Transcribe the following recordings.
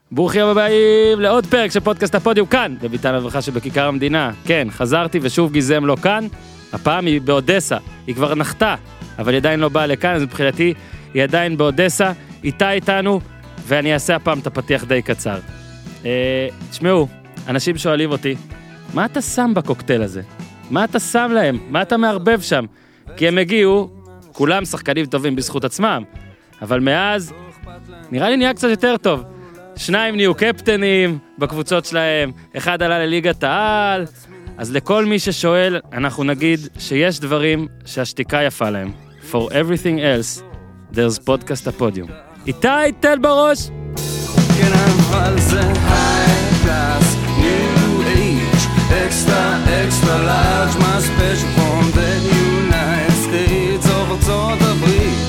ברוכים הבאים לעוד פרק של פודקאסט הפודיום כאן, בביתן הברכה שבכיכר המדינה. כן, חזרתי ושוב גיזם לא כאן, הפעם היא באודסה, היא כבר נחתה, אבל היא עדיין לא באה לכאן, אז מבחינתי היא עדיין באודסה, איתה איתנו, ואני אעשה הפעם את הפתיח די קצר. תשמעו, אנשים שואלים אותי, מה אתה שם בקוקטייל הזה? מה אתה שם להם? מה אתה מערבב שם? כי הם הגיעו, כולם שחקנים טובים בזכות עצמם, אבל מאז נראה לי נהיה קצת יותר טוב. 2 נהיו קפטנים בקבוצות שלהם, 1 עלה לליגת העל, אז לכל מי ששואל, אנחנו נגיד שיש דברים שהשתיקה יפה להם. For everything else, there's podcast הפודיום. איתי, תל בראש! כן, אבל זה high class, new age, extra large, my special from the United States of ארצות הברית.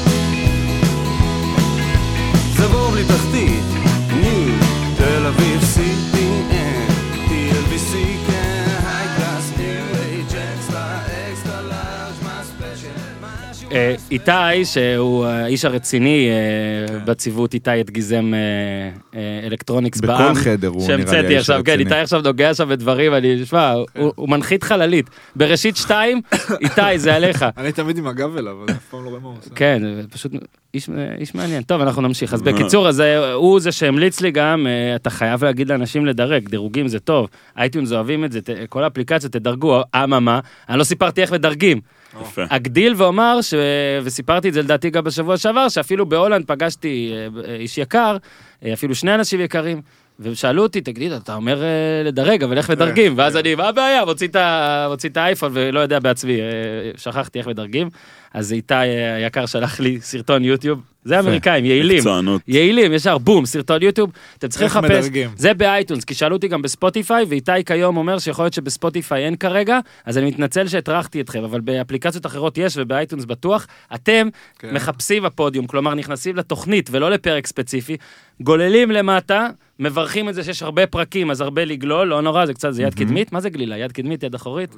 זה בור בלי תחתית, new, תל אביב, CPN, TLBC, כן, high class, new age, extra large, my special. איתי, שהוא האיש הרציני בציוות, איתי את גיזם אלקטרוניקס בעם. בכל חדר הוא נראה לי שהמצאתי האיש עכשיו, כן, הרציני. איתי עכשיו נוגע שם בדברים, אני נשמע, הוא מנחית חללית. בראשית 2, איתי, זה עליך. אני תמיד עם הגב אליו, אבל אף פעם לא רואה מה הוא עושה. כן, פשוט איש מעניין. טוב, אנחנו נמשיך. אז בקיצור, אז הוא זה שהמליץ לי גם, אתה חייב להגיד לאנשים לדרג, דירוגים זה טוב, אייטיונס אוהבים את זה, כל האפליקציות תדרגו, אממה, אני לא סיפרתי איך מדרגים. אגדיל ואומר, וסיפרתי את זה לדעתי גם בשבוע שעבר, שאפילו בהולנד פגשתי איש יקר, אפילו 2 אנשים יקרים, ושאלו אותי, תגיד, אתה אומר לדרג, אבל איך מדרגים? ואז אני, מה הבעיה? מוציא את האייפון ולא יודע בעצמי, שכחתי איך מדרגים. אז איתי היקר שלח לי סרטון יוטיוב, זה אמריקאים, יעילים, ישר, בום, סרטון יוטיוב, אתם צריכים לחפש, זה באייטונס, כי שאלו אותי גם בספוטיפיי, ואיתי כיום אומר שיכול להיות שבספוטיפיי אין כרגע, אז אני מתנצל שהטרחתי אתכם, אבל באפליקציות אחרות יש, ובאייטונס בטוח, אתם מחפשים הפודיום, כלומר נכנסים לתוכנית ולא לפרק ספציפי, גוללים למטה, מברכים את זה שיש הרבה פרקים, אז הרבה לגלול, לא נורא, זה קצת, זה יד קדמית, מה זה גלילה? יד קדמית, יד אחורית?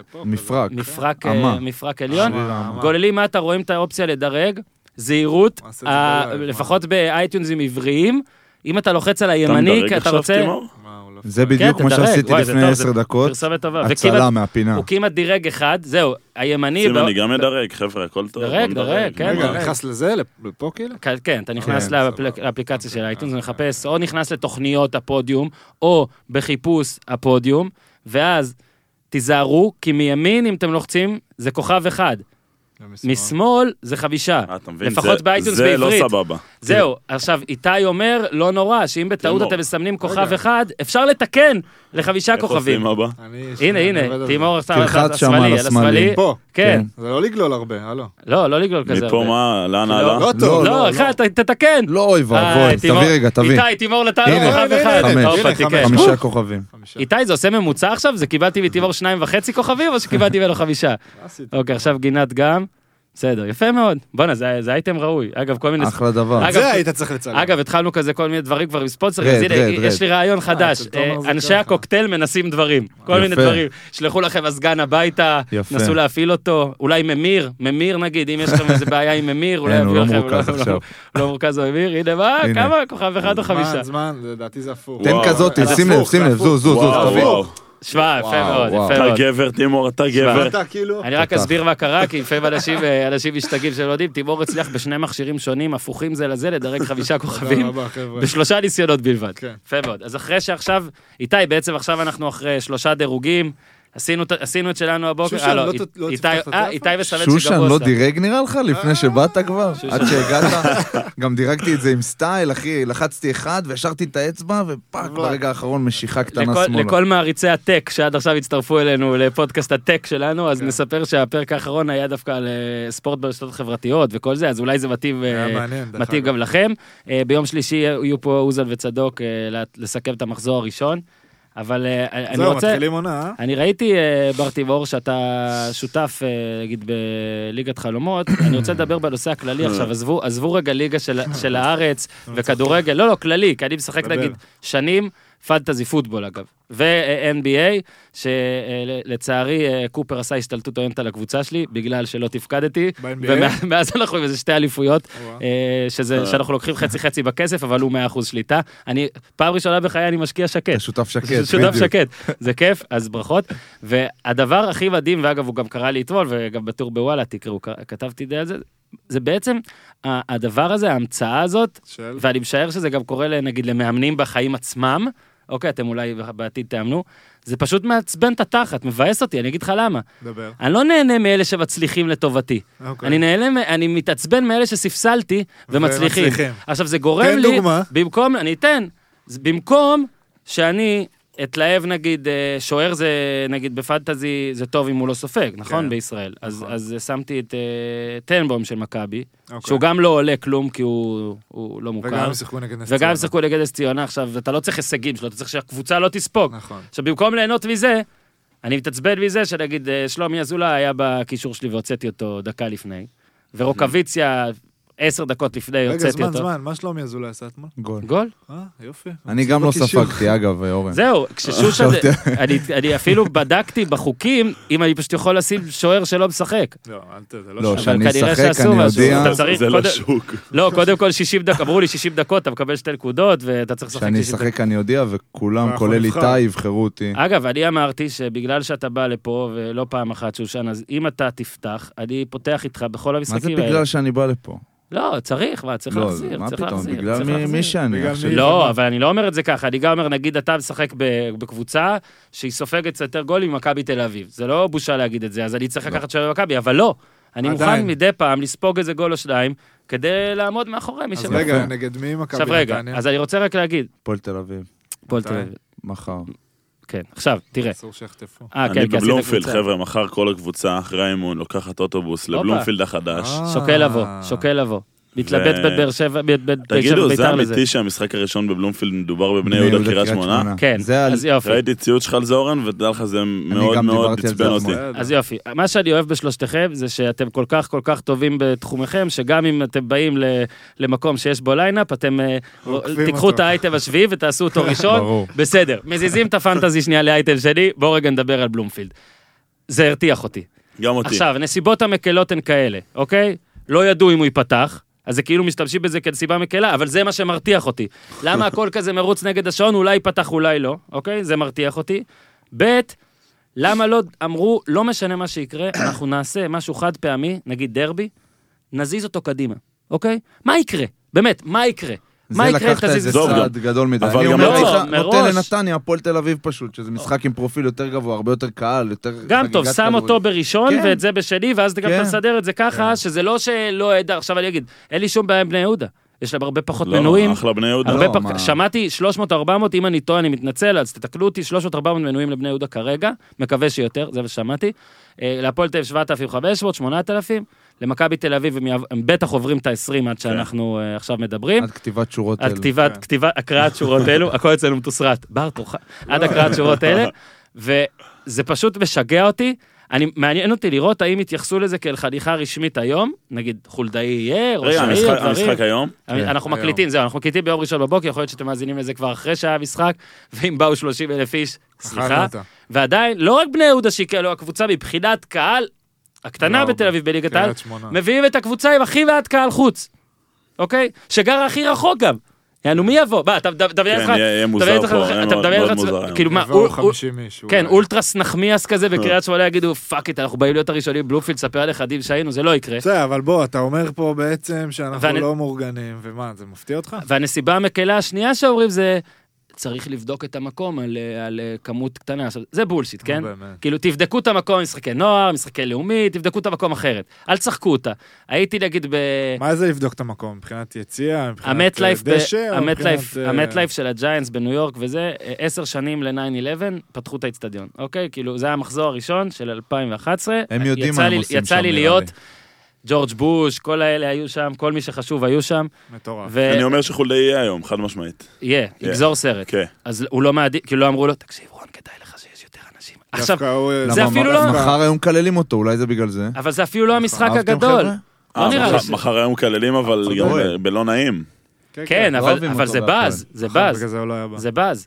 מפרק עליון, גוללים מטה, רואים את האופציה לדרג, זהירות, לפחות באייטיונזים עבריים, אם אתה לוחץ על הימני, כי אתה רוצה... זה בדיוק כמו שעשיתי לפני 10 דקות, הצלה מהפינה. הוא כמעט דירג אחד, זהו, הימני... שים אני גם מדרג, חבר'ה, הכל טוב. דרג, כן. רגע, נכנס לזה, לפה כאילו? כן, אתה נכנס לאפליקציה של האייטונס, ומחפש, או נכנס לתוכניות הפודיום, או בחיפוש הפודיום, ואז תיזהרו, כי מימין, אם אתם לוחצים, זה כוכב אחד. משמאל זה 5. לפחות באייטונס בעברית. זה לא סבבה. זהו, עכשיו איתי אומר, לא נורא, שאם בטעות אתם מסמנים כוכב אחד, אפשר לתקן ל5 כוכבים. הנה, תימור תלחץ שם על השמאלי. פה. כן. זה לא לגלול הרבה, הלו. לא לגלול כזה הרבה. מפה מה? לאן הלאה? לא טוב. לא, אחד, תתקן. לא אוי ואבוי, תביא רגע, תביא. איתי, תימור לתאר כוכב אחד. 5 כוכבים. איתי, זה עושה ממוצע עכשיו? זה קיבלתי מתימור 2.5 כוכבים, או שקיבלתי ממנו 5? אוקיי, עכשיו גינת גם. בסדר, יפה מאוד. בוא'נה, זה אייטם ראוי. אגב, כל מיני... אחלה דבר. זה היית צריך לצלם. אגב, התחלנו כזה כל מיני דברים כבר עם ספונסרים. יש לי רעיון חדש. אנשי הקוקטייל מנסים דברים. כל מיני דברים. שלחו לכם הסגן הביתה, נסו להפעיל אותו. אולי ממיר נגיד, אם יש לכם איזה בעיה עם ממיר, אולי יביאו לכם. לא מורכז או ממיר. הנה, מה? כמה? כוכב 1 או 5? זמן, לדעתי זה הפוך. תן כזאת, שים לב, זו. שווה, יפה מאוד. אתה גבר, תימור, אתה גבר. אני רק אסביר מה קרה, כי לפעמים אנשים משתגעים שלא יודעים, תימור הצליח ב2 מכשירים שונים, הפוכים זה לזה, לדרג 5 כוכבים, ב3 ניסיונות בלבד. יפה מאוד. אז אחרי שעכשיו, איתי, בעצם עכשיו אנחנו אחרי 3 דירוגים, עשינו את שלנו הבוקר. שושן, לא איתי וסלט שושן לא דירג נראה לך לפני שבאת כבר? עד שהגעת, גם דירגתי את זה עם סטייל, אחי, לחצתי אחד והשארתי את האצבע ופאק, ברגע האחרון משיכה קטנה שמאלה. לכל מעריצי הטק שעד עכשיו הצטרפו אלינו לפודקאסט הטק שלנו, אז נספר שהפרק האחרון היה דווקא על ספורט ברשתות החברתיות וכל זה, אז אולי זה מתאים גם לכם. ביום שלישי יהיו פה אוזן וצדוק לסכם את המחזור הראשון. אבל אני רוצה, אני ראיתי ברטיבור שאתה שותף, נגיד בליגת חלומות, אני רוצה לדבר בנושא הכללי עכשיו, עזבו רגע ליגה של הארץ וכדורגל, לא, כללי, כי אני משחק נגיד שנים, פנטזי פוטבול אגב, ו-NBA, שלצערי קופר עשה השתלטות עוינת על הקבוצה שלי, בגלל שלא תפקדתי, ומאז אנחנו עם איזה 2 אליפויות, שאנחנו לוקחים חצי בכסף, אבל הוא 100% שליטה. פעם ראשונה בחיי אני משקיע שקט. שותף שקט. שותף שקט, זה כיף, אז ברכות. והדבר הכי מדהים, ואגב הוא גם קרא לי אתמול, וגם בטור בוואלה, תקראו, כתבתי די על זה, זה בעצם הדבר הזה, ההמצאה הזאת, ואני משער שזה גם קורה נגיד למאמנים בחיים עצמם, אוקיי, אתם אולי בעתיד תאמנו, זה פשוט מעצבן את התחת, מבאס אותי, אני אגיד לך למה. דבר. אני לא נהנה מאלה שמצליחים לטובתי. אני מתעצבן מאלה שספסלתי ומצליחים. עכשיו זה גורם לי, במקום, אני אתן, במקום שאני אתלהב נגיד, שוער זה נגיד בפנטזי, זה טוב אם הוא לא סופג, נכון? בישראל. אז שמתי את טנבום של מכבי, שהוא גם לא עולה כלום כי הוא לא מוכר. וגם שיחקו נגד נס ציונה. עכשיו, אתה לא צריך הישגים שלו, אתה צריך שהקבוצה לא תספוג. עכשיו, במקום ליהנות מזה, אני מתעצבן מזה שנגיד שלומי אזולאי היה בקישור שלי והוצאתי אותו דקה לפני, ורוקוויציה 10 דקות לפני הוצאתי אותו. רגע, מה שלומי אזולאי עשה אתמול? גול? יופי. אני גם לא ספגתי, אגב, אורן. זהו, כששושה, אני אפילו בדקתי בחוקים, אם אני פשוט יכול לשים שוער שלא משחק. לא, שאני אשחק, אני יודע. זה לא שוק. לא, קודם כל 60 דקות, אמרו לי 60 דקות, אתה מקבל 2 נקודות, ואתה צריך לשחק 60 דקות. שאני אשחק, אני יודע, וכולם, כולל איתי, יבחרו אותי. אגב, אני אמרתי שבגלל שאתה בא לפה, ולא פעם אחת שושן, אז אם אתה תפתח, אני פותח איתך בכל המשחקים האלה. מה זה בגלל שאני בא לפה? לא, צריך להחזיר. מה פתאום, בגלל מי שאני. לא, אבל אני לא אומר את זה ככה, אני גם אומר, נגיד, אתה משחק בקבוצה שהיא סופגת יותר גולים ממכבי תל אביב. זה לא בושה להגיד את זה, אז אני צריך לקחת שוער במכבי, אבל לא. אני מוכן מדי פעם לספוג איזה גול או 2, כדי לעמוד מאחורי מי שמפור. אז רגע, נגד מי מכבי נתניה? עכשיו רגע, אז אני רוצה רק להגיד. פועל תל אביב. פועל תל אביב. מחר. כן, עכשיו, תראה. אסור שיחטפו. אני בבלומפילד, חבר'ה, מחר כל הקבוצה אחרי האימון לוקחת אוטובוס לבלומפילד החדש. שוקל לבוא. מתלבט בבאר שבע, תגידו, זה אמיתי שהמשחק הראשון בבלומפילד מדובר בבני יהודה קריית שמונה? כן, אז יופי. ראיתי ציוד שלך על זה אורן, ודע לך זה מאוד מאוד עצבן אותי. אז יופי, מה שאני אוהב בשלושתכם, זה שאתם כל כך טובים בתחומכם, שגם אם אתם באים למקום שיש בו ליינאפ, אתם תיקחו את האייטם השביעי ותעשו אותו ראשון, בסדר. מזיזים את הפנטזי שנייה לאייטם שני, בואו רגע נדבר על בלומפילד. זה הרתיח אותי. גם אותי. עכשיו, נסיבות המקלות הן כאלה, אוקיי? לא ידעו אם הוא ייפתח, אז זה כאילו משתמשים בזה כסיבה מקלה, אבל זה מה שמרתיח אותי. למה הכל כזה מרוץ נגד השעון, אולי ייפתח, אולי לא, אוקיי? זה מרתיח אותי. ב' למה לא אמרו, לא משנה מה שיקרה, אנחנו נעשה משהו חד פעמי, נגיד דרבי, נזיז אותו קדימה, אוקיי? מה יקרה? באמת, מה יקרה? זה לקחת איזה צעד גדול מדי. אני אומר לך, נותן לנתניה, הפועל תל אביב פשוט, שזה משחק עם פרופיל יותר גבוה, הרבה יותר קהל, יותר חגיגת כדורגל. גם טוב, שם אותו בראשון, ואת זה בשני, ואז גם תסדר את זה ככה, שזה לא שלא ידע, עכשיו אני אגיד, אין לי שום בעיה עם בני יהודה. יש להם הרבה פחות מנויים. לא, אחלה בני יהודה. שמעתי 300-400, אם אני טועה, אני מתנצל, אז תתקלו אותי, 300-400 מנויים לבני יהודה כרגע, מקווה שיותר, זה ושמעתי. להפועל תל אביב 7,500, 8,000, למכבי תל אביב הם בטח עוברים את ה-20 עד שאנחנו עכשיו מדברים. עד כתיבת שורות אלו. עד הקראת שורות אלו, הכל אצלנו מתוסרט, עד הקראת שורות אלה, וזה פשוט משגע אותי, מעניין אותי לראות האם יתייחסו לזה כאל חניכה רשמית היום, נגיד חולדאי יהיה, ראש העיר, דברים. המשחק היום? אנחנו מקליטים, זהו, אנחנו מקליטים ביום ראשון בבוקר, יכול להיות שאתם מאזינים לזה כבר אחרי שהיה משחק, ואם באו 30,000 איש, סליחה, ועדיין, לא רק בני יהודה שיקלו, הקבוצה מבחינת קהל, הקטנה בתל אביב בליגת העל, מביאים את הקבוצה עם הכי מעט קהל חוץ, אוקיי? שגר הכי רחוק גם. יענו, מי יבוא? אתה מדמיין לך... כן, יהיה מוזר פה, מאוד מוזר. כאילו מה, כן, אולטרס נחמיאס כזה בקריית שמונה יגידו, פאק איט, אנחנו באים להיות הראשונים, בלומפילד, ספר על אחד שהיינו, זה לא יקרה. זה, אבל בוא, אתה אומר פה בעצם שאנחנו לא מאורגנים, ומה, זה מפתיע אותך? והנסיבה המקלה השנייה שאומרים זה... צריך לבדוק את המקום על כמות קטנה. זה בולשיט, כן? כאילו, תבדקו את המקום, משחקי נוער, משחקי לאומי, תבדקו את המקום אחרת. אל תשחקו אותה. הייתי להגיד מה זה לבדוק את המקום? מבחינת יציאה, מבחינת דשא? המטלייף של הג'יינטס בניו יורק וזה, 10 שנים ל-9-11, פתחו את האצטדיון. אוקיי? כאילו, זה היה המחזור הראשון של 2011. הם יודעים מה הם עושים שם. יצא לי להיות... ג'ורג' בוש, כל האלה היו שם, כל מי שחשוב היו שם. מטורף. אני אומר שחולדאי יהיה היום, חד משמעית. יהיה, יגזור סרט. אז הוא לא מעדיף, כי לא אמרו לו, תקשיב רון, כדאי לך שיש יותר אנשים. עכשיו, זה אפילו לא... מחר היום מקללים אותו, אולי זה בגלל זה. אבל זה אפילו לא המשחק הגדול. מחר היום מקללים, אבל גם בלא נעים. כן, אבל זה בז, זה בז. זה בז.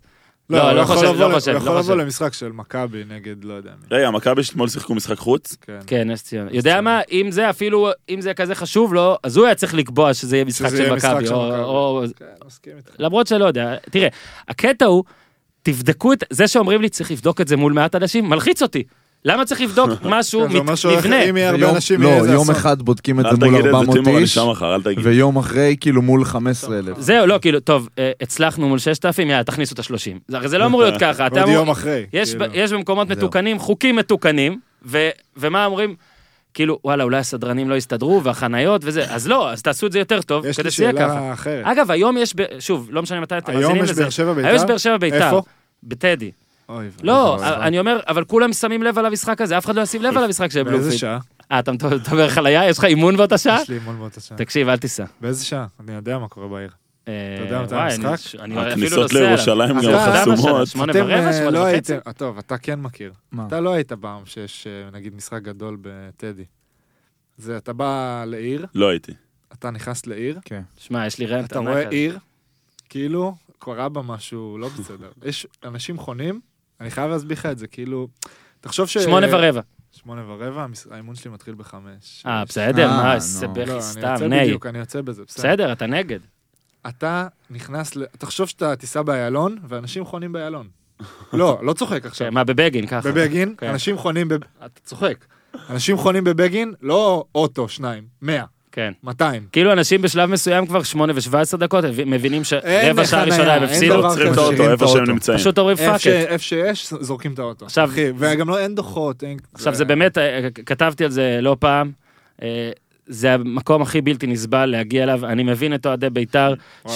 לא חושב. הוא יכול לבוא למשחק של מכבי נגד, לא יודע מי. רגע, מכבי אתמול שיחקו משחק חוץ? כן, נס ציונה. יודע מה, אם זה אפילו, אם זה כזה חשוב לו, אז הוא היה צריך לקבוע שזה יהיה משחק של מכבי. למרות שלא יודע. תראה, הקטע הוא, תבדקו את זה שאומרים לי, צריך לבדוק את זה מול מעט אנשים, מלחיץ אותי. למה צריך לבדוק משהו נבנה? יום אחד בודקים את זה מול 400 איש, ויום אחרי כאילו מול 15,000. זהו, לא, כאילו, טוב, הצלחנו מול 6,000, יאללה, תכניסו את ה-30. זה לא אמור להיות ככה. עוד יום אחרי. יש במקומות מתוקנים, חוקים מתוקנים, ומה אומרים? כאילו, וואלה, אולי הסדרנים לא יסתדרו, והחניות וזה, אז לא, אז תעשו את זה יותר טוב, כדי שיהיה ככה. אגב, היום יש, שוב, לא משנה מתי אתם מאזינים לזה. היום יש באר שבע ביתר. איפה? בטדי. לא, אני אומר, אבל כולם שמים לב על המשחק הזה, אף אחד לא ישים לב על המשחק של בלומפילד. באיזה שעה? אתה מדבר חליה? יש לך אימון באותה שעה? יש לי אימון באותה שעה. תקשיב, אל תיסע. באיזה שעה? אני יודע מה קורה בעיר. אתה יודע מתי המשחק? הכניסות לירושלים גם חסומות. 8:15, 8:30. טוב, אתה כן מכיר. אתה לא היית פעם שיש, נגיד, משחק גדול בטדי. זה, אתה בא לעיר. לא הייתי. אתה נכנס לעיר. כן. שמע, יש לי רנט. אתה רואה עיר, כאילו, קורה בה משהו לא בסדר. יש אנשים חונים, אני חייב להסביר לך את זה, כאילו, תחשוב 8:15. 8:15, האימון שלי מתחיל 5. בסדר, מה, סבך סתם, ניי. אני יוצא בזה, בסדר, אתה נגד. אתה נכנס, תחשוב שאתה תיסע באיילון, ואנשים חונים באיילון. לא צוחק עכשיו. מה, בבגין, ככה? בבגין, אנשים חונים, אתה צוחק. אנשים חונים בבגין, לא אוטו, 2, 100. כן. 200. כאילו אנשים בשלב מסוים כבר 8:17 מבינים שרבע שעה ראשונה הם הפסידו. עוצרים את האוטו, איפה שהם נמצאים. פשוט אומרים פאק. איפה שיש, זורקים את האוטו. עכשיו, וגם לא, אין דוחות. עכשיו זה באמת, כתבתי על זה לא פעם, זה המקום הכי בלתי נסבל להגיע אליו, אני מבין את אוהדי בית"ר,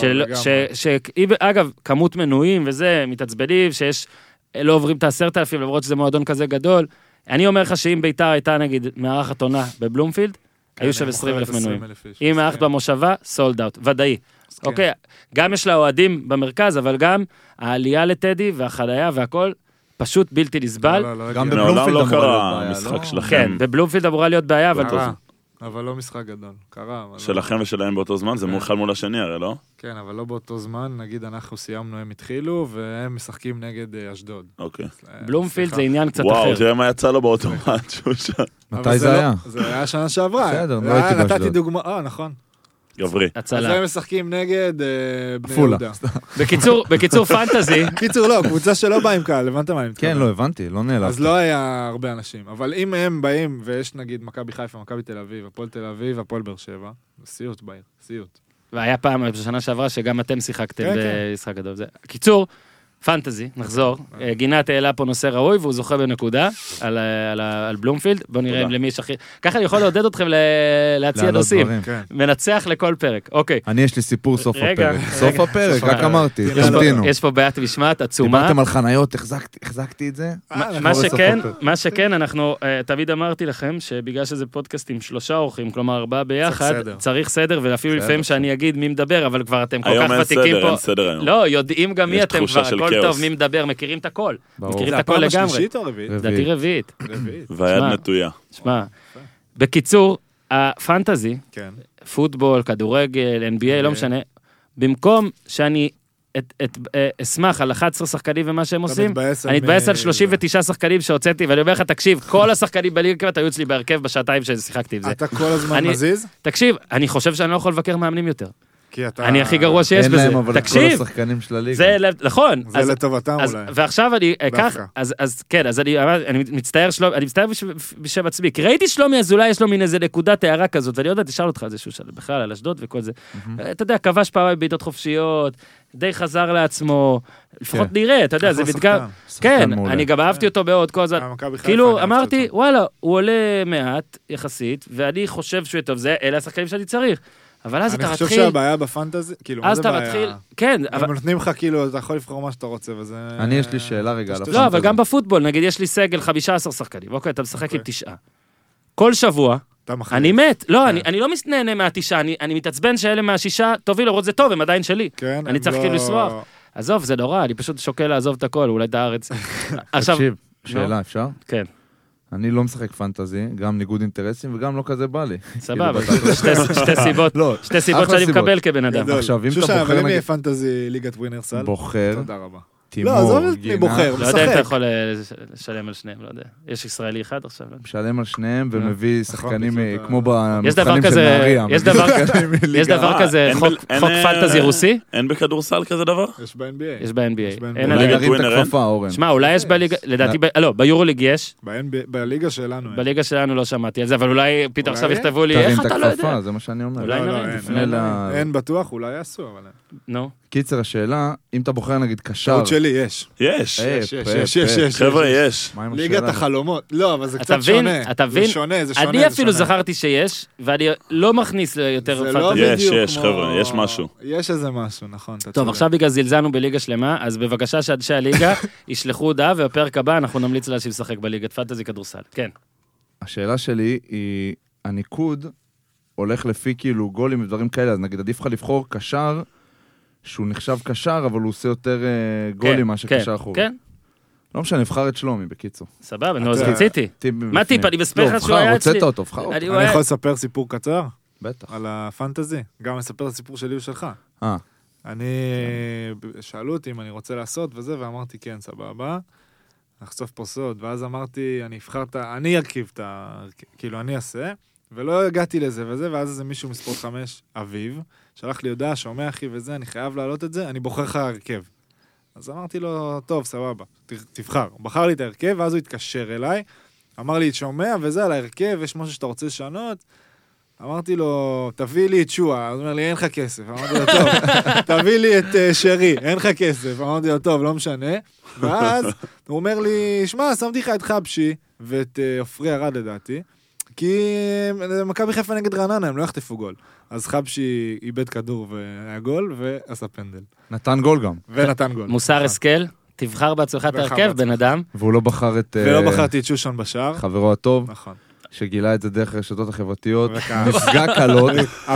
אגב, כמות מנויים וזה, מתעצבנים, שיש, לא עוברים את 10,000, למרות שזה מועדון כזה גדול, אני אומר לך שאם בית"ר הייתה נגיד מארחת עונה בבלומפילד, היו שווה 20,000 מנויים. אם מארחת במושבה, סולד אאוט, ודאי. אוקיי, גם יש לה אוהדים במרכז, אבל גם העלייה לטדי והחליה והכל, פשוט בלתי נסבל. גם בבלומפילד לא אמורה קרה להיות המשחק בעיה, שלכם. כן, בבלומפילד אמורה להיות בעיה, אבל... אבל לא משחק גדול, קרה. שלכם ושלהם באותו זמן, זה אחד מול השני הרי, לא? כן, אבל לא באותו זמן, נגיד אנחנו סיימנו, הם התחילו, והם משחקים נגד אשדוד. אוקיי. בלומפילד זה עניין קצת אחר. וואו, תראה מה יצא לו באוטומט. מתי זה היה? זה היה שנה שעברה. בסדר, לא הייתי באשדוד. נתתי דוגמה, נכון. גברי. אז הם משחקים נגד בני פולה. יהודה. בקיצור פנטזי. קיצור לא, קבוצה שלא באה עם קהל, הבנת מה אני מתכוון? כן, לא הבנתי, לא נעלבתי. אז לא היה הרבה אנשים, אבל אם הם באים, ויש נגיד מכבי חיפה, מכבי תל אביב, הפועל תל אביב, הפועל באר שבע, סיוט בעיר, סיוט. והיה פעם בשנה שעברה שגם אתם שיחקתם במשחק גדול. קיצור, פנטזי, נחזור. גינת העלה פה נושא ראוי, והוא זוכה בנקודה על בלומפילד. בואו נראה למי יש הכי... ככה אני יכול לעודד אתכם להציע נושאים. מנצח לכל פרק. אוקיי. אני יש לי סיפור סוף הפרק. סוף הפרק, רק אמרתי. יש פה בעיית משמעת עצומה. דיברתם על חניות, החזקתי את זה. מה שכן, אנחנו תמיד אמרתי לכם שבגלל שזה פודקאסט עם 3 אורחים, כלומר 4 ביחד, צריך סדר, ואפילו לפעמים שאני אגיד מי מדבר, אבל כבר אתם כל כך ותיקים פה. לא, יודעים גם מי אתם כבר, הכל טוב, מי מדבר, מכירים את הכל. מכירים את הכל לגמרי. זה הפעם השלישית או רביעית? דעתי רביעית. והיד נטויה. שמע, בקיצור, הפנטזי, פוטבול, כדורגל, NBA, לא משנה, במקום שאני אשמח על 11 שחקנים ומה שהם עושים, אני אתבאס על 39 שחקנים שהוצאתי, ואני אומר לך, תקשיב, כל השחקנים בליגה כמעט היו אצלי בהרכב בשעתיים ששיחקתי עם זה. אתה כל הזמן מזיז? תקשיב, אני חושב שאני לא יכול לבקר מאמנים יותר. אני הכי גרוע שיש בזה. אין להם אבל את כל השחקנים של הליגה. זה, נכון. זה לטובתם אולי. ועכשיו אני אקח, אז כן, אז אני מצטער בשם עצמי, כי ראיתי שלומי אזולאי, יש לו מין איזה נקודת הערה כזאת, ואני יודע, תשאל אותך על זה שהוא שאל, בכלל על אשדוד וכל זה. אתה יודע, כבש פעמיים בעיטות חופשיות, די חזר לעצמו, לפחות נראה, אתה יודע, זה מתגר. כן, אני גם אהבתי אותו מאוד כל הזמן. כאילו, אמרתי, וואלה, הוא עולה מעט יחסית, ואני חושב שהוא טוב, זה אלה השחקנים שאני צריך. אבל אז אתה מתחיל... אני חושב שהבעיה בפנטזי, כאילו, מה זה בעיה? אז אתה מתחיל, כן. הם נותנים לך כאילו, אתה יכול לבחור מה שאתה רוצה, וזה... אני יש לי שאלה רגע על הפנטזי. לא, אבל גם בפוטבול, נגיד, יש לי סגל 15 שחקנים, אוקיי, אתה משחק עם 9. כל שבוע, אני מת. לא, אני לא נהנה מה9, אני מתעצבן שאלה מה6, טובי לראות זה טוב, הם עדיין שלי. אני צריך כאילו לסרוח. עזוב, זה נורא, אני פשוט שוקל לעזוב את הכל, אולי את הארץ. תקשיב, שאלה, אפשר? כן. אני לא משחק פנטזי, גם ניגוד אינטרסים, וגם לא כזה בא לי. סבבה, שתי סיבות שאני מקבל כבן אדם. עכשיו, אם אתה שושה, בוחר... אבל אם יהיה פנטזי ליגת ווינר סל, בוחר... תודה רבה. תימור, לא, עזוב את מי בוחר, לא יודע אם אתה משחק. יכול לשלם על שניהם, לא יודע. יש ישראלי אחד עכשיו. לא יודע. משלם על שניהם ומביא שחקנים בדיוק. כמו יש דבר במבחנים של כזה, נהריה. יש דבר- יש דבר כזה, אין חוק אין- פנטזי רוסי, אין בכדורסל כזה דבר? יש ב-NBA. יש ב-NBA. יש ב-NBA. אין אולי על- נרים את ווינר אין? הכפפה, אורן. שמע, אולי יש בליגה, לדעתי, לא, ביורוליג יש, בליגה שלנו. אין. בליגה שלנו לא שמעתי על זה, אבל אולי פתאום עכשיו אולי יכתבו לי, תרים איך את אתה לא יודע? הכפפה, זה מה שאני אומר. אולי לא, נרים, אין, תפנה אין, ל- אין בטוח, אולי יעשו, אבל אין. נו. קיצר, השאלה, אם אתה בוחר נגיד קשר... טעות שלי, יש. יש. יש. חבר'ה, יש. מה עם ליגת השאלה? החלומות. לא, אבל זה אתה קצת מבין? שונה. אתה מבין? זה שונה, זה שונה. אני זה אפילו שונה. זכרתי שיש, ואני לא מכניס יותר זה לא פנטזי. יש, בדיוק יש, כמו- חבר'ה, יש משהו. יש איזה משהו, נכון. אתה טוב, צודק. עכשיו בגלל זלזלנו בליגה שלמה, אז בבקשה שאנשי הליגה ישלחו הודעה, ובפרק הבא אנחנו נמליץ לה שישחק בליגת פנטזי כדורסל. כן. השאלה שלי היא, הניקוד הולך לפי כאילו גולים ודברים כאלה, אז נגיד עדיף לך לבחור קשר, שהוא נחשב קשר, אבל הוא עושה יותר גולים מאשר כן, קשר אחורי. כן, לא משנה, נבחר את שלומי, בקיצור. סבבה, נו, אז אתה- רציתי. טיפ מה בפנים. טיפ? אני מספר לך לא, שהוא היה אצלי. הוצאת אותו, בחר אותו. הוא אני היה- יכול לספר סיפור קצר בטח. על הפנטזי? גם לספר את הסיפור שלי ושלך. אני, שאלו אותי אם אני רוצה לעשות וזה, ואמרתי כן, סבבה. נחשוף פה סוד, ואז אמרתי, אני אבחר אני ארכיב את כאילו, אני אעשה, ולא הגעתי לזה וזה, ואז איזה מישהו מספורט 5, אביב, שלח לי הודעה, שומע אחי וזה, אני חייב להעלות את זה, אני בוחר לך הרכב. אז אמרתי לו, טוב, סבבה, תבחר. הוא בחר לי את ההרכב, ואז הוא התקשר אליי, אמר לי, שומע וזה, על ההרכב, יש משהו שאתה רוצה לשנות? אמרתי לו, תביא לי את שואה. אז הוא אומר לי, אין לך כסף. אמרתי לו, טוב, תביא לי את שרי, אין לך כסף. אמרתי לו, טוב, לא משנה. ואז הוא אומר לי, שמע, שמתי לך את חבשי ואת עופרי ארד לדעתי, כי מכבי חיפה נגד רעננה, הם לא יחטפו גול. אז חבשי איבד כדור והיה גול, ועשה פנדל. נתן גול גם. ונתן גול. מוסר השכל, תבחר בעצמך את בחר ההרכב, בעצמך. בן אדם. והוא לא בחר את ולא בחרתי את שושן בשער. חברו הטוב, נכון. שגילה את זה דרך הרשתות החברתיות, וכאב. נפגע קלות,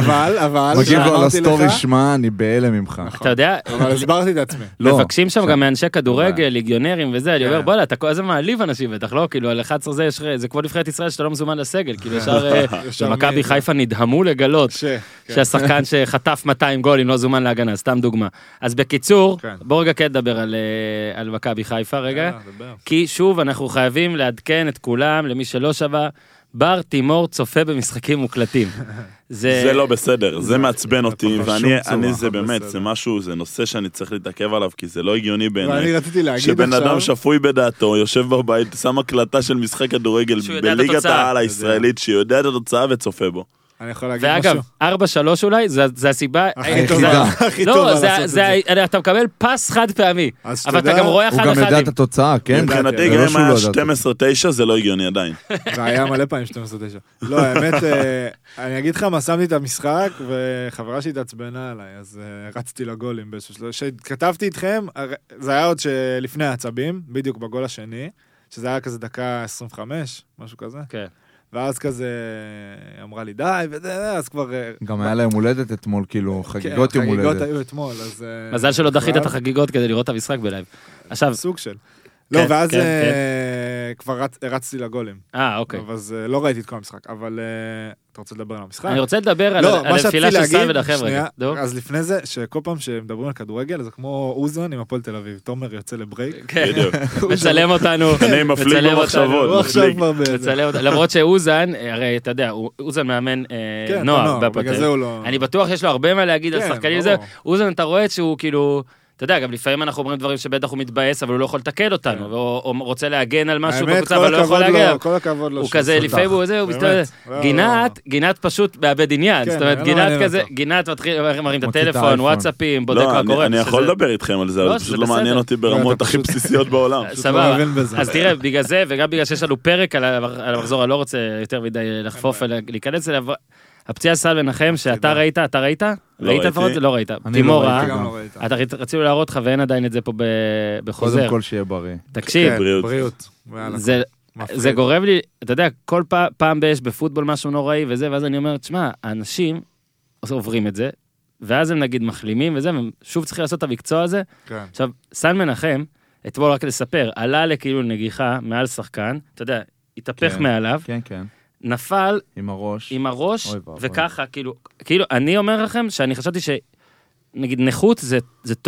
אבל, מגיב לו על אמרתי הסטורי, לך- שמע, אני בהלם ממך. אתה יודע, אבל הסברתי את עצמי. לא. מבקשים שם גם מאנשי כדורגל, ליגיונרים וזה, אני אומר, כן. בוא'לה, אתה כל הזמן מעליב אנשים בטח, לא? כאילו, על 11 זה, זה כמו נבחרת ישראל שאתה לא מזומן לסגל, כאילו, ישר במכבי חיפה נדהמו לגלות כן. שהשחקן שחטף 200 גולים לא זומן להגנה, סתם דוגמה. אז בקיצור, כן. בוא רגע כן נדבר על מכבי חיפה רגע, דבר. כי שוב, אנחנו חייבים לעדכן את כולם, למי שלא שווה, בר תימור צופה במשחקים מוקלטים. זה לא בסדר, זה מעצבן אותי, בשום ואני צורה, זה לא באמת, בסדר. זה משהו, זה נושא שאני צריך להתעכב עליו, כי זה לא הגיוני ואני בעיניי. רציתי להגיד שבן עכשיו... אדם שפוי בדעתו, יושב בבית, שם הקלטה של משחק כדורגל שהוא יודע את בליגת התוצאה. העל הישראלית, שיודע את התוצאה וצופה בו. אני יכול להגיד משהו? ואגב, 4-3 אולי, זה הסיבה... הכי טובה. זה- הכי לא, טובה זה- לעשות את זה- זה. אתה מקבל פס חד פעמי, אז אבל אתה שתדע, גם רואה הוא אחד גם יודע אחד. את התוצאה, כן? מבחינתי זה גם לא אם שהוא לא היה יודע את 12-9 זה לא הגיוני עדיין. זה היה מלא פעמים 12-9. לא, האמת, אני אגיד לך מה, שמתי את המשחק, וחברה שלי התעצבנה עליי, אז רצתי לגולים באיזשהו שלב. כשכתבתי איתכם, זה היה עוד לפני העצבים, בדיוק בגול השני, שזה היה כזה דקה 25, משהו כזה. כן. ואז כזה אמרה לי די, וזה, אז כבר... גם היה להם הולדת אתמול, כאילו, חגיגות יום חגיגות הולדת. היו אתמול, אז... מזל שלא דחית את כבר- החגיגות כדי לראות את המשחק בלייב. עכשיו, סוג של. כן, לא, ואז כן, כבר רצתי לגולים. אוקיי. טוב, אז לא ראיתי את כל המשחק, אבל אתה רוצה לדבר על המשחק? אני רוצה לדבר על לא, מה הנפילה שרציתי של להגיד, סייבד החבר'ה. שנייה, נו. אז לפני זה, שכל פעם שמדברים על כדורגל, זה כמו אוזן עם הפועל תל אביב. תומר יוצא לברייק. כן, בדיוק. מצלם אותנו. אני מפליג מצלם במחשבות, הוא עכשיו מפליג. כבר באיזה. מצלם אותנו. למרות שאוזן, הרי אתה יודע, אוזן מאמן כן, נוער בגלל בפוטל. זה הוא לא... אני בטוח שיש לו הרבה מה להגיד על כן, שחקנים ברור. וזה. אוזן, אתה רואה שהוא כאילו... אתה יודע, גם לפעמים אנחנו אומרים דברים שבטח הוא מתבאס, אבל הוא לא יכול לתקן אותנו, או רוצה להגן על משהו האמת, בקבוצה, כל אבל לא יכול הכבוד להגן. לו, כל הכבוד לו. הוא שהוא כזה, סוטח. לפעמים הוא זה, הוא באמת. מסתובב. לא, גינת פשוט מאבד עניין. כן, זאת אומרת, לא גינת מעניין כזה, אותו. גינת מתחיל, מרים את מוציא את הטלפון, האייפון. וואטסאפים, בודק לא, מה קורה. אני יכול שזה- לדבר איתכם על זה, לא, אבל שזה פשוט לא בסדר. מעניין אותי ברמות אתה הכי פשוט- בסיסיות בעולם. לא סבבה. מבין בזה. אז תראה, בגלל זה, וגם בגלל שיש לנו פרק על המחזור, אני לא רוצה יותר מדי לחפוף, אלא להיכנס אליו. הפציעה סל מנחם, שאתה ראית, אתה ראית? ראית ראיתי. לפחות? לא ראית. אני תימור לא ראה. ראיתי. גם לא ראית. אתה רצינו להראות לך ואין עדיין את זה פה בחוזר. קודם כל שיהיה בריא. תקשיב, כן, בריאות. בריאות. ויאללה, זה מפחיד. זה גורם לי, אתה יודע, כל פעם יש בפוטבול משהו נוראי וזה, ואז אני אומר, תשמע, האנשים עוברים את זה, ואז הם נגיד מחלימים וזה, והם שוב צריכים לעשות את המקצוע הזה. כן. עכשיו, סן מנחם, אתמול רק לספר, עלה לכאילו נגיחה מעל שחקן, אתה יודע, התהפך כן. מעליו, כן, כן. נפל עם הראש. עם הראש, אוי ואבוי. וככה, כאילו, אני אומר לכם שאני חשבתי שנגיד נכות זה טוב.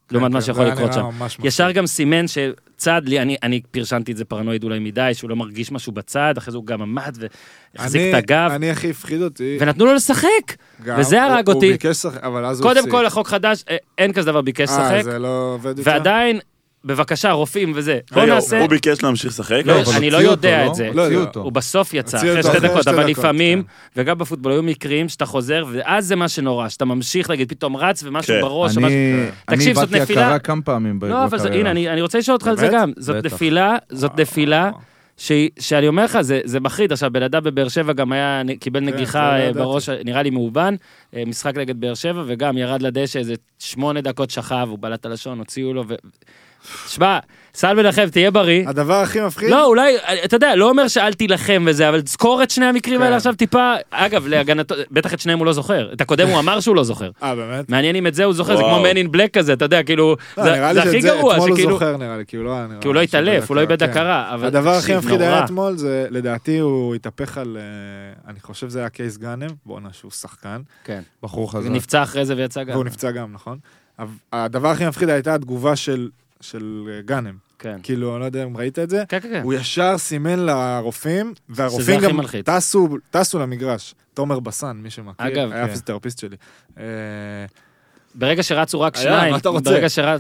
לעומת מה שיכול זה לקרות נראה שם. ממש ישר גם סימן שצד לי, אני פרשנתי את זה פרנואיד אולי מדי, שהוא לא מרגיש משהו בצד, אחרי זה הוא גם עמד והחזיק את הגב, אני הכי הפחיד אותי. ונתנו לו לשחק, גם, וזה הרג הוא אותי. ביקש לשחק, אבל אז הוא קודם כל, החוק חדש, אין כזה דבר ביקש לשחק, זה לא עובד יותר? ועדיין, בבקשה, רופאים וזה. בוא רגע, נעשה... הוא ביקש להמשיך לשחק? לא, אבל אני לא הוציאו יודע אותו, את זה. לא? הוציאו אותו. הוא בסוף יצא, הוציאו אחרי אותו 2 דקות, אחרי אבל 2 דקות, לפעמים, כן. וגם בפוטבול, היו מקרים שאתה חוזר, ואז זה מה שנורא, שאתה ממשיך להגיד, פתאום רץ ומשהו כן. בראש, אני תקשיב, זאת איבדתי נפילה. הכרה כמה פעמים לא, אבל בקריירה. הנה, אני רוצה לשאול אותך על זה באמת? גם. זאת בטח. נפילה, שאני אומר לך, זה מחריד. עכשיו, בן אדם בבאר שבע גם קיבל נגיחה זה לא ידעתי. בראש, נראה לי מאובן, משחק נגד באר שבע, וגם ירד לדשא איזה 8 דקות שכב, הוא בלט הלשון, הוציאו לו, שמע, סל מנחם, תהיה בריא. הדבר הכי מפחיד? לא, אולי, אתה יודע, לא אומר שאל תילחם וזה, אבל תזכור את שני המקרים האלה כן. עכשיו טיפה, אגב, להגנתו, בטח את שניהם הוא לא זוכר. את הקודם הוא אמר שהוא לא זוכר. באמת? מעניין אם את זה הוא זוכר, זה וואו. כמו Man in Black כזה, אתה יודע, כאילו, לא, זה נראה זה לי הכי שאת זה גרוע, אתמול הוא שכאילו, זוכר נראה לי, כי הוא לא היה נראה. כי הוא לא התעלף, הוא לא איבד כן. הכרה. אבל הדבר הכי תקשיב, מפחיד היה נורא. אתמול זה, לדעתי הוא התהפך על, אני חושב זה היה קייס גאנם, בואנה שהוא שחקן, כן. בחור חזק. הוא נפצע אחרי זה ויצא גם. והוא נפצע גם, נכון? אבל הדבר הכי מפחיד הייתה התגובה של גאנם. כן. כאילו, אני לא יודע אם ראית את זה, כן, כן, כן. הוא ישר סימן לרופאים, שזה והרופאים הכי גם מלחיץ. טסו למגרש. תומר בסן, מי שמכיר, אגב, היה כן. פיזיותרפיסט שלי. ברגע שרצו רק היה, שניים, מה אתה רוצה?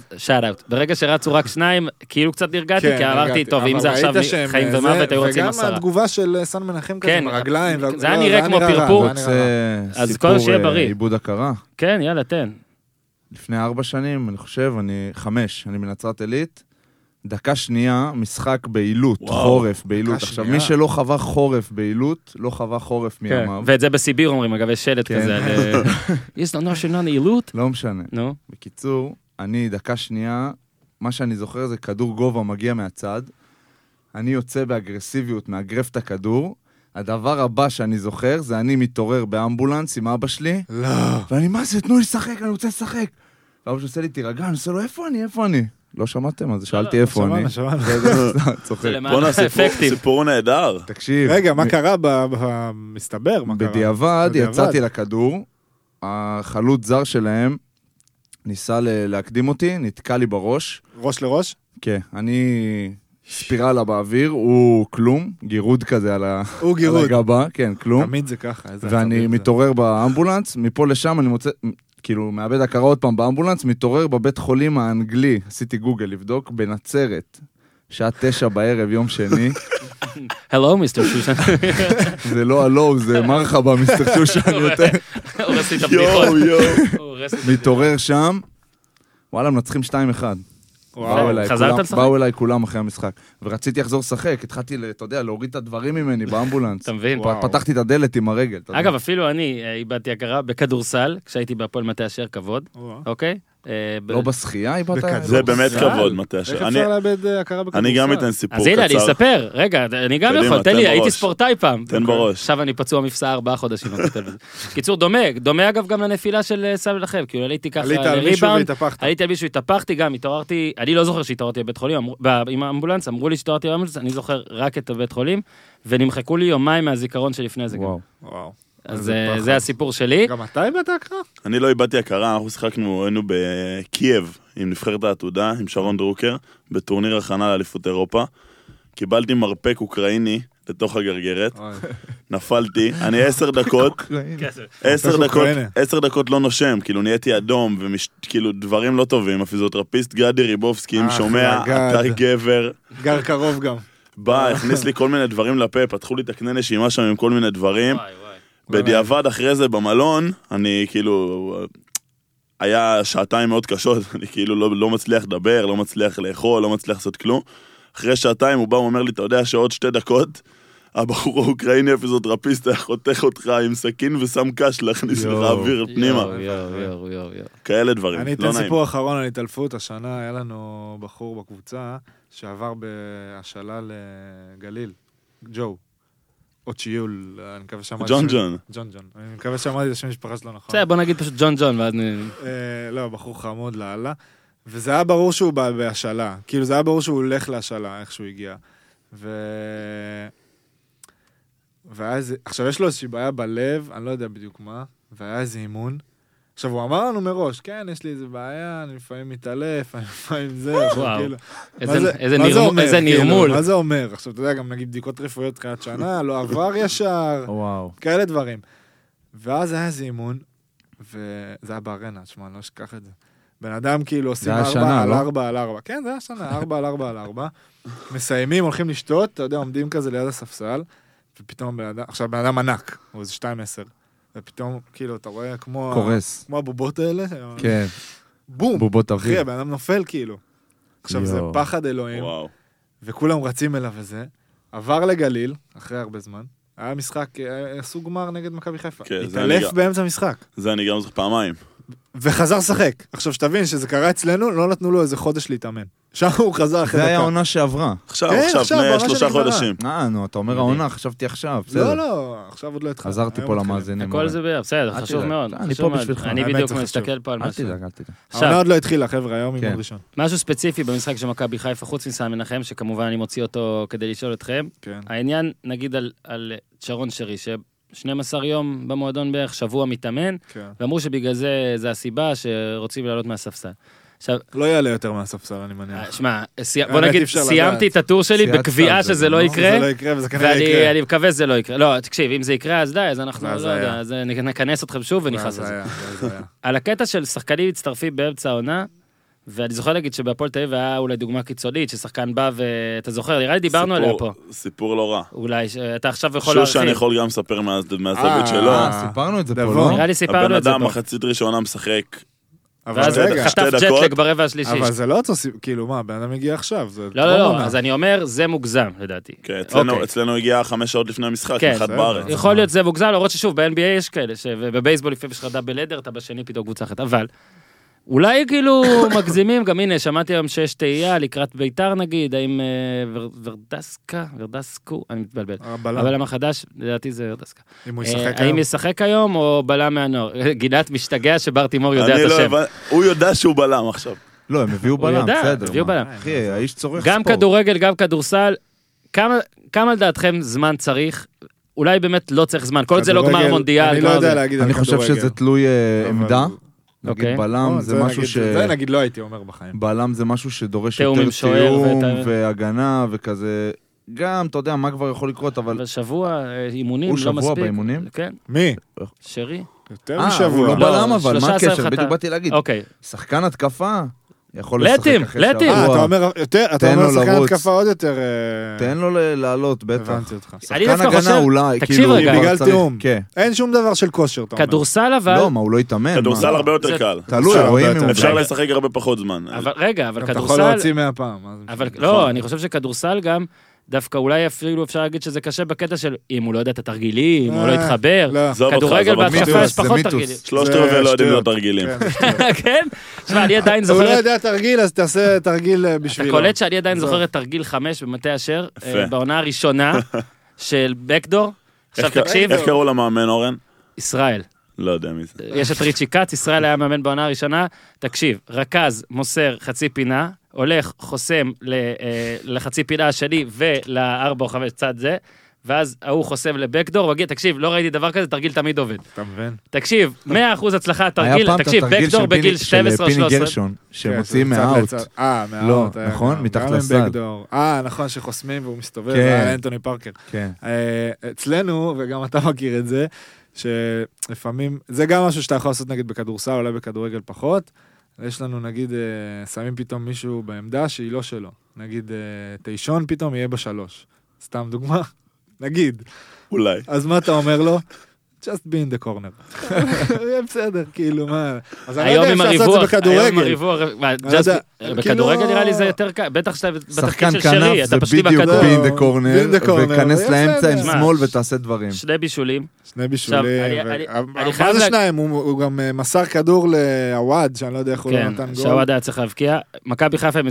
ברגע שרצו רק שניים, כאילו קצת נרגעתי, כי אמרתי, טוב, אם זה עכשיו חיים ומוות, היו רוצים 10. וגם התגובה של סן מנחם כזה, כן, ברגליים. זה היה נראה כמו פרפור. אני רוצה אז כל שיהיה בריא. עיבוד הכרה. כן, יאללה, תן. לפני 4 שנים, אני חושב, 5, אני מנצרת עילית. דקה שנייה, משחק בעילות, וואו. חורף בעילות. עכשיו, שנייה. מי שלא חווה חורף בעילות, לא חווה חורף מימיו. ואת זה בסיביר אומרים, אגב, יש שלט כן. כזה, על, יש לנו שנון עילות? לא משנה. נו, בקיצור, אני דקה שנייה, מה שאני זוכר זה כדור גובה מגיע מהצד, אני יוצא באגרסיביות, מאגרף את הכדור, הדבר הבא שאני זוכר זה אני מתעורר באמבולנס עם אבא שלי, לא. ואני, מה זה, תנו לי לשחק, אני רוצה לשחק. ואבא שלי עושה לי, תירגע, אני עושה לו, איפה אני? לא שמעתם, אז שאלתי איפה אני. שמענו. צוחק. זה בוא למען נעשה האפקטים. סיפור נהדר. תקשיב. רגע, מה קרה מסתבר? מה קרה? בדיעבד בדיעבד. יצאתי לכדור, החלוץ זר שלהם ניסה להקדים אותי, נתקע לי בראש. ראש לראש? כן, אני ספירלה באוויר, הוא כלום, גירוד כזה על הוא גירוד. הגבה, כן, כלום. תמיד זה ככה. איזה ואני עצבים זה. מתעורר באמבולנס, מפה לשם אני מוצא, כאילו, מאבד הכרה עוד פעם באמבולנס, מתעורר בבית חולים האנגלי, עשיתי גוגל לבדוק, בנצרת, שעה 9 בערב, יום שני, הלו, מיסטר שושן. זה לא הלו, זה מרחבה, מיסטר שושן יותר, הורס לי את הבדיחות. יואו. הורס לי את מתעורר שם, וואלה, מנצחים 2-1. וואו. חזרת לשחק? באו אליי כולם אחרי המשחק, ורציתי לחזור לשחק, התחלתי, אתה יודע, להוריד את הדברים ממני באמבולנס. אתה מבין? וואו. פתחתי את הדלת עם הרגל. אתה יודע. אגב, אפילו אני איבדתי הכרה בכדורסל, כשהייתי בהפועל מטה אשר כבוד, וואו. אוקיי? לא בשחייה איבדת? בכדורסל. זה באמת בכדורסל. כבוד, מטה. איך אני- אפשר לאבד הכרה בכדורסל? אני גם אתן סיפור אז הנה, אני קצר. אספר. רגע, אני גם קדימה, יכול, תן תן לי, הייתי בראש. ספורטאי פעם. תן בראש. עכשיו אני פצוע מפסע 4 חודשים. לא כותב את זה. קיצור, דומה אגב גם לנפילה של סל מנחם, כאילו עליתי ככה עלית על מישהו לריבאונד, והתהפכת. עליתי על מישהו, התהפכתי גם, התעוררתי, אני לא זוכר שהתעוררתי בבית חולים, עם האמבולנס, אמרו לי שהתעוררתי באמבולנס, אני זוכר רק את הבית חולים, ונמחקו לי יומיים מהזיכרון שלפני זה גם. וואו. וואו. אז איזה פחד. זה הסיפור שלי. גם אתה איבדת הכרה? אני לא איבדתי הכרה, אנחנו שיחקנו, היינו בקייב עם נבחרת העתודה, עם שרון דרוקר, בטורניר הכנה לאליפות אירופה. קיבלתי מרפק אוקראיני לתוך הגרגרת, אוי. נפלתי, אני 10 דקות, 10 דקות לא נושם, כאילו נהייתי אדום, וכאילו דברים לא טובים, הפיזיותרפיסט גדי ריבובסקי, אם שומע, גד. אתה גבר, גר קרוב גם. בא, הכניס לי כל מיני דברים לפה, פתחו לי את הקנה נשימה שם עם כל מיני דברים, וואי, וואי. בדיעבד אחרי זה במלון, אני כאילו, היה 2 מאוד קשות, אני כאילו לא מצליח לדבר, לא מצליח לאכול, לא מצליח לעשות כלום. אחרי 2 הוא בא ואומר לי, אתה יודע שעוד 2 דקות, הבחור האוקראיני הפיזיותרפיסט היה חותך אותך עם סכין ושם קש להכניס לך אוויר פנימה. יואו. כאלה דברים, אני לא אתן נעים. סיפור אחרון על התעלפות. השנה היה לנו בחור בקבוצה שעבר בהשאלה לגליל, ג'ו. או צ'יול, אני מקווה שאמרתי... ג'ון. ג'ון. אני מקווה שאמרתי את השם משפחה שלו נכון. בסדר, בוא נגיד פשוט ג'ון, ואז לא, בחור חמוד לאללה. וזה היה ברור שהוא בא בהשאלה. כאילו, זה היה ברור שהוא הולך להשאלה, איך שהוא הגיע. והיה איזה... עכשיו, יש לו איזושהי בעיה בלב, אני לא יודע בדיוק מה, והיה איזה אימון, עכשיו, הוא אמר לנו מראש, כן, יש לי איזה בעיה, אני לפעמים מתעלף, אני לפעמים זה, וואו. כאילו, איזה מה זה אומר, איזה כאילו, נרמול. מה זה אומר? עכשיו, אתה יודע, גם נגיד בדיקות רפואיות תחילת שנה, לא עבר ישר, וואו. כאלה דברים. ואז היה איזה אימון, וזה היה בארנה, תשמע, אני לא אשכח את זה. בן אדם כאילו עושים 4 על 4 על 4. כן, זה היה שנה, 4 על 4 על 4. מסיימים, הולכים לשתות, אתה יודע, עומדים כזה ליד הספסל, ופתאום בן אדם, עכשיו בן אדם ענק, הוא איזה 2-10. ופתאום, כאילו, אתה רואה כמו... קורס. כמו הבובות האלה. כן. בום. בובות אוויר. אחי, הבן אדם נופל כאילו. עכשיו, זה פחד אלוהים. וואו. וכולם רצים אליו וזה. עבר לגליל, אחרי הרבה זמן. היה משחק, עשו גמר נגד מכבי חיפה. כן, התעלף באמצע המשחק. זה אני גם זוכר פעמיים. וחזר לשחק. עכשיו, שתבין שזה קרה אצלנו, לא נתנו לו איזה חודש להתאמן. שם הוא חזר אחרי זה היה דקה. העונה שעברה. עכשיו, כן, לפני עכשיו, 3 שנגמרה. חודשים. נו, אתה אומר העונה, חשבתי עכשיו. בסדר. לא, עכשיו עוד לא התחלנו. חזרתי פה למאזינים. הכל זה בסדר, אל חשוב תדאג. מאוד. אני חשוב פה מאוד. בשבילך. אני האמת, בדיוק זה חשוב. מסתכל פה על אל משהו. תדאג, אל תדאג. העונה עכשיו, עוד לא התחילה, חבר'ה, היום כן. אימון ראשון. משהו ספציפי במשחק של מכבי חיפה, חוץ מסן מנחם, שכמובן אני מוציא אותו כדי לשאול אתכם. כן. העניין, נגיד על שרון שרי, ש12 יום במועדון בערך, שבוע מתאמן, כן. ואמרו שבגלל זה הסיבה שרוצים לעלות מהספסל. עכשיו, לא יעלה יותר מהספסל, אני מניח. שמע, בוא האמת, נגיד, אי אפשר סיימתי לדעת. את הטור שלי סיעת בקביעה סל, שזה לא זה יקרה, זה לא יקרה, וזה כנראה יקרה. ואני מקווה שזה לא יקרה. לא, תקשיב, אם זה יקרה, אז די, אז אנחנו, אז לא היה. יודע, אז נכנס אתכם שוב ונכנס לזה. זה היה. על הקטע של שחקנים מצטרפים באמצע העונה, ואני זוכר להגיד שבהפועל תל אביב היה אולי דוגמה קיצונית, ששחקן בא ואתה זוכר, נראה לי דיברנו עליה פה. סיפור לא רע. אולי, אתה עכשיו יכול שוש שאני להרחיב. יכול גם לספר מהזווית שלו. סיפרנו את זה פה, דבון. לא? נראה לי הבן סיפרנו את זה אדם פה. מחצית ראשונה משחק. אבל ואז רגע, חטף שתי דקות. ג'טלג ברבע השלישי. אבל זה לא אותו סיפור, כאילו מה, בן אדם הגיע עכשיו, זה לא, לא, לא, טרום-עונה. אז אני אומר, זה מוגזם, לדעתי. כן, אוקיי. אצלנו הגיע 5 שעות לפני המשחק, כן, אחד בסדר. בארץ. יכול להיות זה מוגזם, למרות ששוב, ב-NBA יש כאלה, ובבייסבול לפעמים יש לך דאבל אדר, אתה בשני פתאום קבוצה אחת, אבל אולי כאילו מגזימים, גם הנה, שמעתי היום שיש תהייה לקראת ביתר נגיד, האם ורדסקו, אני מתבלבל. הבלם החדש, לדעתי זה ורדסקה. אם הוא ישחק האם היום. ישחק היום או בלם מהנוער? גינת משתגע שבר תימור יודע אני את לא השם. הבנ- הוא יודע שהוא בלם עכשיו. לא, הם הביאו הוא בלם, יודע, בסדר. הביאו מה? בלם. אחי, האיש צורך גם ספורט. כדורגל, גם כדורסל, כמה לדעתכם זמן צריך? אולי באמת לא צריך זמן, כל עוד זה לא גמר כדורגל, מונדיאל. אני לא גמר יודע זה. להגיד על אני כדורגל. חושב שזה תלוי עמדה. אוקיי. נגיד בלם או, זה משהו נגיד- זה נגיד לא הייתי אומר בחיים. בלם זה משהו שדורש תיאום יותר עם שוער תיאום ואת ה- והגנה וכזה. גם, אתה יודע, מה כבר יכול לקרות, אבל... אבל שבוע, אימונים, הוא לא שבוע מספיק. באימונים? כן, מי? שרי. יותר הוא משבוע. לא לא, בלם, אבל 13 מה הקשר? חטא. בדיוק באתי להגיד. אוקיי. שחקן התקפה יכול לשחק לטים, אחרי לטים. שבוע. אתה אומר יותר, אתה תן אומר לו שחקן לרוץ. התקפה עוד יותר... תן לו לעלות, בטח. הבנתי אותך. אני שחקן דווקא הגנה חושב- אולי, תקשיב כאילו... רגע. כבר בגלל צריך- תיאום. כן. אין שום דבר של כושר, אתה אומר. כדורסל אבל, לא, מה, הוא לא יתאמן. כדורסל מה? הרבה יותר זה- קל. תלוי, אפשר רואים הרבה אם הוא... אפשר לשחק הרבה פחות זמן. אבל רגע, אבל אתה יכול כדורסל, להוציא מהפעם. מה זה אבל משנה? לא, אני חושב שכדורסל גם, דווקא אולי אפילו אפשר להגיד שזה קשה בקטע של אם הוא לא יודע את התרגילים, הוא לא יתחבר. לא. עזוב אותך, כדורגל עזוב אותך. בהתקפה מיתוס, יש זה פחות מיתוס. תרגילים. 3 זה רבעי לא יודעים שטויות. להיות תרגילים. כן, שטויות. כן? תשמע, אני עדיין הוא לא זוכר, יודע תרגיל, אז תעשה תרגיל אתה בשבילו. קולט שאני עדיין עזוב. זוכר את תרגיל 5 במטה אשר, יפה. בעונה הראשונה של בקדור. עכשיו תקשיב, איך קראו למאמן אורן? ישראל. לא יודע מי זה. יש את ריצ'י קאץ, ישראל היה מאמן בעונה הראשונה, תקשיב, רכז, מוסר, חצי פינה, הולך, חוסם לחצי פינה השני ול4 או 5 צד זה, ואז ההוא חוסם לבקדור, וגיע, תקשיב, לא ראיתי דבר כזה, תרגיל תמיד עובד. אתה מבין? תקשיב, 100% הצלחה, היה תרגיל, פעם את תקשיב, התרגיל בקדור של בגיל פיני- 12 או של פיני 13. גרשון, שמוציאים כן, זה מהאוט. צד לצד. מהאוט. לא, היה נכון? גם- מתחת גם עם לסל. בקדור. נכון, שחוסמים והוא מסתובב, כן. זה היה אנטוני פארקר. כן. אצלנו, וגם אתה מכיר את זה, שלפעמים, זה גם משהו שאתה יכול לעשות נגיד בכדורסל, אולי בכדורגל פחות. יש לנו נגיד, שמים פתאום מישהו בעמדה שהיא לא שלו. נגיד, תישון פתאום יהיה בשלוש. סתם דוגמה. נגיד. אולי. אז מה אתה אומר לו? just be in the corner. יהיה בסדר, כאילו, מה... אז אני לא היום יודע, עם אפשר לעשות את זה הריווח, היום עם בכדורגל. הריווח, מה, לא יודע, בכדורגל כאילו- נראה לי זה יותר קל, בטח שאתה בתפקיד שחקן של כנף שרי, זה אתה פשוט בדיוק בכדור. בי אין דה קורנר, be in the corner, וכנס יהיה לאמצע עם בסדר. שמאל ותעשה דברים. שני בישולים, שני בישולים. אני מה חייב זה לה- שניים? הוא גם מסר כדור לעווד, שאני לא יודע איך הוא לא כן, נתן גול. שעווד היה צריך להבקיע. מכבי חיפה עם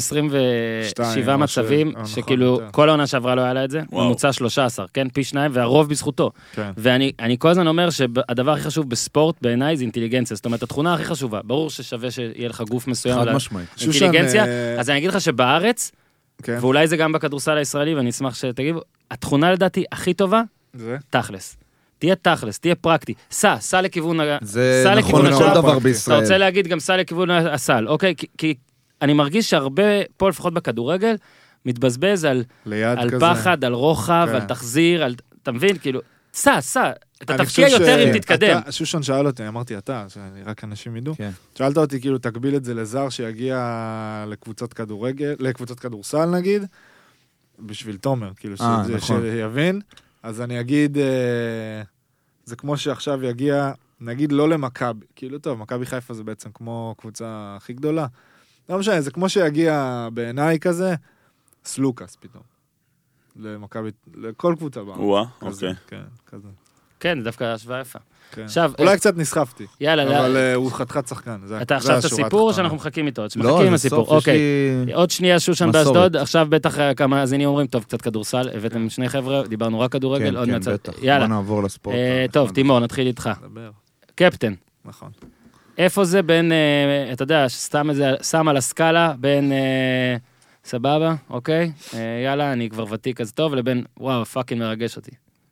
27 שתיים, מצבים, נכון, שכאילו יותר. כל העונה שעברה לא היה לה את זה, וואו. ממוצע 13, כן, פי 2, והרוב בזכותו. כן. ואני כל הזמן אומר שהדבר הכי חשוב בספורט בעיניי זה אינטליגנציה, זאת אומרת, התכונה הכי חשובה, ברור ששווה שיהיה לך גוף מסוים חד משמעית. לאינטליגנציה, שושן, אז אני אגיד לך שבארץ, כן. ואולי זה גם בכדורסל הישראלי, ואני אשמח שתגיבו, התכונה לדעתי הכי טובה, זה? תכלס. תהיה תכלס, תהיה פרקטי. סע לכיוון זה נכון לכל דבר בישראל. אתה רוצה להגיד גם סע לכיוון הסל, אוקיי? כי אני מרגיש שהרבה, פה לפחות בכדורגל, מתבזבז על פחד, על רוחב, על תחזיר, אתה מבין? כאילו, סע, אתה תפקיע יותר אם תתקדם. שושון שאל אותי, אמרתי אתה, רק אנשים ידעו. שאלת אותי, כאילו, תקביל את זה לזר שיגיע לקבוצות כדורגל, לקבוצות כדורסל נגיד, בשביל תומר, כאילו, שיבין. אז אני אגיד, זה כמו שעכשיו יגיע, נגיד לא למכבי, כאילו טוב, מכבי חיפה זה בעצם כמו קבוצה הכי גדולה. לא משנה, זה כמו שיגיע בעיניי כזה, סלוקס פתאום. למכבי, לכל קבוצה בארץ. וואה, אוקיי. כן, כזה. כן, דווקא השוואה יפה. עכשיו, אולי קצת נסחפתי. יאללה, אבל הוא חתיכת שחקן. אתה עכשיו את הסיפור שאנחנו מחכים איתו. מחכים עם הסיפור. אוקיי. עוד שנייה שושן באשדוד, עכשיו בטח כמה מאזינים אומרים, טוב, קצת כדורסל, הבאתם שני חבר'ה, דיברנו רק כדורגל, עוד כן, מצד. בטח. יאללה. בוא נעבור לספורט. טוב, תימור, נתחיל איתך. קפטן. נכון. איפה זה בין, אתה יודע, סתם איזה, שם על הסקאלה בין, סבבה, אוקיי? יאללה, אני כבר ותיק אז טוב, לבין, וואו, פאקינג מרגש אותי.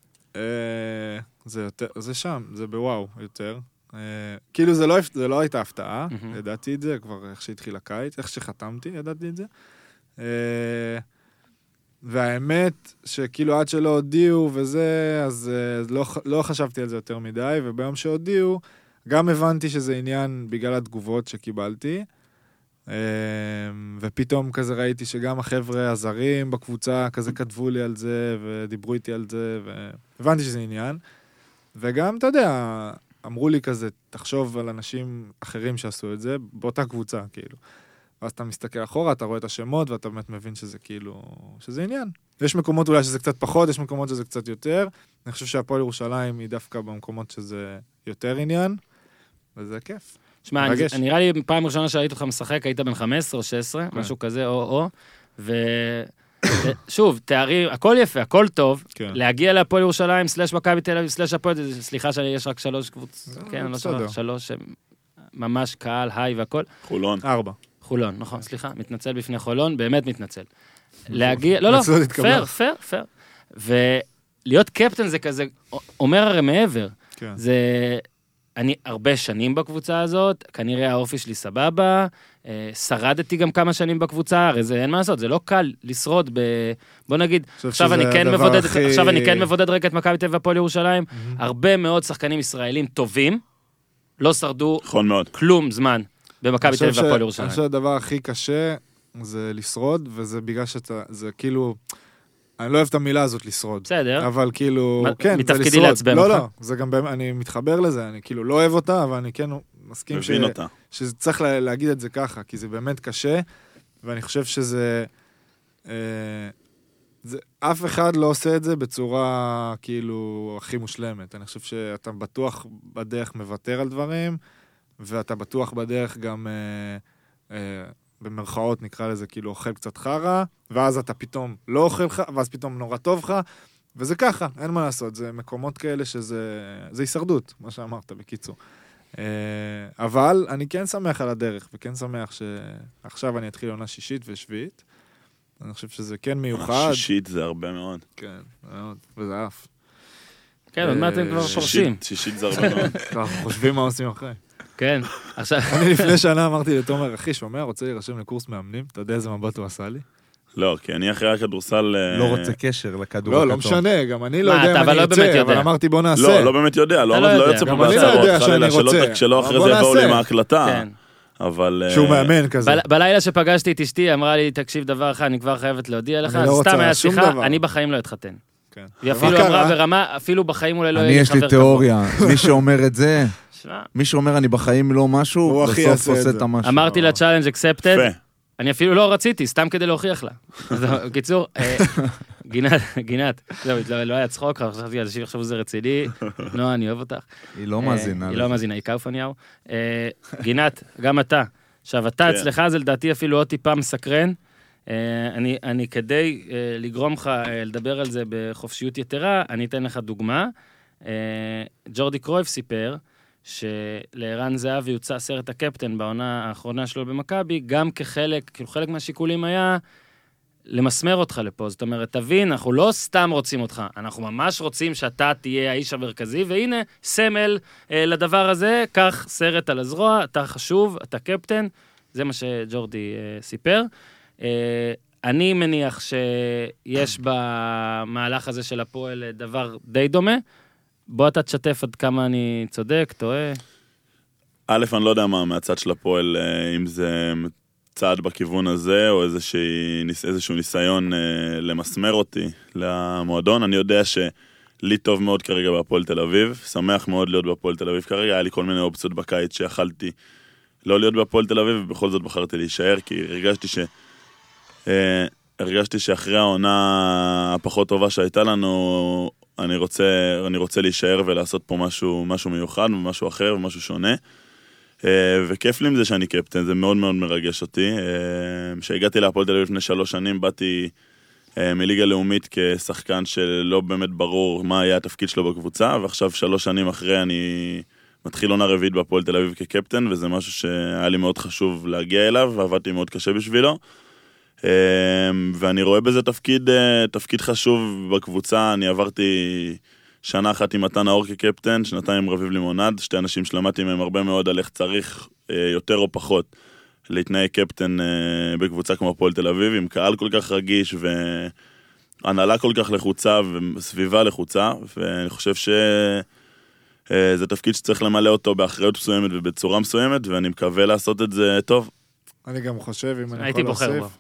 זה שם, זה בוואו יותר. כאילו זה לא הייתה הפתעה, ידעתי את זה, כבר איך שהתחיל הקיץ, איך שחתמתי, ידעתי את זה. והאמת שכאילו עד שלא הודיעו וזה, אז לא חשבתי על זה יותר מדי, וביום שהודיעו, גם הבנתי שזה עניין בגלל התגובות שקיבלתי, ופתאום כזה ראיתי שגם החבר'ה הזרים בקבוצה כזה כתבו לי על זה, ודיברו איתי על זה, והבנתי שזה עניין. וגם, אתה יודע, אמרו לי כזה, תחשוב על אנשים אחרים שעשו את זה, באותה קבוצה, כאילו. ואז אתה מסתכל אחורה, אתה רואה את השמות, ואתה באמת מבין שזה כאילו, שזה עניין. יש מקומות אולי שזה קצת פחות, יש מקומות שזה קצת יותר. אני חושב שהפועל ירושלים היא דווקא במקומות שזה יותר עניין, וזה כיף. שמע, נראה לי פעם ראשונה שראיתי אותך משחק, היית בן 15 או 16, משהו כזה, או, ושוב, תארי, הכל יפה, הכל טוב, להגיע להפועל ירושלים, סלש מכבי תל אביב, סלש הפועל, סליחה שיש רק 3 קבוצות, כן, לא 3, ממש קהל, היי והכל. חולון. 4. חולון, נכון, סליחה, מתנצל בפני חולון, באמת מתנצל. להגיע, לא, פייר. ולהיות קפטן זה כזה, אומר הרי מעבר, זה... אני הרבה שנים בקבוצה הזאת, כנראה האופי שלי סבבה, שרדתי גם כמה שנים בקבוצה, הרי זה אין מה לעשות, זה לא קל לשרוד בוא נגיד, עכשיו אני כן מבודד רגע את מכבי תל אביב והפועל ירושלים, הרבה מאוד שחקנים ישראלים טובים, לא שרדו כלום זמן במכבי תל אביב והפועל ירושלים. אני חושב שהדבר הכי קשה זה לשרוד, וזה בגלל זה כאילו... אני לא אוהב את המילה הזאת לשרוד. בסדר. אבל כאילו, כן, זה לשרוד. מתפקידי לעצבן אותך. לא, זה גם, אני מתחבר לזה, אני כאילו לא אוהב אותה, אבל אני כן מסכים שצריך להגיד את זה ככה, כי זה באמת קשה, ואני חושב שזה, אף אחד לא עושה את זה בצורה כאילו הכי מושלמת. אני חושב שאתה בטוח בדרך מוותר על דברים, ואתה בטוח בדרך גם... במרכאות נקרא לזה כאילו אוכל קצת חרה, ואז אתה פתאום לא אוכל לך, ואז פתאום נורא טוב לך, וזה ככה, אין מה לעשות, זה מקומות כאלה שזה הישרדות, מה שאמרת בקיצור. אבל אני כן שמח על הדרך, וכן שמח שעכשיו אני אתחיל עונה 6 ו7, אני חושב שזה כן מיוחד. 6 זה הרבה מאוד. כן, מאוד, וזה אף. כן, עוד מעט אתם כבר פורשים. 6 זה הרבה מאוד. אנחנו חושבים מה עושים אחרי. כן, עכשיו... אני לפני שנה אמרתי לתומר, אחי, שומע, רוצה להירשם לקורס מאמנים? אתה יודע איזה מבט הוא עשה לי? לא, כי אני אחרי הכדורסל... לא רוצה קשר לכדור הכתוב. לא משנה, גם אני לא יודע אם אני יוצא, אבל אמרתי בוא נעשה. לא באמת יודע, לא יוצא פה בהצהרות, שלא אחרי זה יבואו לי עם ההקלטה. אבל... שהוא מאמן כזה. בלילה שפגשתי את אשתי, אמרה לי, תקשיב דבר אחד, אני כבר חייבת להודיע לך, סתם היה שיחה, אני בחיים לא אתחתן. היא אפילו אמרה ברמה, אפילו בחיים אולי לא יהיה חבר כבוד. אני יש לי תיאוריה, מי שאומר את זה, מי שאומר אני בחיים לא משהו, בסוף עושה את המשהו. אמרתי לה צ'אלנג' אקספטד, אני אפילו לא רציתי, סתם כדי להוכיח לה. בקיצור, גינת, לא היה צחוק, חשבתי על עכשיו זה רציני, לא, אני אוהב אותך. היא לא מאזינה. היא לא מאזינה, היא קאופניהו. גינת, גם אתה. עכשיו, אתה אצלך זה לדעתי אפילו עוד טיפה מסקרן, אני כדי לגרום לך לדבר על זה בחופשיות יתרה, אני אתן לך דוגמה. ג'ורדי קרויף סיפר שלערן זהבי יוצא סרט הקפטן בעונה האחרונה שלו במכבי, גם כחלק, כאילו חלק מהשיקולים היה למסמר אותך לפה, זאת אומרת, תבין, אנחנו לא סתם רוצים אותך, אנחנו ממש רוצים שאתה תהיה האיש המרכזי, והנה, סמל לדבר הזה, קח סרט על הזרוע, אתה חשוב, אתה קפטן, זה מה שג'ורדי סיפר. אני מניח שיש במהלך הזה של הפועל דבר די דומה, בוא אתה תשתף עד כמה אני צודק, טועה. א', אני לא יודע מה מהצד של הפועל, אם זה צעד בכיוון הזה, או איזשהו ניסיון למסמר אותי למועדון. אני יודע שלי טוב מאוד כרגע בהפועל תל אביב, שמח מאוד להיות בהפועל תל אביב כרגע, היה לי כל מיני אופציות בקיץ שיכלתי לא להיות בהפועל תל אביב, ובכל זאת בחרתי להישאר, כי הרגשתי שאחרי העונה הפחות טובה שהייתה לנו, אני רוצה להישאר ולעשות פה משהו מיוחד, ומשהו אחר, ומשהו שונה. וכיף לי עם זה שאני קפטן, זה מאוד מאוד מרגש אותי. כשהגעתי להפועל תל אביב לפני 3 שנים, באתי מליגה לאומית כשחקן שלא באמת ברור מה היה התפקיד שלו בקבוצה, ועכשיו 3 שנים אחרי אני מתחיל עונה רביעית בהפועל תל אביב כקפטן, וזה משהו שהיה לי מאוד חשוב להגיע אליו, ועבדתי מאוד קשה בשבילו. ואני רואה בזה תפקיד חשוב בקבוצה. אני עברתי שנה אחת עם מתן האור כקפטן, 2 עם רביב לימונד, 2 אנשים שלמדתי מהם הרבה מאוד על איך צריך יותר או פחות להתנהג קפטן בקבוצה כמו הפועל תל אביב, עם קהל כל כך רגיש והנהלה כל כך לחוצה וסביבה לחוצה, ואני חושב שזה תפקיד שצריך למלא אותו באחריות מסוימת ובצורה מסוימת, ואני מקווה לעשות את זה טוב. אני גם חושב, אם אני הייתי יכול בוחר להוסיף,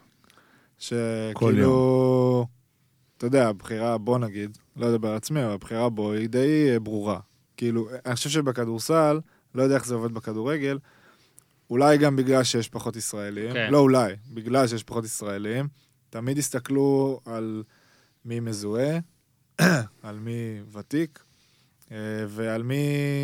שכאילו, אתה יודע, הבחירה בו נגיד, לא יודע בעצמי, אבל הבחירה בו היא די ברורה. כאילו, אני חושב שבכדורסל, לא יודע איך זה עובד בכדורגל, אולי גם בגלל שיש פחות ישראלים, כן. לא אולי, בגלל שיש פחות ישראלים, תמיד הסתכלו על מי מזוהה, על מי ותיק, ועל מי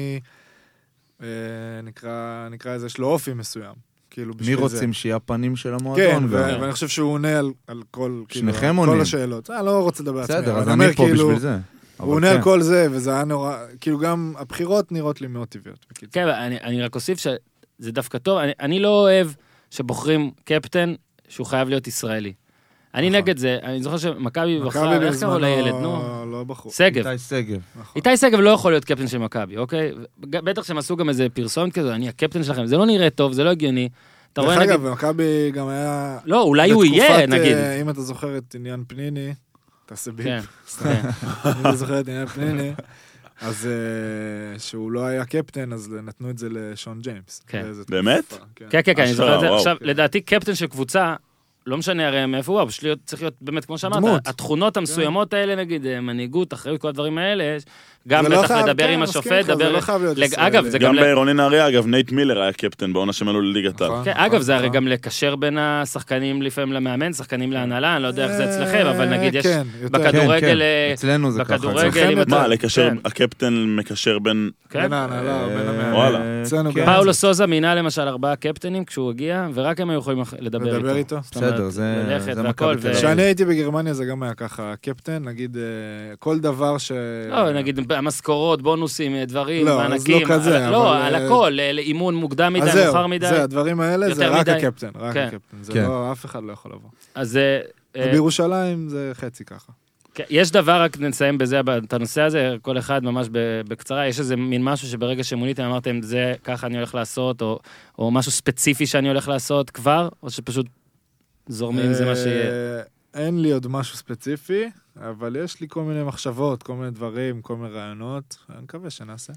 נקרא איזה שלו אופי מסוים. כאילו מי רוצים שיהיה הפנים של המועדון? כן, ואני חושב שהוא עונה על כל השאלות. אני לא רוצה לדבר עצמי. בסדר, אז אני פה בשביל זה. הוא עונה על כל זה, וזה היה נורא, כאילו גם הבחירות נראות לי מאוד טבעיות. כן, אני רק אוסיף שזה דווקא טוב, אני לא אוהב שבוחרים קפטן שהוא חייב להיות ישראלי. אני נגד זה, אני זוכר שמכבי בחרה, איך קראו לילד, נו? לא בחור. סגב. איתי סגב. איתי סגב לא יכול להיות קפטן של מכבי, אוקיי? בטח שהם עשו גם איזה פרסום כזה, אני הקפטן שלכם, זה לא נראה טוב, זה לא הגיוני. דרך אגב, במכבי גם היה... לא, אולי הוא יהיה, נגיד. אם אתה זוכר את עניין פניני, תעשה ביפ. כן. אם אתה זוכר את עניין פניני, אז שהוא לא היה קפטן, אז נתנו את זה לשון ג'יימס. באמת? כן, אני זוכר את זה. עכשיו, לדעתי, קפטן של קבוצה, לא משנה הרי מאיפה הוא, פשוט צריך להיות באמת, כמו שאמרת, התכונות המסוימות האלה, נגיד, מנהיגות, אחריות, כל הדברים האלה, גם בטח לדבר עם השופט, אגב, זה גם בעירוני נהריה, אגב, נייט מילר היה קפטן בעונה שהם עלו לליגת העל. אגב, זה הרי גם לקשר בין השחקנים לפעמים למאמן, שחקנים להנהלה, אני לא יודע איך זה אצלכם, אבל נגיד יש בכדורגל, אצלנו זה ככה. מה, לקשר, הקפטן מקשר בין... בין ההנהלה, בין המאמן. פאולו סוזה מינה למשל 4 קפטנים כשהוא הגיע, ורק הם היו יכולים לדבר איתו. בסדר, זה מכבי תל אביב. כשאני הייתי בגרמניה זה גם היה ככה, קפטן, נגיד, כל דבר ש... לא, נגיד, המשכורות, בונוסים, דברים, מענקים. לא, אז לא כזה. לא, על הכל, לאימון מוקדם מדי, מאוחר מדי. זה, הדברים האלה, זה רק הקפטן, רק הקפטן. זה לא, אף אחד לא יכול לבוא. אז בירושלים זה חצי ככה. יש דבר, רק נסיים בזה, את הנושא הזה, כל אחד ממש בקצרה, יש איזה מין משהו שברגע שמוניתם אמרתם, זה ככה אני הולך לעשות, או משהו ספציפי שאני הולך לעשות כבר, או שפשוט זורמים, זה מה שיהיה. אין לי עוד משהו ספציפי, אבל יש לי כל מיני מחשבות, כל מיני דברים, כל מיני רעיונות, אני מקווה שנעשה.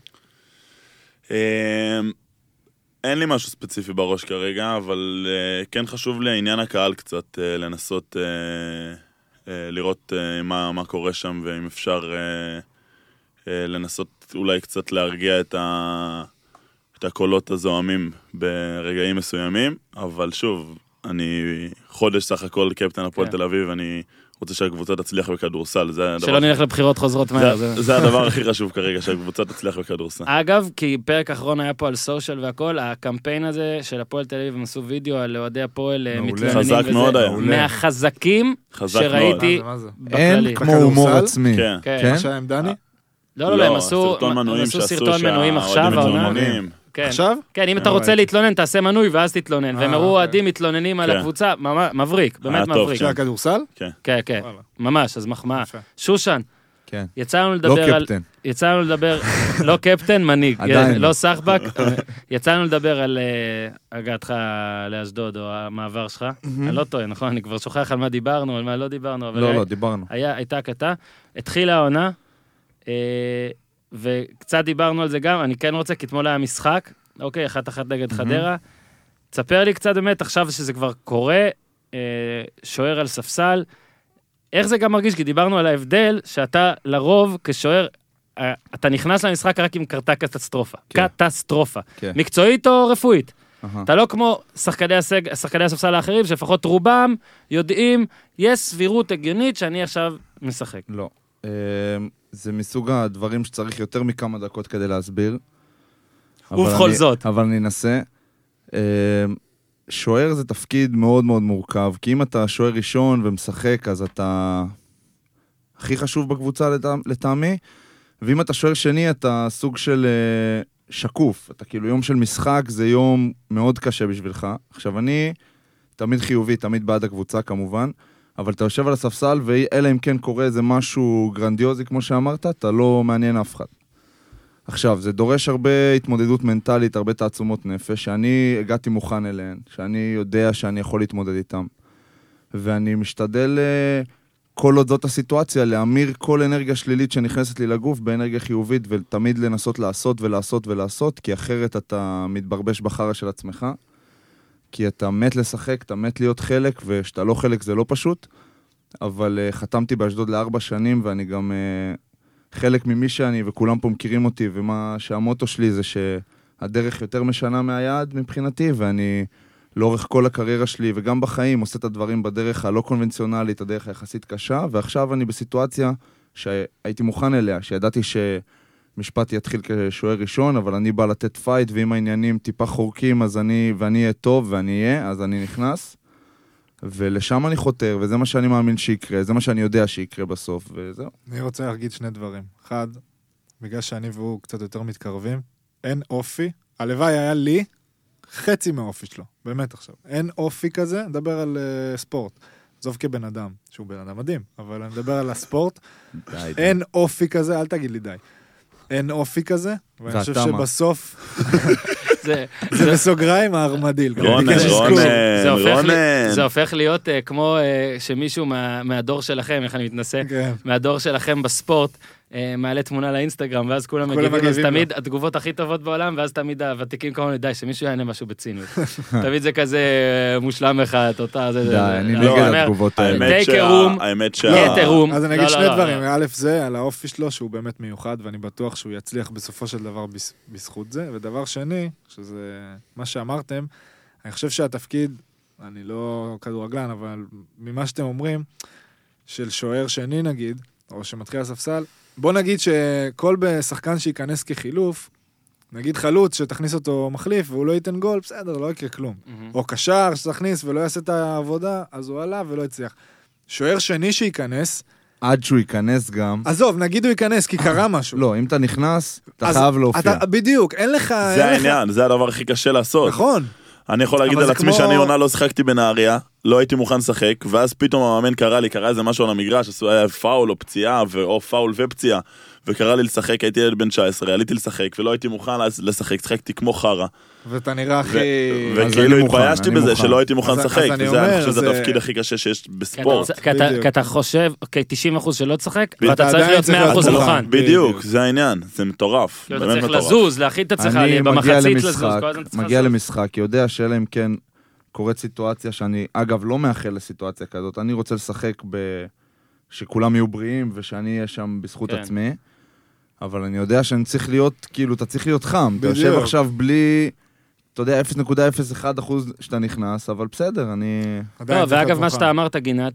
אין לי משהו ספציפי בראש כרגע, אבל כן חשוב לי עניין הקהל קצת, לנסות לראות מה קורה שם, ואם אפשר לנסות אולי קצת להרגיע את הקולות הזוהמים ברגעים מסוימים, אבל שוב, אני חודש סך הכל קפטן הפועל תל אביב, אני רוצה שהקבוצה תצליח בכדורסל. שלא נלך לבחירות חוזרות מהר. זה הדבר הכי חשוב כרגע, שהקבוצה תצליח בכדורסל. אגב, כי פרק האחרון היה פה על סושיאל והכל, הקמפיין הזה של הפועל תל אביב, הם עשו וידאו על אוהדי הפועל מתלוננים. חזק מאוד היה. מהחזקים שראיתי בכללי. אין כמו הומור עצמי. מה שהיה עם דני? לא, הם עשו סרטון מנויים עכשיו, העונה. כן. עכשיו? כן, אם אתה רוצה להתלונן, תעשה מנוי ואז תתלונן. והם הראו אוהדים מתלוננים על הקבוצה, מבריק, באמת מבריק. של הכדורסל? כן, כן, ממש, אז מחמאה. שושן, כן. יצאנו לדבר, לא קפטן, מנהיג, לא סחבק, יצאנו לדבר על הגעתך לאשדוד או המעבר שלך, אני לא טועה, נכון? אני כבר שוכח על מה דיברנו, על מה לא דיברנו, לא, דיברנו. הייתה קטע, התחילה העונה, וקצת דיברנו על זה גם, אני כן רוצה, כי אתמול היה משחק, אוקיי, 1-1 נגד חדרה, תספר לי קצת באמת, עכשיו שזה כבר קורה, שוער על ספסל, איך זה גם מרגיש? כי דיברנו על ההבדל, שאתה לרוב כשוער, אתה נכנס למשחק רק אם קרתה קטסטרופה. קטסטרופה. מקצועית או רפואית. אתה לא כמו שחקני הספסל האחרים, שלפחות רובם יודעים, יש סבירות הגיונית שאני עכשיו משחק. לא. זה מסוג הדברים שצריך יותר מכמה דקות כדי להסביר. ובכל זאת. אבל אני אנסה. שוער זה תפקיד מאוד מאוד מורכב, כי אם אתה שוער ראשון ומשחק, אז אתה הכי חשוב בקבוצה לטעמי, ואם אתה שוער שני, אתה סוג של שקוף. אתה כאילו יום של משחק, זה יום מאוד קשה בשבילך. עכשיו אני תמיד חיובי, תמיד בעד הקבוצה כמובן, אבל אתה יושב על הספסל, ואלה אם כן קורה איזה משהו גרנדיוזי כמו שאמרת, אתה לא מעניין אף אחד. עכשיו, זה דורש הרבה התמודדות מנטלית, הרבה תעצומות נפש, שאני הגעתי מוכן אליהן, שאני יודע שאני יכול להתמודד איתן. ואני משתדל, כל עוד זאת הסיטואציה, להמיר כל אנרגיה שלילית שנכנסת לי לגוף באנרגיה חיובית, ותמיד לנסות לעשות ולעשות ולעשות, כי אחרת אתה מתברבש בחרה של עצמך, כי אתה מת לשחק, אתה מת להיות חלק, ושאתה לא חלק זה לא פשוט, אבל חתמתי באשדוד ל4 שנים, ואני גם חלק ממי שאני, וכולם פה מכירים אותי, ומה שהמוטו שלי זה שהדרך יותר משנה מהיעד מבחינתי, ואני לאורך כל הקריירה שלי, וגם בחיים, עושה את הדברים בדרך הלא קונבנציונלית, הדרך היחסית קשה, ועכשיו אני בסיטואציה שהייתי מוכן אליה, שידעתי שמשפט יתחיל כשוער ראשון, אבל אני בא לתת פייט, ואם העניינים טיפה חורקים, ואני אהיה טוב, ואני אהיה, אז אני נכנס, ולשם אני חותר, וזה מה שאני מאמין שיקרה, זה מה שאני יודע שיקרה בסוף, וזהו. אני רוצה להגיד 2 דברים. 1, בגלל שאני והוא קצת יותר מתקרבים, אין אופי, הלוואי היה לי חצי מהאופי שלו, באמת עכשיו. אין אופי כזה, נדבר על ספורט. עזוב כבן אדם, שהוא בן אדם מדהים, אבל אני מדבר על הספורט. אין אופי כזה, אל תגיד לי די. אין אופי כזה, ואני חושב שבסוף זה בסוגריים הארמדיל. זה הופך להיות כמו שמישהו מהדור שלכם, איך אני מתנסה, מהדור שלכם בספורט, מעלה תמונה לאינסטגרם, ואז כולם מגיבים, אז תמיד התגובות הכי טובות בעולם, ואז תמיד הוותיקים קוראים לי, די, שמישהו יענה משהו בציניות. תמיד זה כזה מושלם אחד, אותה, זה... די, אני נגד התגובות האלה. האמת אז אני אגיד 2 דברים. א', זה על האופי שלו, שהוא באמת מיוחד, ואני בטוח שהוא יצליח בסופו של דבר בזכות זה. ודבר שני, שזה מה שאמרתם, אני חושב שהתפקיד, אני לא כדורגלן, אבל ממה שאתם אומרים, של שוער שני נגיד, או שמתחיל הספסל, בוא נגיד שכל שחקן שייכנס כחילוף, נגיד חלוץ שתכניס אותו מחליף והוא לא ייתן גול, בסדר, לא יקרה כלום. או קשר שתכניס ולא יעשה את העבודה, אז הוא עלה ולא יצליח. שוער שני שייכנס, עד שהוא ייכנס גם. עזוב, נגיד הוא ייכנס כי קרה משהו. לא, אם אתה נכנס, אתה חייב להופיע. בדיוק, אין לך... זה העניין, זה הדבר הכי קשה לעשות. נכון. אני יכול להגיד על עצמי שאני עונה לא שחקתי בנהריה, לא הייתי מוכן לשחק, ואז פתאום המאמן קרא איזה משהו על המגרש, היה פאול או פציעה, או פאול ופציעה, וקרא לי לשחק, הייתי ילד בן 19, עליתי לשחק, ולא הייתי מוכן לשחק, שחקתי כמו חרה. ואתה נראה הכי... וכאילו התביישתי בזה, שלא הייתי מוכן לשחק, וזה אני חושב שזה התפקיד הכי קשה שיש בספורט. כי אתה חושב, 90% שלא תשחק, ואתה צריך להיות 100% מוכן. בדיוק, זה העניין, זה מטורף. אתה צריך לזוז, להכין את עצמך, במחצית לזוז. מגיע למשחק, יודע שאלה אם כן קורית סיטואציה שאני, אגב, לא מאחל לסיטואציה כזאת, אני רוצה לשחק שכולם יהיו בריאים, ושאני אהיה שם בזכות עצמי, אבל אני יודע שאני צריך להיות, כאילו, אתה צריך להיות חם, אתה יושב עכשיו בלי, אתה יודע, 0.01% שאתה נכנס, אבל בסדר, אני... לא, ואגב, מה שאתה אמרת, גינת,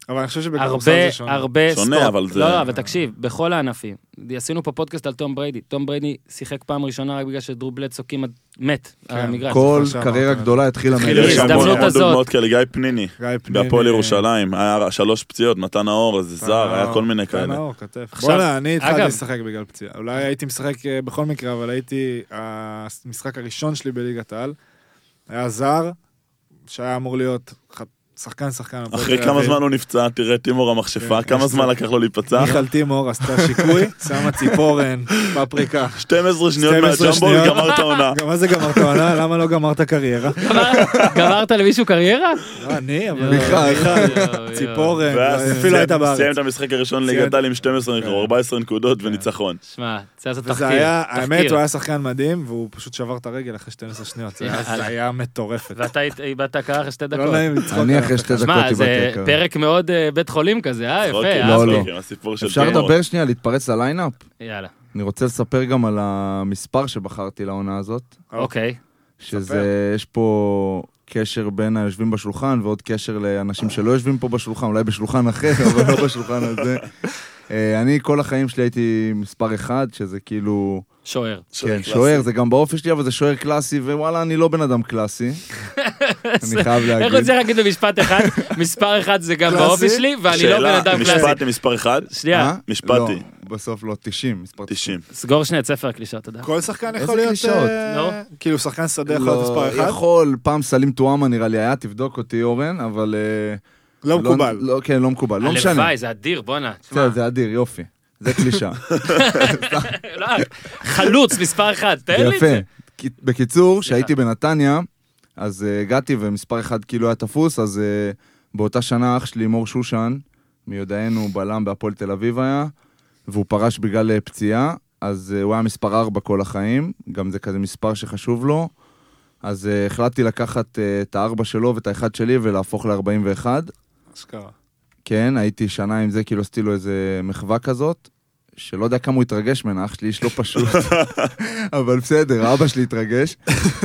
אבל אני חושב שבכדורסל זה שונה. הרבה שונה, אבל זה... לא, אבל תקשיב, בכל הענפים. עשינו פה פודקאסט על תום בריידי. תום בריידי שיחק פעם ראשונה רק בגלל שדרו בלדסו כמעט מת על המגרש. כל קריירה גדולה התחילה יש ההזדמנות המון הזאת. דוגמאות כאלה, גיא פניני, בהפועל ירושלים, היה 3 פציעות, מתן האור, איזה זר, היה כל מיני כאלה. מתן האור, כתף. בוא'נה, אני התחלתי לשחק בגלל פציעה. אולי הייתי משחק בכל מקרה, אבל הייתי, המשחק הראשון שלי בליגת העל, היה זר, שהיה אמור להיות שחקן. אחרי כמה זמן הוא נפצע, תראה, טימור המכשפה, כמה זמן לקח לו להיפצע? מיכל טימור עשתה שיקוי, שמה ציפורן, פפריקה. 12 שניות מהג'מבול, גמרת העונה. מה זה גמרת העונה? למה לא גמרת קריירה? גמרת למישהו קריירה? אני, אבל מיכל, ציפורן, אפילו הייתה בארץ. סיים את המשחק הראשון ליגת העל עם 14 נקודות וניצחון. שמע, זה היה וזה היה, האמת, הוא היה שחקן מדהים, והוא פשוט שבר את הרגל אחרי 12 שניות. זה היה מטורפת. ואתה איבדת ככה 2 דקות. לא נעים לצחוק. אני אחרי 2 דקות איבדתי. זה פרק מאוד בית חולים כזה, יפה. לא. הסיפור של אפשר לדבר שנייה, להתפרץ לליינאפ? יאללה. אני רוצה לספר גם על המספר שבחרתי לעונה הזאת. אוקיי. שזה, יש פה קשר בין היושבים בשולחן, ועוד קשר לאנשים שלא יושבים פה בשולחן, אולי בשולחן אחר, אבל לא בשולחן הזה. אני כל החיים שלי הייתי מספר 1, שזה כאילו... שוער. כן, שוער, זה גם באופי שלי, אבל זה שוער קלאסי, ווואלה, אני לא בן אדם קלאסי. אני חייב להגיד. איך רוצה להגיד במשפט אחד? מספר 1 זה גם באופי שלי, ואני לא בן אדם קלאסי. משפט למספר 1? שנייה. משפטי. בסוף לא, 90, מספר 90. סגור שני את ספר הקלישות, תודה. כל שחקן יכול איזה להיות... קלישות? כאילו שחקן שדה יכול להיות מספר 1? לא, יכול, פעם סלים טועמה נראה לי היה, תבדוק אותי אורן, אבל... לא מקובל. כן, לא מקובל, לא משנה. הלוואי, זה אדיר, בונה. זה אדיר, יופי. זה קלישה. חלוץ, מספר 1, תן לי את זה. יפה. בקיצור, שהייתי בנתניה, אז הגעתי ומספר 1 כאילו היה תפוס, אז באותה שנה אח שלי, מור שושן, מיודענו בלם בהפועל תל אביב היה, והוא פרש בגלל פציעה, אז הוא היה מספר 4 כל החיים, גם זה כזה מספר שחשוב לו, אז החלטתי לקחת את ה4 שלו ואת ה1 שלי ולהפוך ל41. אשכרה. כן, הייתי שנה עם זה, כאילו עשיתי לו איזה מחווה כזאת, שלא יודע כמה הוא התרגש ממנה, אח שלי איש לא פשוט, אבל בסדר, אבא שלי התרגש.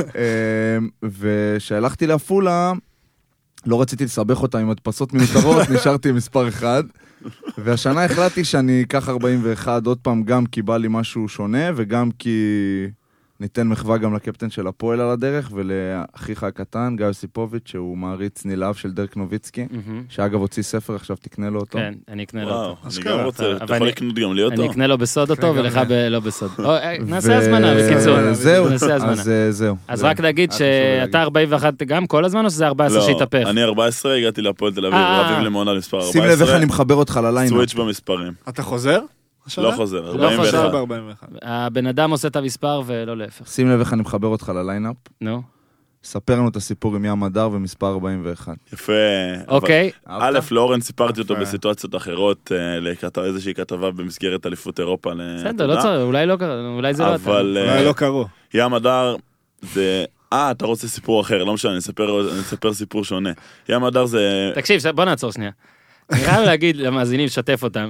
ושהלכתי לעפולה, לא רציתי לסבך אותה עם הדפסות מיותרות, נשארתי עם מספר 1, והשנה החלטתי שאני אקח 41, עוד פעם גם כי בא לי משהו שונה, וגם כי ניתן מחווה גם לקפטן של הפועל על הדרך, ולאחיך הקטן, גיא יוסיפוביץ', שהוא מעריץ נלהב של דרק נוביצקי, שאגב הוציא ספר, עכשיו תקנה לו אותו. כן, אני אקנה לו אותו. אני גם רוצה, אתה יכול לקנות גם לי אותו. אני אקנה לו בסוד אותו, ולך לא בסוד. נעשה הזמנה, בקיצור. זהו. אז רק להגיד שאתה 41 גם כל הזמן, או שזה 14 שהתהפך? אני 14, הגעתי להפועל תל אביב, רבים למעונה למספר 14. שים לב איך אני מחבר אותך לליינאפ. סוויץ' במספרים. אתה חוזר? לא חוזר, 41. הבן אדם עושה את המספר ולא להפך. שים לב איך אני מחבר אותך לליינאפ. נו. ספר לנו את הסיפור עם ים הדר ומספר 41. יפה. אוקיי. א', לאורן סיפרתי אותו בסיטואציות אחרות, איזושהי כתבה במסגרת אליפות אירופה. בסדר, לא צריך, אולי זה לא אתה. אולי לא קראו. ים הדר זה... אתה רוצה סיפור אחר, לא משנה, אני אספר סיפור שונה. ים הדר זה... תקשיב, בוא נעצור שנייה. אני חייב להגיד למאזינים, שתף אותם,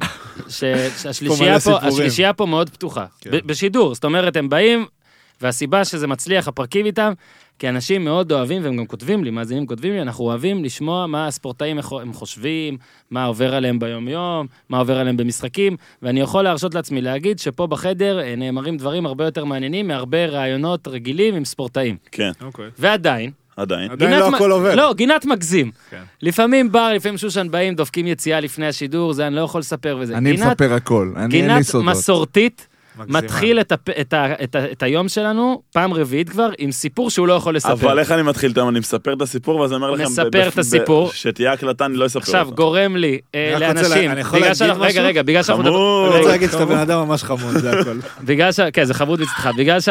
שהשלישייה פה מאוד פתוחה. בשידור, זאת אומרת, הם באים, והסיבה שזה מצליח, הפרקים איתם, כי אנשים מאוד אוהבים, והם גם כותבים לי, מאזינים כותבים לי, אנחנו אוהבים לשמוע מה הספורטאים הם חושבים, מה עובר עליהם ביום-יום, מה עובר עליהם במשחקים, ואני יכול להרשות לעצמי להגיד שפה בחדר נאמרים דברים הרבה יותר מעניינים, מהרבה רעיונות רגילים עם ספורטאים. כן. ועדיין, עדיין לא הכל עובד. לא, גינת מגזים. לפעמים בר, לפעמים שושן באים, דופקים יציאה לפני השידור, זה אני לא יכול לספר וזה. אני מספר הכל, גינת מסורתית, מתחיל את היום שלנו, פעם רביעית כבר, עם סיפור שהוא לא יכול לספר. אבל איך אני מתחיל איתם? אני מספר את הסיפור, ואז אני אומר לכם... מספר את הסיפור. שתהיה הקלטה, אני לא אספר אותו. עכשיו, גורם לי לאנשים... רגע, בגלל שאנחנו... אני רוצה להגיד שאתה בן אדם ממש חמוד, זה הכל. כן, זה חמוד מצדך.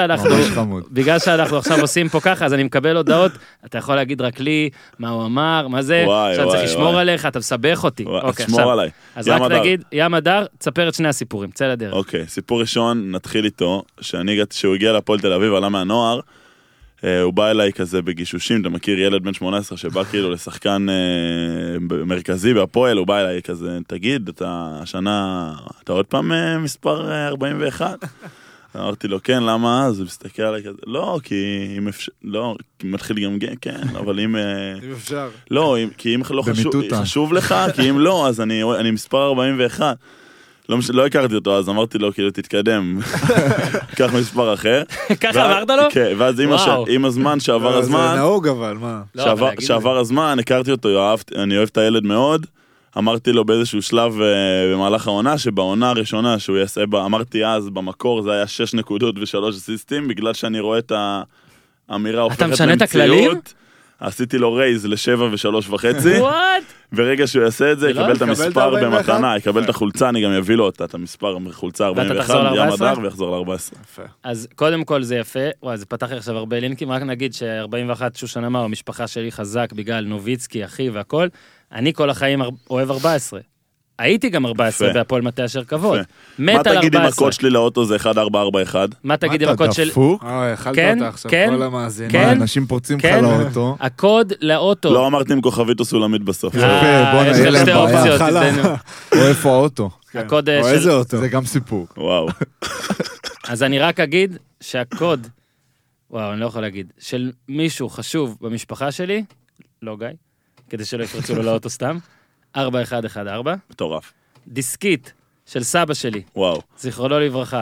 בגלל שאנחנו עכשיו עושים פה ככה, אז אני מקבל הודעות, אתה יכול להגיד רק לי מה הוא אמר, מה זה, שאני צריך לשמור עליך, אתה מסבך אותי. שמור עליי. אז רק נגיד, ים הדר, תספר את שני הסיפורים, צא לדרך. אוקיי, סיפור ראשון, נתחיל איתו, שהוא הגיע לפועל תל אביב, עלה מהנוער, הוא בא אליי כזה בגישושים, אתה מכיר ילד בן 18 שבא כאילו לשחקן מרכזי בהפועל, הוא בא אליי כזה, תגיד, אתה השנה, אתה עוד פעם מספר 41? אמרתי לו, כן, למה? אז הוא מסתכל עליי כזה, לא, כי אם אפשר, לא, כי מתחיל גם, כן, אבל אם... אם אפשר. לא, כי אם לא חשוב לך, כי אם לא, אז אני מספר 41. לא הכרתי אותו, אז אמרתי לו, כאילו, תתקדם, קח מספר אחר. ככה אמרת לו? כן, ואז עם הזמן, שעבר הזמן... זה נהוג אבל, מה? שעבר הזמן, הכרתי אותו, אני אוהב את הילד מאוד, אמרתי לו באיזשהו שלב במהלך העונה, שבעונה הראשונה שהוא יעשה, אמרתי אז במקור זה היה 6 נקודות ו3 אסיסטים, בגלל שאני רואה את האמירה הופכת למציאות. אתה משנה את הכללים? עשיתי לו רייז ל7 ו3.5. ברגע שהוא יעשה את זה, יקבל את המספר במתנה, יקבל את החולצה, אני גם יביא לו את המספר חולצה 41, ים הדר ויחזור ל14. אז קודם כל זה יפה, וואי, זה פתח עכשיו הרבה לינקים, רק נגיד ש41 שושן אמר, המשפחה שלי חזק בגלל נוביצקי, אחי והכל, אני כל החיים אוהב 14. הייתי גם 14 בהפועל מטה אשר כבוד. מה תגיד אם הקוד שלי לאוטו זה 1441? מה תגיד אם הקוד של... אתה דפוק? אכלת אותה עכשיו, כל המאזינים. מה, אנשים פורצים לך לאוטו? הקוד לאוטו. לא אמרתי עם כוכבית או סולמית בסוף. יפה, בוא נהיה להם בעיה. או איפה האוטו? הקוד או איזה אוטו? זה גם סיפור. וואו. אז אני רק אגיד שהקוד, וואו, אני לא יכול להגיד, של מישהו חשוב במשפחה שלי, לא גיא, כדי שלא יפרצו לו לאוטו סתם, 4114. מטורף. דיסקית של סבא שלי. וואו. זיכרונו לברכה.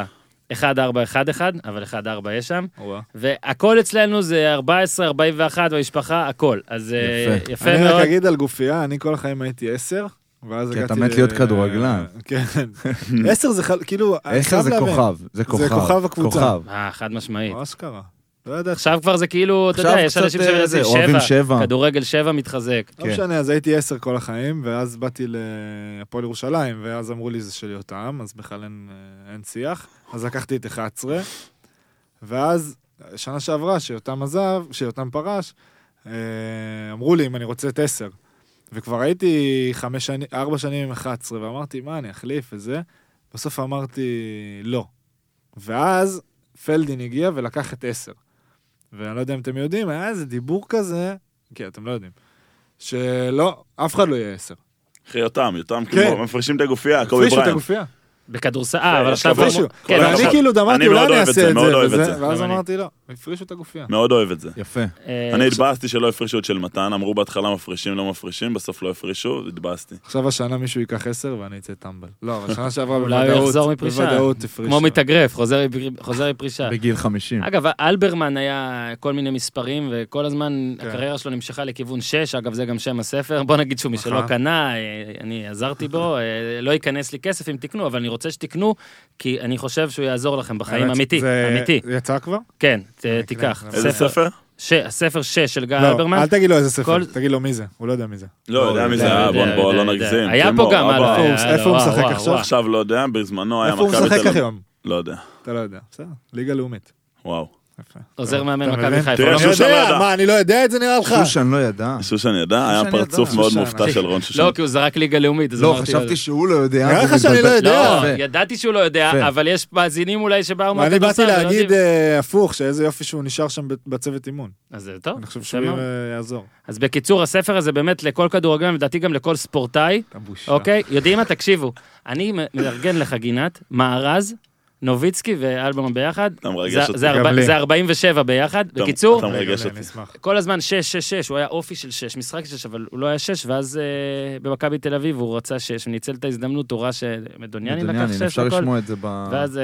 1411, אבל 14 יש שם. והכל אצלנו זה 14, 41 במשפחה, הכל. אז יפה מאוד. אני רק אגיד על גופייה, אני כל החיים הייתי 10, ואז הגעתי... כי אתה מת להיות כדורגלן. כן. 10 זה כאילו... 10 זה כוכב. זה כוכב הקבוצה. חד משמעית. מה שקרה? לא ידעתי. עכשיו כבר זה כאילו, אתה יודע, יש אנשים אוהבים 7. כדורגל 7 מתחזק. לא משנה, אז הייתי 10 כל החיים, ואז באתי להפועל ירושלים, ואז אמרו לי זה של יותם, אז בכלל אין שיח. אז לקחתי את 11, ואז שנה שעברה, שיותם פרש, אמרו לי אם אני רוצה את 10. וכבר הייתי 4 שנים עם 11, ואמרתי, מה, אני אחליף את זה? בסוף אמרתי, לא. ואז פלדין הגיע ולקח את 10. ואני לא יודע אם אתם יודעים, היה איזה דיבור כזה, כי אתם לא יודעים, שלא, אף אחד לא יהיה 10. אחרי יותם כמו, מפרישים את הגופייה, קובי בריין. מפרישו את הגופייה. בכדורסל, אבל עכשיו... אני כאילו דמרתי, אולי אני אעשה את זה, ואז אמרתי לא, הפרישו את הגופייה. מאוד אוהב את זה. יפה. אני התבאסתי שלא הפרישו את של מתן, אמרו בהתחלה מפרישים, לא מפרישים, בסוף לא הפרישו, התבאסתי. עכשיו השנה מישהו ייקח 10 ואני אצא טמבל. לא, אבל השנה שעברה בוודאות הפרישה. כמו מתאגרף, חוזר מפרישה. בגיל 50. אגב, אלברמן היה כל מיני מספרים, וכל הזמן הקריירה שלו נמשכה לכיוון 6, אגב זה גם שם הספר, בוא נגיד שהוא מי שלא קנה, אני עזרתי בו, לא ייכנס לי כסף אם תקנו, אבל אני רוצה שתקנו, כי אני חושב שהוא יעזור לכם בחיים, אמיתי. זה יצא כבר? כן, תיקח. איזה ספר? הספר 6 של גיא אלברמן. אל תגיד לו איזה ספר, תגיד לו מי זה, הוא לא יודע מי זה. לא יודע מי זה, בוא לא נגזים. היה פה גם, איפה הוא משחק עכשיו? עכשיו לא יודע, בזמנו היה איפה הוא משחק היום? לא יודע. אתה לא יודע, בסדר, ליגה לאומית. וואו. עוזר מאמן מכבי חיפה. תראה, שושן לא ידע. מה, אני לא יודע את זה נראה לך? שושן לא ידע. שושן ידע, היה פרצוף מאוד מופתע של רון שושן. לא, כי הוא זרק ליגה לאומית. לא, חשבתי שהוא לא יודע. נראה לך שאני לא יודע. לא, ידעתי שהוא לא יודע, אבל יש מאזינים אולי שבאו מהכדורסל. אני באתי להגיד הפוך, שאיזה יופי שהוא נשאר שם בצוות אימון. אז זה טוב. אני חושב שהוא יעזור. אז בקיצור, הספר הזה באמת לכל כדורגלן, לדעתי גם לכל ספורטאי. אוקיי? יודעים מה? תקשיבו. אני מארגן לך גינת, מארז, נוביצקי ואלברמן ביחד, זה 47 ביחד, בקיצור, כל הזמן 6, הוא היה אופי של 6, משחק 6, אבל הוא לא היה 6, ואז במכבי תל אביב הוא רצה 6, וניצל את ההזדמנות, הוא ראה שמדוניאני לקח 6, אפשר לשמוע את זה ואז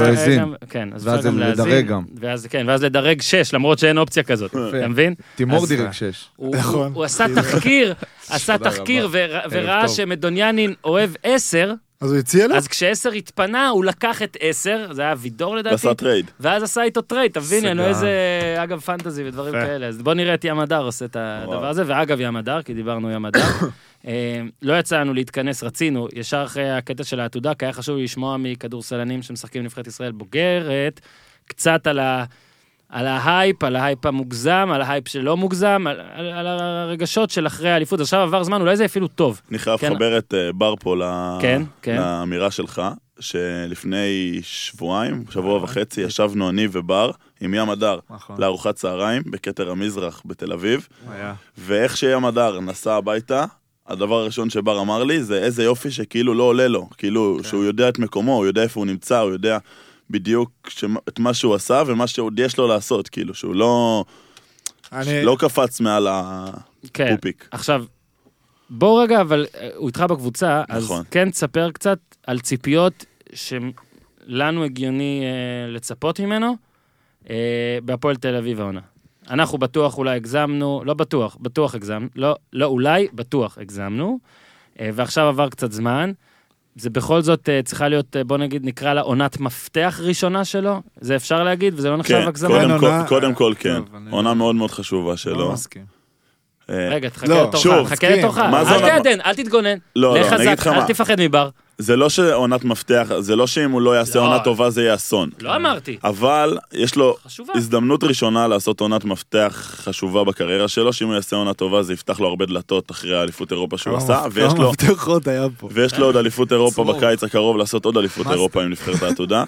ואז לדרג גם, ואז לדרג 6, למרות שאין אופציה כזאת, אתה מבין? תימור דירג 6. הוא עשה תחקיר וראה שמדוניאני אוהב 10, אז הוא הציע לו? אז כש10 התפנה, הוא לקח את 10, זה היה וידור לדעתי. ועשה טרייד. ואז עשה איתו טרייד, תבין, אין לו איזה, אגב, פנטזי ודברים כאלה. אז בוא נראה את ים הדר עושה את הדבר הזה, ואגב ים הדר, כי דיברנו ים הדר. לא יצאנו להתכנס, רצינו, ישר אחרי הקטע של העתודה, כי היה חשוב לשמוע מכדורסלנים שמשחקים נבחרת ישראל בוגרת, קצת על ההייפ המוגזם, על ההייפ שלא מוגזם, על הרגשות של אחרי האליפות. עכשיו עבר זמן, אולי זה אפילו טוב. אני חייב לחבר את בר פה לאמירה שלך, שלפני שבוע וחצי, ישבנו אני ובר עם ים הדר לארוחת צהריים בכתר המזרח בתל אביב, ואיך שים הדר נסע הביתה, הדבר הראשון שבר אמר לי, זה איזה יופי שכאילו לא עולה לו, כאילו שהוא יודע את מקומו, הוא יודע איפה הוא נמצא, הוא יודע בדיוק את מה שהוא עשה ומה שעוד יש לו לעשות, כאילו, שהוא לא קפץ מעל הפופיק. עכשיו, בוא רגע, אבל הוא איתך בקבוצה, אז כן תספר קצת על ציפיות שלנו הגיוני לצפות ממנו, בהפועל תל אביב העונה. אנחנו בטוח אולי הגזמנו, לא בטוח, בטוח הגזמנו, לא אולי, בטוח הגזמנו, ועכשיו עבר קצת זמן, זה בכל זאת צריכה להיות, בוא נגיד, נקרא לה עונת מפתח ראשונה שלו, זה אפשר להגיד, וזה לא נחשב הגזמה. קודם כל כן, עונה מאוד מאוד חשובה שלו. לא מסכים. רגע, תחכה לתורך, אל תתגונן, לך חזק, אל תפחד מבר. זה לא שעונת מפתח, זה לא שאם הוא לא יעשה עונה טובה זה יהיה אסון. לא אמרתי. אבל יש לו הזדמנות ראשונה לעשות עונת מפתח חשובה בקריירה שלו, שאם הוא יעשה עונה טובה זה יפתח לו הרבה דלתות אחרי האליפות אירופה שהוא עשה, ויש לו עוד אליפות אירופה בקיץ הקרוב לעשות עוד אליפות אירופה עם נבחרת העתודה.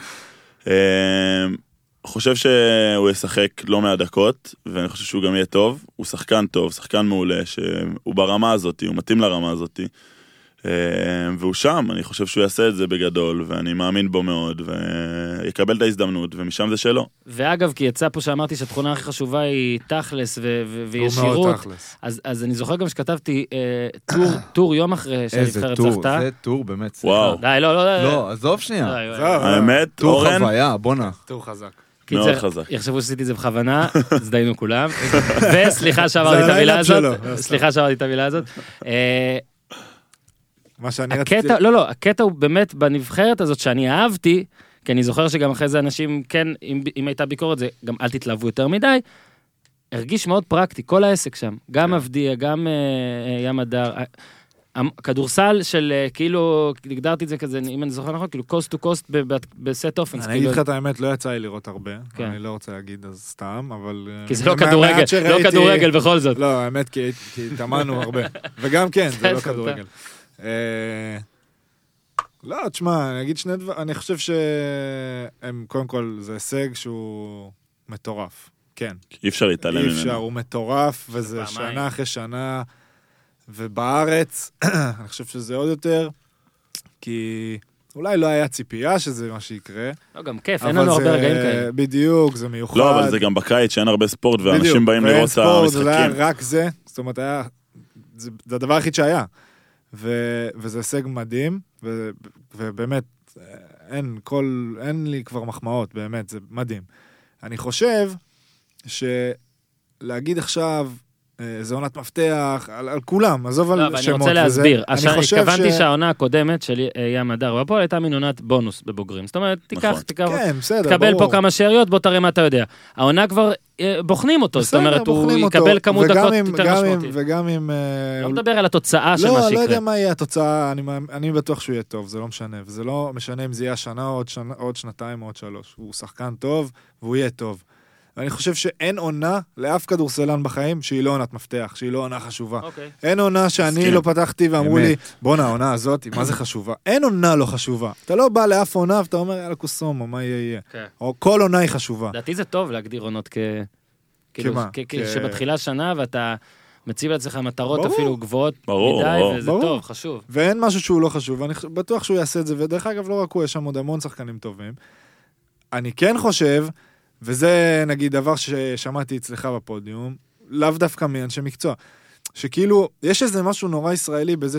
חושב שהוא ישחק לא מהדקות, ואני חושב שהוא גם יהיה טוב. הוא שחקן טוב, שחקן מעולה, שהוא ברמה הזאת, הוא מתאים לרמה הזאת. והוא שם, אני חושב שהוא יעשה את זה בגדול, ואני מאמין בו מאוד, ויקבל את ההזדמנות, ומשם זה שלו. ואגב, כי יצא פה שאמרתי שהתכונה הכי חשובה היא תכלס וישירות, אז אני זוכר גם שכתבתי טור יום אחרי שהנבחרת זכתה. איזה טור באמת. וואו. די, לא, עזוב שנייה. האמת, טור חוויה, בונה. טור חזק. מאוד חזק. יחשבו שעשיתי את זה בכוונה, זדיינו כולם. וסליחה שאמרתי את המילה הזאת. מה שאני רציתי... הקטע הוא באמת בנבחרת הזאת שאני אהבתי, כי אני זוכר שגם אחרי זה אנשים, כן, אם הייתה ביקורת זה, גם אל תתלהבו יותר מדי, הרגיש מאוד פרקטי, כל העסק שם, גם אבדיה, גם ים הדר, הכדורסל של כאילו, הגדרתי את זה כזה, אם אני זוכר נכון, כאילו קוסט טו קוסט בסט אופנס. אני אגיד לך את האמת, לא יצא לי לראות הרבה, אני לא רוצה להגיד אז סתם, אבל... כי זה לא כדורגל בכל זאת. לא, האמת, כי התאמנו הרבה, וגם כן, זה לא כדורגל. לא, תשמע, אני אגיד שני דברים, אני חושב שהם, קודם כל, זה הישג שהוא מטורף, כן. אי אפשר להתעלם ממנו. אי אפשר, הוא מטורף, וזה שנה אחרי שנה, ובארץ, אני חושב שזה עוד יותר, כי אולי לא היה ציפייה שזה מה שיקרה. לא, גם כיף, אין לנו הרבה רגעים כאלה. בדיוק, זה מיוחד. לא, אבל זה גם בקיץ שאין הרבה ספורט, ואנשים באים לראות את המשחקים. זה היה רק זה, זאת אומרת, זה הדבר היחיד שהיה. וזה הישג מדהים, ובאמת, אין לי כבר מחמאות, באמת, זה מדהים. אני חושב שלהגיד עכשיו, זה עונת מפתח, על כולם, עזוב על שמות. אני רוצה להסביר, התכוונתי שהעונה הקודמת של ים הדר, והפועל הייתה מין עונת בונוס בבוגרים, זאת אומרת, תקבל פה כמה שאריות, בוא תראה מה אתה יודע. העונה כבר בוחנים אותו, זאת אומרת, הוא יקבל כמות דקות יותר משמעותית. וגם אם... לא מדבר על התוצאה של מה שיקרה. לא יודע מה יהיה התוצאה, אני בטוח שהוא יהיה טוב, זה לא משנה, וזה לא משנה אם זה יהיה שנה, עוד שנתיים, עוד 3. הוא שחקן טוב, והוא יהיה טוב. ואני חושב שאין עונה לאף כדורסלן בחיים שהיא לא עונת מפתח, שהיא לא עונה חשובה. אין עונה שאני לא פתחתי ואמרו לי, בוא העונה הזאת, מה זה חשובה? אין עונה לא חשובה. אתה לא בא לאף עונה ואתה אומר, יאללה קוסום, או מה יהיה. או כל עונה היא חשובה. לדעתי זה טוב להגדיר עונות שבתחילה שנה ואתה מציב לעצמך מטרות אפילו גבוהות מדי, וזה טוב, חשוב. ואין משהו שהוא לא חשוב, ואני בטוח שהוא יעשה את זה, ודרך אגב לא רק הוא, יש שם עוד המון שחקנים טובים. אני כן חושב וזה נגיד דבר ששמעתי אצלך בפודיום, לאו דווקא מאנשי מקצוע, שכאילו יש איזה משהו נורא ישראלי בזה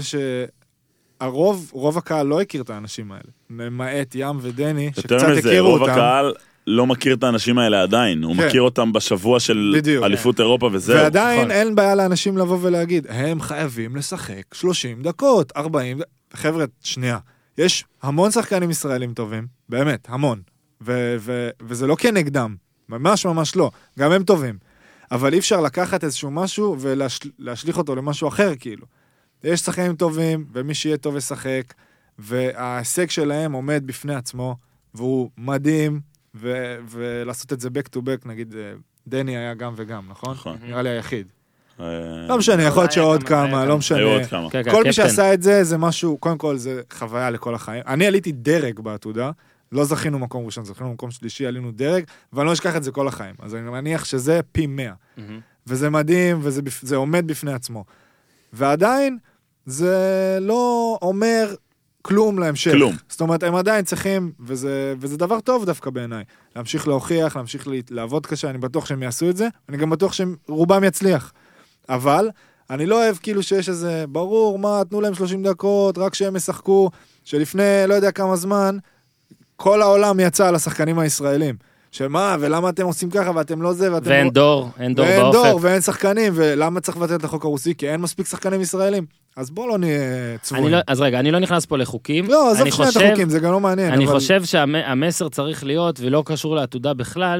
רוב הקהל לא הכיר את האנשים האלה, למעט ים ודני, שקצת הכירו אותם. יותר מזה, רוב הקהל לא מכיר את האנשים האלה עדיין, הוא מכיר אותם בשבוע של אליפות אירופה וזהו. ועדיין אין בעיה לאנשים לבוא ולהגיד, הם חייבים לשחק 30 דקות, 40, חבר'ה, שנייה, יש המון שחקנים ישראלים טובים, באמת, המון. וזה לא כנגדם, ממש ממש לא, גם הם טובים, אבל אי אפשר לקחת איזשהו משהו ולהשליך אותו למשהו אחר כאילו. יש שחקנים טובים, ומי שיהיה טוב ישחק, וההישג שלהם עומד בפני עצמו, והוא מדהים, ולעשות את זה back to back, נגיד דני היה גם וגם, נכון? נראה לי היחיד. לא משנה, יכול להיות שעוד כמה, לא משנה. כל מי שעשה את זה, זה משהו, קודם כל זה חוויה לכל החיים. אני עליתי דרג בעתודה, לא זכינו מקום ראשון, זכינו מקום שלישי, עלינו דרג, ואני לא אשכח את זה כל החיים. אז אני מניח שזה פי 100. וזה מדהים, וזה עומד בפני עצמו. ועדיין, זה לא אומר כלום להמשך. כלום. זאת אומרת, הם עדיין צריכים, וזה דבר טוב דווקא בעיניי, להמשיך להוכיח, להמשיך לעבוד קשה, אני בטוח שהם יעשו את זה, אני גם בטוח שרובם יצליח. אבל אני לא אוהב כאילו שיש איזה, ברור, מה, תנו להם 30 דקות, רק שהם ישחקו, שלפני לא יודע כמה זמן, כל העולם יצא על השחקנים הישראלים. שמה, ולמה אתם עושים ככה, ואתם לא זה, ואתם ואין לא... דור, אין דור ואין באופק. דור, ואין שחקנים, ולמה צריך לבטל את החוק הרוסי? כי אין מספיק שחקנים ישראלים. אז בוא לא נהיה צבועים. אז רגע, אני לא נכנס פה לחוקים. לא, עזוב שני את החוקים, זה גם לא מעניין. אני אבל... חושב שהמסר צריך להיות, ולא קשור לעתודה בכלל,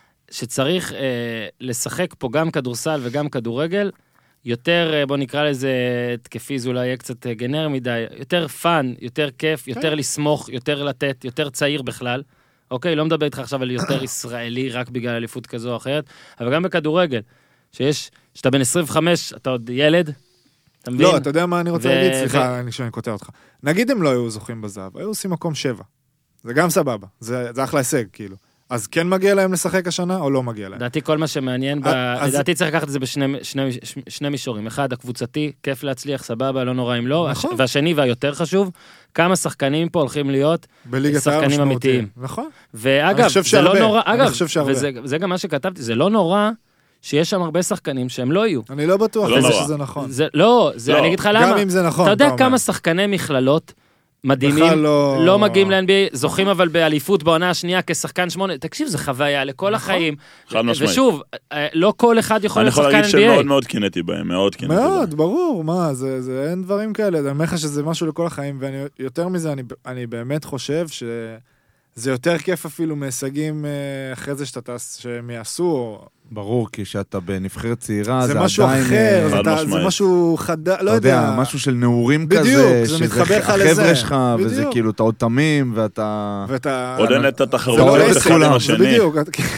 שצריך לשחק פה גם כדורסל וגם כדורגל, יותר, בוא נקרא לזה, תקפי, זה אולי יהיה קצת גנר מדי, יותר פאן, יותר כיף, יותר לסמוך, יותר לתת, יותר צעיר בכלל. אוקיי, לא מדבר איתך עכשיו על יותר ישראלי, רק בגלל אליפות כזו או אחרת, אבל גם בכדורגל, שאתה בן 25, אתה עוד ילד, אתה מבין? לא, אתה יודע מה אני רוצה להגיד? סליחה, אני קוטע אותך. נגיד הם לא היו זוכים בזהב, היו עושים מקום 7. זה גם סבבה, זה אחלה הישג, כאילו. אז כן מגיע להם לשחק השנה, או לא מגיע להם? לדעתי כל מה שמעניין, לדעתי צריך לקחת את זה בשני מישורים. אחד, הקבוצתי, כיף להצליח, סבבה, לא נורא אם לא. והשני, והיותר חשוב, כמה שחקנים פה הולכים להיות שחקנים אמיתיים. נכון. ואגב, זה לא נורא, אגב, וזה גם מה שכתבתי, זה לא נורא שיש שם הרבה שחקנים שהם לא יהיו. אני לא בטוח שזה נכון. לא, אני אגיד לך למה. גם אם זה נכון. אתה יודע כמה שחקני מכללות מדהימים, לא מגיעים ל-NBA, זוכים אבל באליפות בעונה השנייה כשחקן 8, תקשיב, זה חוויה לכל החיים, ושוב, לא כל אחד יכול להיות שחקן NBA. אני יכול להגיד שמאוד מאוד קינאתי בהם, מאוד קינאתי בהם. מאוד, ברור, מה, זה אין דברים כאלה, אני אומר לך שזה משהו לכל החיים, ויותר מזה, אני באמת חושב שזה יותר כיף אפילו מהישגים אחרי זה שהם יעשו, ברור, כי שאתה בנבחרת צעירה, זה משהו אחר, זה משהו חדש, לא יודע. משהו של נעורים כזה, בדיוק, זה מתחבר לך לזה. החבר'ה שלך, וזה כאילו, אתה עוד תמים, ואתה... עוד אין את התחרות אחד עם השני. בדיוק,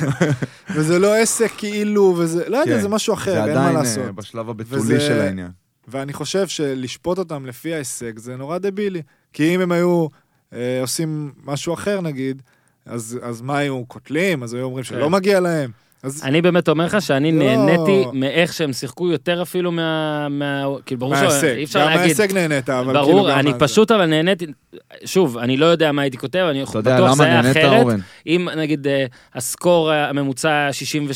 וזה לא עסק כאילו, וזה, לא יודע, זה משהו אחר, אין מה לעשות. זה עדיין בשלב הבתולי של העניין. ואני חושב שלשפוט אותם לפי ההישג, זה נורא דבילי. כי אם הם היו עושים משהו אחר, נגיד, אז מה היו קוטלים? אז היו אומרים שלא מגיע להם. אני באמת אומר לך שאני נהניתי מאיך שהם שיחקו יותר אפילו כאילו ברור שאי אפשר להגיד. גם מההישג נהנית, אבל ברור, אני פשוט אבל נהניתי, שוב, אני לא יודע מה הייתי כותב, אני בטוח זה היה אחרת. אם נגיד הסקור הממוצע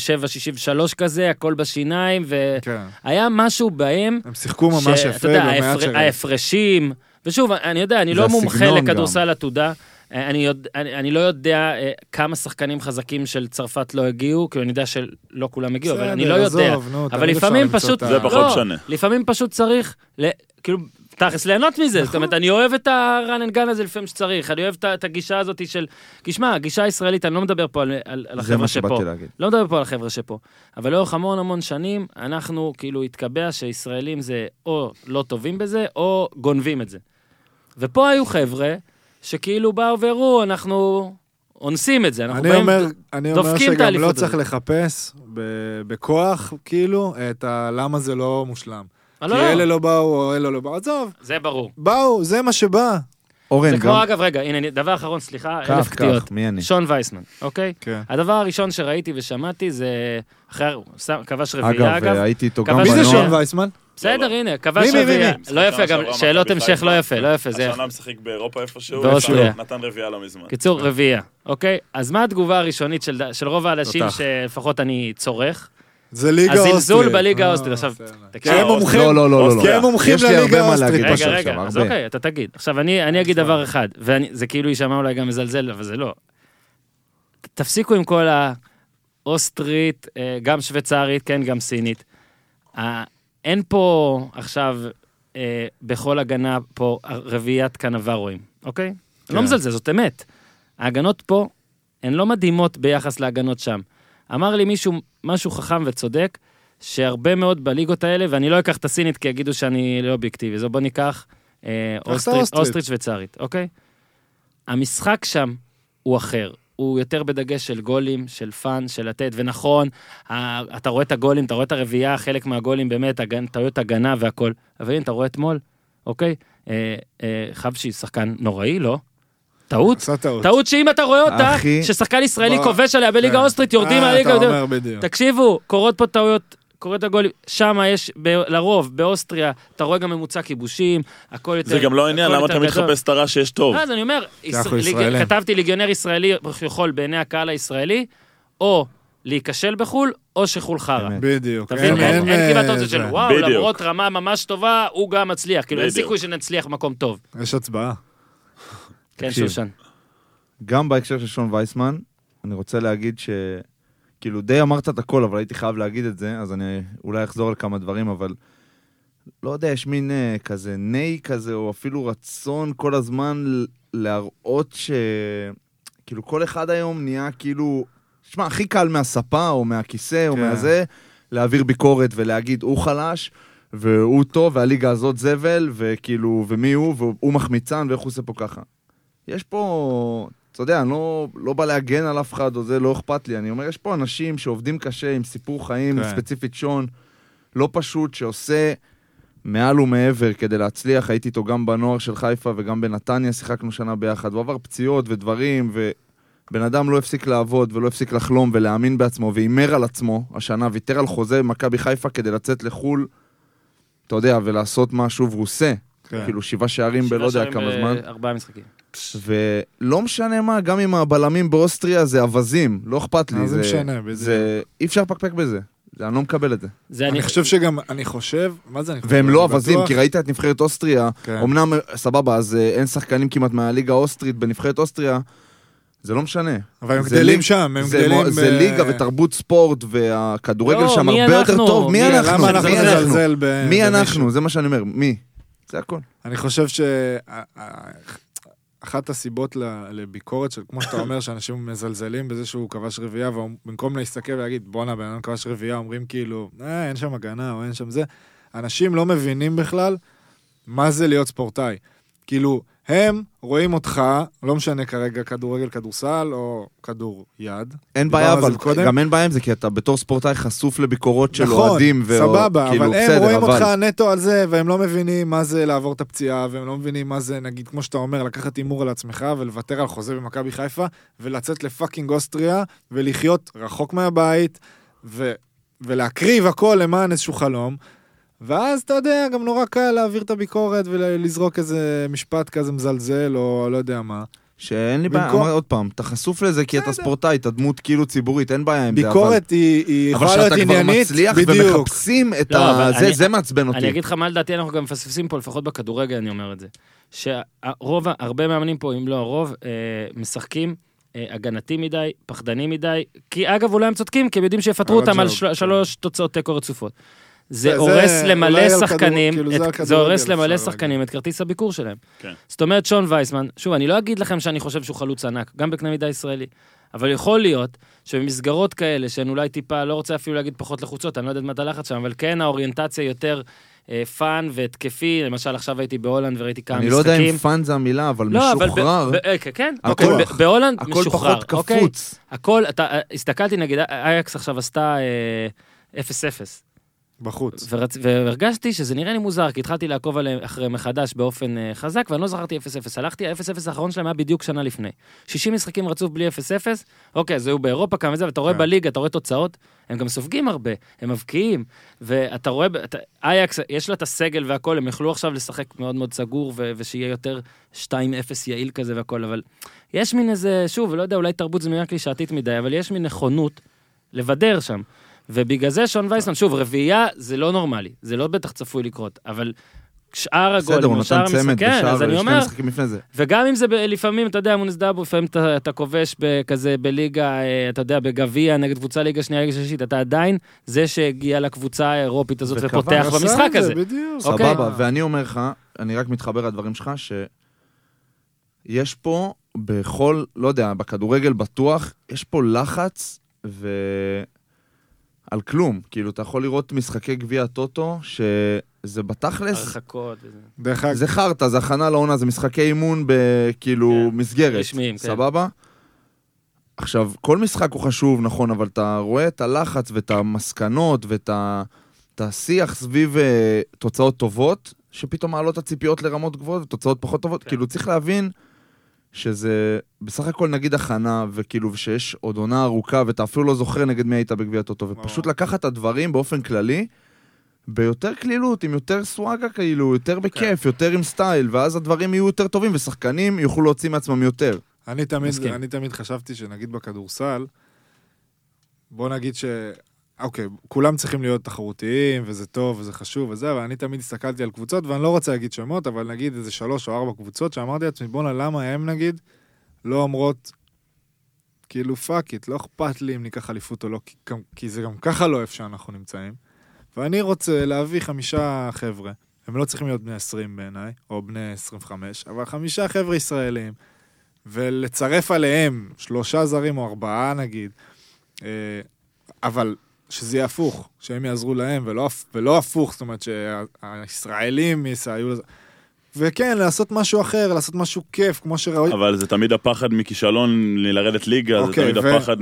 67-63 כזה, הכל בשיניים, והיה משהו בהם, הם שיחקו ממש יפה, ההפרשים, ושוב, אני יודע, אני לא מומחה לכדורסל עתודה, אני לא יודע כמה שחקנים חזקים של צרפת לא הגיעו, כי אני יודע שלא כולם הגיעו, אבל אני לא יודע. אבל לפעמים פשוט, זה פחות שונה. לפעמים פשוט צריך, כאילו, תכלס ליהנות מזה, זאת אומרת, אני אוהב את הרן אנד גן הזה לפעמים שצריך, אני אוהב את הגישה הזאת של, תשמע, הגישה הישראלית, אני לא מדבר פה על החבר'ה שפה, לא מדבר פה על החבר'ה שפה, אבל לאורך המון שנים, אנחנו כאילו התקבע שישראלים זה או לא טובים בזה, או גונבים את זה. ופה היו חבר'ה, שכאילו באו והראו, אנחנו אונסים את זה, אנחנו באים, אני אומר שגם לא צריך לחפש בכוח, כאילו, את למה זה לא מושלם. כי אלה לא באו, או אלה לא באו, עזוב. זה ברור. באו, זה מה שבא. זה כמו, אגב, רגע, הנה, דבר אחרון, סליחה, 1000 קטיות. שון וייסמן, אוקיי? הדבר הראשון שראיתי ושמעתי זה, אחרי, כבש רביעייה, אגב. אגב, הייתי איתו גם מי זה שון וייסמן? בסדר, הנה, כבש רביעייה. לא יפה, גם שאלות המשך לא יפה, לא יפה. השנה משחק באירופה איפשהו, נתן רביעייה לא מזמן. קיצור, רביעייה, אוקיי? אז מה התגובה הראשונית של רוב האנשים שלפחות אני צורך? זה ליגה אוסטרית. הזלזול בליגה האוסטרית. עכשיו, כי הם מומחים לליגה האוסטרית. רגע, אז אוקיי, אתה תגיד. עכשיו, אני אגיד דבר אחד, וזה כאילו יישמע אולי גם מזלזל, אבל זה לא. תפסיקו עם כל האוסטרית, גם שוויצרית, כן, גם סינית. אין פה עכשיו, בכל הגנה פה, רביעיית קנברואים, אוקיי? לא מזלזל, זאת אמת. ההגנות פה, הן לא מדהימות ביחס להגנות שם. אמר לי משהו חכם וצודק, שהרבה מאוד בליגות האלה, ואני לא אקח את הסינית כי יגידו שאני לא אובייקטיבי, זו בוא ניקח אוסטרית שוויצרית, אוקיי? המשחק שם הוא אחר, הוא יותר בדגש של גולים, של פן, של לתת, ונכון, אתה רואה את הגולים, אתה רואה את הרביעייה, חלק מהגולים באמת, טעויות הגנה והכל, אבל הנה, אתה רואה אתמול, אוקיי? חבשי, שחקן נוראי, לא? טעות שאם אתה רואה אותה, ששחקן ישראלי כובש עליה בליגה האוסטרית, יורדים מהליגה, תקשיבו, קורות פה טעויות קורא את הגולים, שם יש, לרוב, באוסטריה, אתה רואה גם ממוצע כיבושים, הכל יותר... זה גם לא העניין, למה אתה מתחפש את הרע שיש טוב? אז אני אומר, כתבתי ליגיונר ישראלי יכול בעיני הקהל הישראלי, או להיכשל בחול, או שחול חרא. בדיוק. אין כמעט אופציה של וואו, למרות רמה ממש טובה, הוא גם מצליח. כאילו אין סיכוי שנצליח במקום טוב. יש הצבעה. כן, שושן. גם בהקשר של שון וייסמן, אני רוצה להגיד ש... כאילו די אמרת את הכל, אבל הייתי חייב להגיד את זה, אז אני אולי אחזור על כמה דברים, אבל לא יודע, יש מין כזה ני כזה, או אפילו רצון כל הזמן להראות כאילו כל אחד היום נהיה כאילו... תשמע, הכי קל מהספה או מהכיסא או מהזה, להעביר ביקורת ולהגיד, הוא חלש, והוא טוב, והליגה הזאת זבל, וכאילו, ומי הוא, והוא מחמיצן, ואיך הוא עושה פה ככה. יש פה, אתה יודע, אני לא בא להגן על אף אחד, או זה לא אכפת לי. אני אומר, יש פה אנשים שעובדים קשה, עם סיפור חיים, ספציפית שון, לא פשוט, שעושה מעל ומעבר כדי להצליח. הייתי איתו גם בנוער של חיפה, וגם בנתניה, שיחקנו שנה ביחד, הוא עבר פציעות ודברים, בן אדם לא הפסיק לעבוד ולא הפסיק לחלום ולהאמין בעצמו, ואימר על עצמו השנה, ויתר על חוזה מכבי חיפה כדי לצאת לחול, אתה יודע, ולעשות משהו, והוא עושה. כאילו 7 שערים בלא יודע כמה זמן. 4 משחקים. ולא משנה מה, גם עם הבלמים באוסטריה זה אבזים, לא אכפת לי. זה משנה, בזה. אי אפשר לפקפק בזה. אני לא מקבל את זה. אני חושב שגם, אני חושב, מה זה אני חושב? והם לא אבזים, כי ראית את נבחרת אוסטריה, אמנם סבבה, אז אין שחקנים כמעט מהליגה האוסטרית בנבחרת אוסטריה, זה לא משנה. אבל הם גדלים שם, הם גדלים... זה ליגה ותרבות ספורט, והכדורגל שם הרבה יותר טוב. מי אנחנו? למה אנחנו נזלזל מי אנחנו? זה מה שאני אומר. מי? זה הכל. אני חושב אחת הסיבות לביקורת של, כמו שאתה אומר, שאנשים מזלזלים בזה שהוא כבש רביעייה, ובמקום להסתכל ולהגיד, בואנה, בן אדם כבש רביעייה, אומרים כאילו, אין שם הגנה או אין שם זה. אנשים לא מבינים בכלל מה זה להיות ספורטאי. כאילו, הם רואים אותך, לא משנה כרגע כדורגל, כדורסל או כדור יד. אין בעיה, אבל גם אין בעיה עם זה, כי אתה בתור ספורטאי חשוף לביקורות של אוהדים. נכון, סבבה, אבל הם רואים אותך נטו על זה, והם לא מבינים מה זה לעבור את הפציעה, והם לא מבינים מה זה, נגיד, כמו שאתה אומר, לקחת אימור על עצמך, ולוותר על חוזה במכבי חיפה, ולצאת לפאקינג אוסטריה, ולחיות רחוק מהבית, ולהקריב הכל למען איזשהו חלום. ואז אתה יודע, גם נורא קל להעביר את הביקורת ולזרוק איזה משפט כזה מזלזל או לא יודע מה. שאין לי בעיה, אמר עוד פעם, אתה חשוף לזה כי אתה ספורטאי, אתה דמות כאילו ציבורית, אין בעיה עם זה. ביקורת היא יכולה להיות עניינית, אבל שאתה כבר מצליח ומחפשים את זה מעצבן אותי. אני אגיד לך מה לדעתי, אנחנו גם מפספסים פה, לפחות בכדורגל אני אומר את זה, שהרוב, הרבה מאמנים פה, אם לא הרוב, משחקים הגנתי מדי, פחדני מדי, כי אגב אולי הם צודקים, כי הם יודעים שיפטרו אותם על 3 תוצאות תיקו רצופות. זה הורס למלא שחקנים, זה הורס למלא שחקנים את כרטיס הביקור שלהם. זאת אומרת, שון וייסמן, שוב, אני לא אגיד לכם שאני חושב שהוא חלוץ ענק, גם בקנה מידה ישראלי, אבל יכול להיות שבמסגרות כאלה, שהן אולי טיפה, לא רוצה אפילו להגיד פחות לחוצות, אני לא יודעת מה אתה לחץ שם, אבל כן האוריינטציה יותר פאן והתקפי, למשל עכשיו הייתי בהולנד וראיתי כמה משחקים. אני לא יודע אם פאן זה המילה, אבל משוחרר. כן, בהולנד משוחרר. הכל פחות קפוץ. הכל, הסתכלתי נגיד, אייקס עכשיו עשתה 0-0. בחוץ. והרגשתי שזה נראה לי מוזר, כי התחלתי לעקוב עליהם אחרי מחדש באופן חזק, ואני לא זכרתי 0-0. הלכתי, ה-0-0 האחרון שלהם היה בדיוק שנה לפני. 60 משחקים רצוף בלי 0-0, אוקיי, זה הוא באירופה כמה וזה, ואתה רואה בליגה, אתה רואה תוצאות, הם גם סופגים הרבה, הם מבקיעים, ואתה רואה, אייקס, יש לה את הסגל והכל, הם יכלו עכשיו לשחק מאוד מאוד סגור, ושיהיה יותר 2-0 יעיל כזה והכל, אבל יש מין איזה, שוב, לא יודע, אולי תרבות זה מילה קלישאתית מדי, אבל יש מין נכונות לבדר שם. ובגלל זה שון וייסמן, שוב, רביעייה זה לא נורמלי, זה לא בטח צפוי לקרות, אבל שאר הגולים, או שאר המשחקים, אז אני אומר, וגם אם זה לפעמים, אתה יודע, מונס דאבו, לפעמים אתה כובש כזה בליגה, אתה יודע, בגביע, נגד קבוצה ליגה שנייה, ליגה שלישית, אתה עדיין זה שהגיע לקבוצה האירופית הזאת ופותח במשחק הזה. סבבה, ואני אומר לך, אני רק מתחבר לדברים שלך, שיש פה בכל, לא יודע, בכדורגל בטוח, יש פה לחץ על כלום, כאילו אתה יכול לראות משחקי גביע טוטו, שזה בתכלס, הרחקות, זה חרטה, זה הכנה לעונה, זה משחקי אימון בכאילו מסגרת, סבבה? עכשיו, כל משחק הוא חשוב, נכון, אבל אתה רואה את הלחץ ואת המסקנות ואת השיח סביב תוצאות טובות, שפתאום מעלות הציפיות לרמות גבוהות ותוצאות פחות טובות, כאילו צריך להבין שזה בסך הכל נגיד הכנה, וכאילו שיש עוד עונה ארוכה, ואתה אפילו לא זוכר נגד מי היית בגביע הטוטו, ופשוט לקחת את הדברים באופן כללי, ביותר כלילות, עם יותר סוואגה כאילו, יותר בכיף, יותר עם סטייל, ואז הדברים יהיו יותר טובים, ושחקנים יוכלו להוציא מעצמם יותר. אני תמיד חשבתי שנגיד בכדורסל, בוא נגיד אוקיי, כולם צריכים להיות תחרותיים, וזה טוב, וזה חשוב, וזה, אבל אני תמיד הסתכלתי על קבוצות, ואני לא רוצה להגיד שמות, אבל נגיד איזה 3 או 4 קבוצות, שאמרתי לעצמי, בוא'נה, למה הם נגיד לא אומרות, כאילו פאקית, לא אכפת לי אם ניקח אליפות או לא, כי זה גם ככה לא איפה שאנחנו נמצאים, ואני רוצה להביא 5 חבר'ה, הם לא צריכים להיות בני 20 בעיניי, או בני 25, אבל 5 חבר'ה ישראלים, ולצרף עליהם 3 זרים או 4 נגיד, אבל שזה יהיה הפוך, שהם יעזרו להם, ולא הפוך, זאת אומרת שהישראלים יסייעו לזה. וכן, לעשות משהו אחר, לעשות משהו כיף, כמו שראוי. אבל זה תמיד הפחד מכישלון לרדת ליגה, זה תמיד הפחד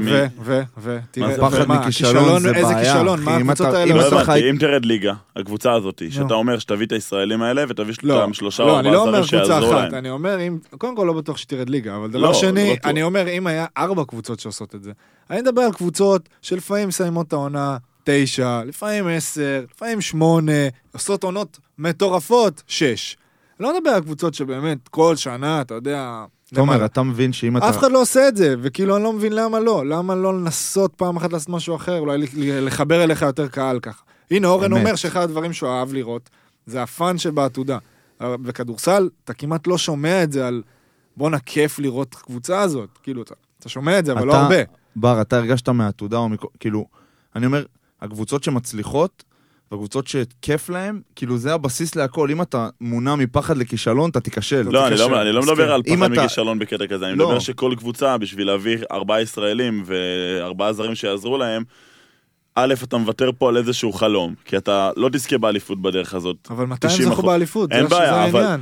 הפחד מכישלון זה בעיה. איזה כישלון? מה הקבוצות האלה? לא הבנתי, אם תרד ליגה, הקבוצה הזאת, שאתה אומר שתביא את הישראלים האלה, ותביא אותם 3 או 4 זרים שיעזרו להם. אני אומר, קודם כל לא בטוח שתרד ליגה, אבל דבר שני, אני אומר, אם היה 4 קבוצות שעושות את זה, אני מדבר על קבוצות שלפעמים מסיימות את העונה 9, לפעמים 10, לפעמים 8, עושות עונות מטורפות 6. לא מדבר על קבוצות שבאמת כל שנה, אתה יודע... תומר, אתה מבין שאם אתה... אף אחד לא עושה את זה, וכאילו אני לא מבין למה לא. למה לא לנסות פעם אחת לעשות משהו אחר, אולי לחבר אליך יותר קהל ככה. הנה, אורן אומר שאחד הדברים שהוא אהב לראות, זה הפן שבעתודה. בכדורסל, אתה כמעט לא שומע את זה על... בוא נקף לראות קבוצה הזאת. כאילו, אתה שומע את זה, אבל לא הרבה. בר, אתה הרגשת מהעתודה, כאילו, אני אומר, הקבוצות שמצליחות, והקבוצות שכיף להם, כאילו זה הבסיס להכל. אם אתה מונע מפחד לכישלון, אתה תיכשל. לא, אני לא מדבר על פחד מכישלון בקטע כזה, אני מדבר שכל קבוצה, בשביל להביא 4 ישראלים ו4 זרים שיעזרו להם, א', אתה מוותר פה על איזשהו חלום, כי אתה לא תזכה באליפות בדרך הזאת. אבל מתי הם זכו באליפות? אין בעיה, אבל...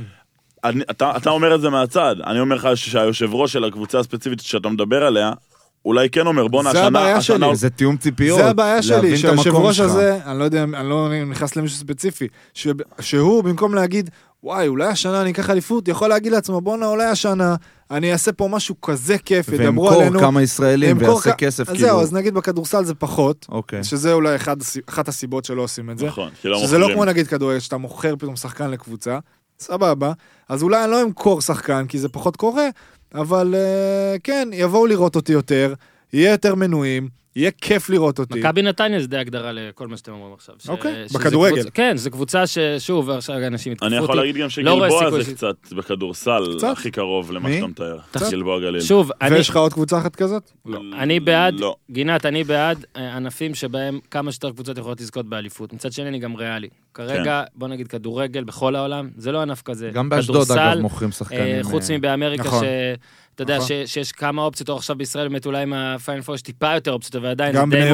אתה אומר את זה מהצד. אני אומר לך שהיושב ראש של הקבוצה הספציפית שאתה מדבר עליה, אולי כן אומר, בוא השנה... זה תיאום ציפיות. זה הבעיה שלי, שהיושב ראש הזה, אני לא יודע, אני לא נכנס למישהו ספציפי, שהוא במקום להגיד, וואי, אולי השנה אני אקח אליפות, יכול להגיד לעצמו, בוא אולי השנה, אני אעשה פה משהו כזה כיף, ידברו עלינו. ומקור כמה ישראלים ויעשה כסף כאילו. זהו, אז נגיד בכדורסל זה פחות, שזה אולי אחת הסיבות שלא עושים את זה. נכון, שזה לא כמו נגיד כדורגל, שאתה מוכר פתאום שחקן לקבוצה, סבבה, אז אולי אני לא אמכור שחקן, כי זה פחות קורה, אבל כן, יבואו לראות אותי יותר, יהיה יותר מנויים, יהיה כיף לראות אותי. מכבי נתניה זה די הגדרה לכל מה שאתם אומרים עכשיו. אוקיי, בכדורגל. כן, זו קבוצה ששוב, אנשים התקפו אותי. אני יכול להגיד גם שגלבוע זה קצת בכדורסל הכי קרוב למה שאתה מתאר. גלבוע גליל. שוב, ויש לך עוד קבוצה אחת כזאת? לא. אני בעד, גינת, אני בעד ענפים שבהם כמה שיותר קבוצות יכולות לזכות באליפות. מצד שני אני גם ריאלי. כרגע, בוא נגיד כדורגל בכל העולם, זה לא ענף כזה. גם באשדוד אגב מוכרים שחקנים. חוץ מבאמריקה אתה יודע שיש כמה אופציות, או עכשיו בישראל באמת אולי עם הפיינל פור יש טיפה יותר אופציות, אבל עדיין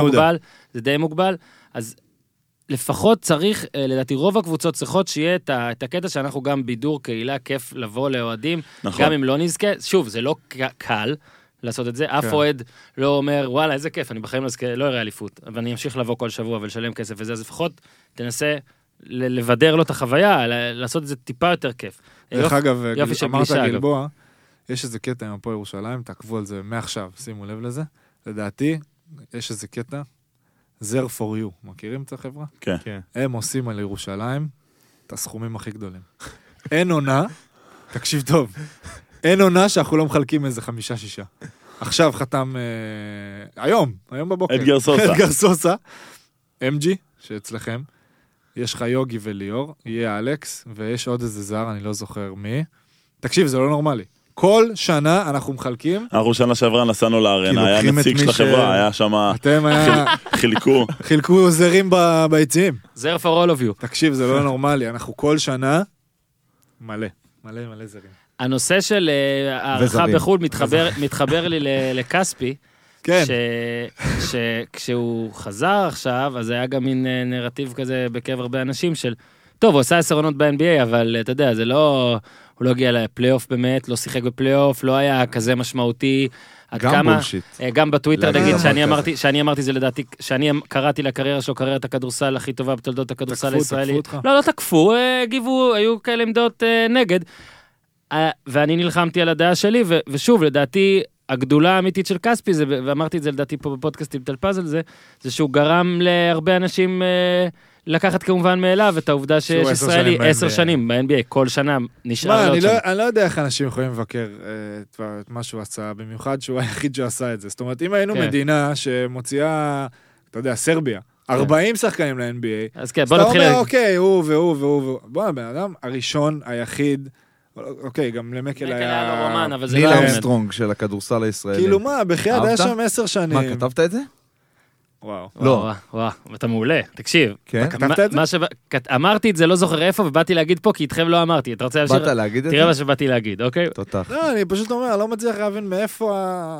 זה די מוגבל, אז לפחות צריך, לדעתי רוב הקבוצות צריכות שיהיה את הקטע שאנחנו גם בידור קהילה, כיף לבוא לאוהדים, גם אם לא נזכה, שוב, זה לא קל לעשות את זה, אף אוהד לא אומר, וואלה, איזה כיף, אני בחיים לא אראה אליפות, אבל אני אמשיך לבוא כל שבוע ולשלם כסף וזה, אז לפחות תנסה לבדר לו את החוויה, לעשות את זה טיפה יותר כיף. דרך אגב, אמרת גלבוע, יש איזה קטע עם הפועל ירושלים, תעקבו על זה מעכשיו, שימו לב לזה. לדעתי, יש איזה קטע, There for you. מכירים את החברה? כן. הם עושים על ירושלים את הסכומים הכי גדולים. אין עונה, תקשיב טוב, אין עונה שאנחנו לא מחלקים איזה 5-6. עכשיו חתם, היום בבוקר. אדגר סוסה, MG, שאצלכם, יש לך יוגי וליאור, יהיה אלכס, ויש עוד איזה זר, אני לא זוכר מי. תקשיב, זה לא נורמלי. כל שנה אנחנו מחלקים. אנחנו שנה שעברה נסענו לארנה, היה נציג של החברה, היה שם... אתם היה... חילקו זרים ביציעים. זר for all of you. תקשיב, זה לא נורמלי, אנחנו כל שנה מלא זרים. הנושא של הערכה בחו"ל מתחבר לי לקספי, כן. שכשהוא חזר עכשיו, אז היה גם מין נרטיב כזה בקרב הרבה אנשים של, טוב, הוא עשה 10 עונות ב-NBA, אבל אתה יודע, זה לא... הוא לא הגיע לפלייאוף באמת, לא שיחק בפלייאוף, לא היה כזה משמעותי. גם בולשיט. גם בטוויטר, נגיד, שאני אמרתי זה לדעתי, שאני קראתי לקריירה שלו, קריירת הכדורסל הכי טובה בתולדות הכדורסל הישראלי. לא תקפו, הגיבו, היו כאלה עמדות נגד. ואני נלחמתי על הדעה שלי, ושוב, לדעתי, הגדולה האמיתית של כספי, ואמרתי את זה לדעתי פה בפודקאסט עם טלפז על זה, זה שהוא גרם להרבה אנשים לקחת כמובן מאליו את העובדה שיש ישראלי 10 שנים ב-NBA, כל שנה נשאר לעוד שנה. אני לא יודע איך אנשים יכולים לבקר את מה שהוא עשה, במיוחד שהוא היחיד שעשה את זה. זאת אומרת, אם היינו מדינה שמוציאה, אתה יודע, סרביה, 40 שחקנים ל-NBA, אז כן, בוא נתחיל... אתה אומר, אוקיי, הוא. בוא, הבן אדם הראשון, היחיד, אוקיי, גם למקל היה... לא רומן, אבל זה ניל לא... אמסטרונג של הכדורסל הישראלי. כאילו מה, בחייאת היה שם 10 שנים. מה, כתבת את זה? וואו. לא. וואו, אתה מעולה, תקשיב. כן? כתבת את זה? אמרתי את זה, לא זוכר איפה, ובאתי להגיד פה, כי איתכם לא אמרתי. אתה רוצה להמשיך? באת להגיד את זה? תראה מה שבאתי להגיד, אוקיי? תותח. לא, אני פשוט אומר, אני לא מצליח להבין מאיפה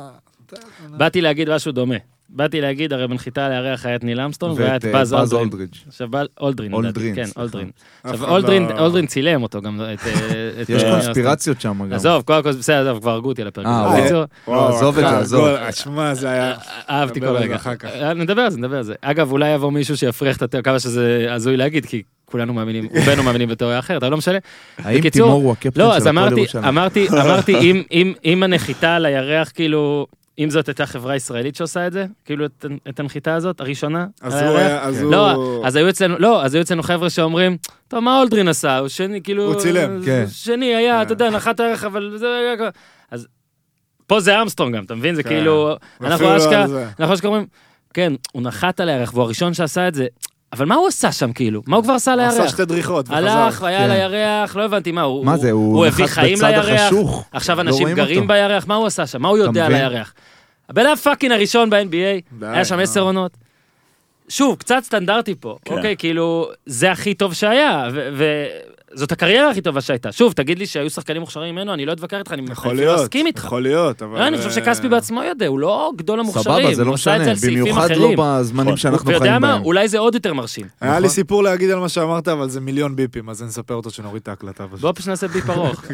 באתי להגיד משהו דומה. באתי להגיד, הרי בנחיתה לארח היה את ניל אמסטרונג, והיה את ואת באז אולדרידג'. עכשיו, אולדרין. כן, אולדרין. עכשיו, אחד לא- אולדרין צילם אותו גם. יש קונספירציות שם גם. עזוב, בסדר, עזוב, כבר הרגו אותי על הפרק. וואו. בקיצור, עזוב את זה, עזוב. שמע, זה היה... אהבתי כל נדבר על רגע. זה אחר כך. נדבר על זה. אגב, אולי יבוא מישהו שיפריך את התיאוריה, כמה שזה הזוי להגיד, כי כולנו מאמינים, רובנו מאמינים בתיאוריה אחרת, אבל לא משנה. האם בקיצור, תימור הוא הקפטן לא, של אז הפועל ירושלים? אמרתי, אם הנחיתה על הירח, כאילו, אם זאת הייתה חברה ישראלית שעושה את זה, כאילו את הנחיתה הזאת, הראשונה, אז על הוא הירח, היה... לא, אז היו אצלנו חבר'ה שאומרים, טוב, מה אולדרין עשה? הוא שני, כאילו... הוא צילם, כן. שני היה, אתה יודע, נחת הערך, אבל זה... אז פה זה אמסטרונג גם, אתה מבין? זה כאילו... אנחנו אשכרה אומרים, כן, הוא נחת על הירח, והוא הראשון שעשה את זה, אבל מה הוא עשה שם, כאילו? מה הוא כבר עשה על הירח? עשה 2 דריכות וחזר. הלך והיה על הירח, לא הבנתי מה, מה זה, הוא הביא נחת חיים בצד לירח, החשוך. עכשיו לא אנשים רואים גרים אותו. בירח, מה הוא עשה שם? מה הוא יודע על מבין? הירח? הבן הפאקינג הראשון ב-NBA, די, היה שם 10 עונות. שוב, קצת סטנדרטי פה, כן. אוקיי, כאילו, זה הכי טוב שהיה, וזאת הקריירה הכי טובה שהייתה. שוב, תגיד לי שהיו שחקנים מוכשרים ממנו, אני לא אתווכר איתך, אני יכול אפילו להיות, מסכים איתך. יכול להיות, אבל... לא, אני חושב שכספי בעצמו יודע, הוא לא גדול המוכשרים, סבבה, זה לא הוא עשה את זה משנה, על סעיפים במיוחד לא אחרים. בזמנים שאנחנו ויודע חיים מה, בהם. אולי זה עוד יותר מרשים. היה לי סיפור להגיד על מה שאמרת, אבל זה 1,000,000 ביפים, אז אני אספר אותו שנוריד את ההקלטה. בוא פשוט נעשה ביפ ארוך.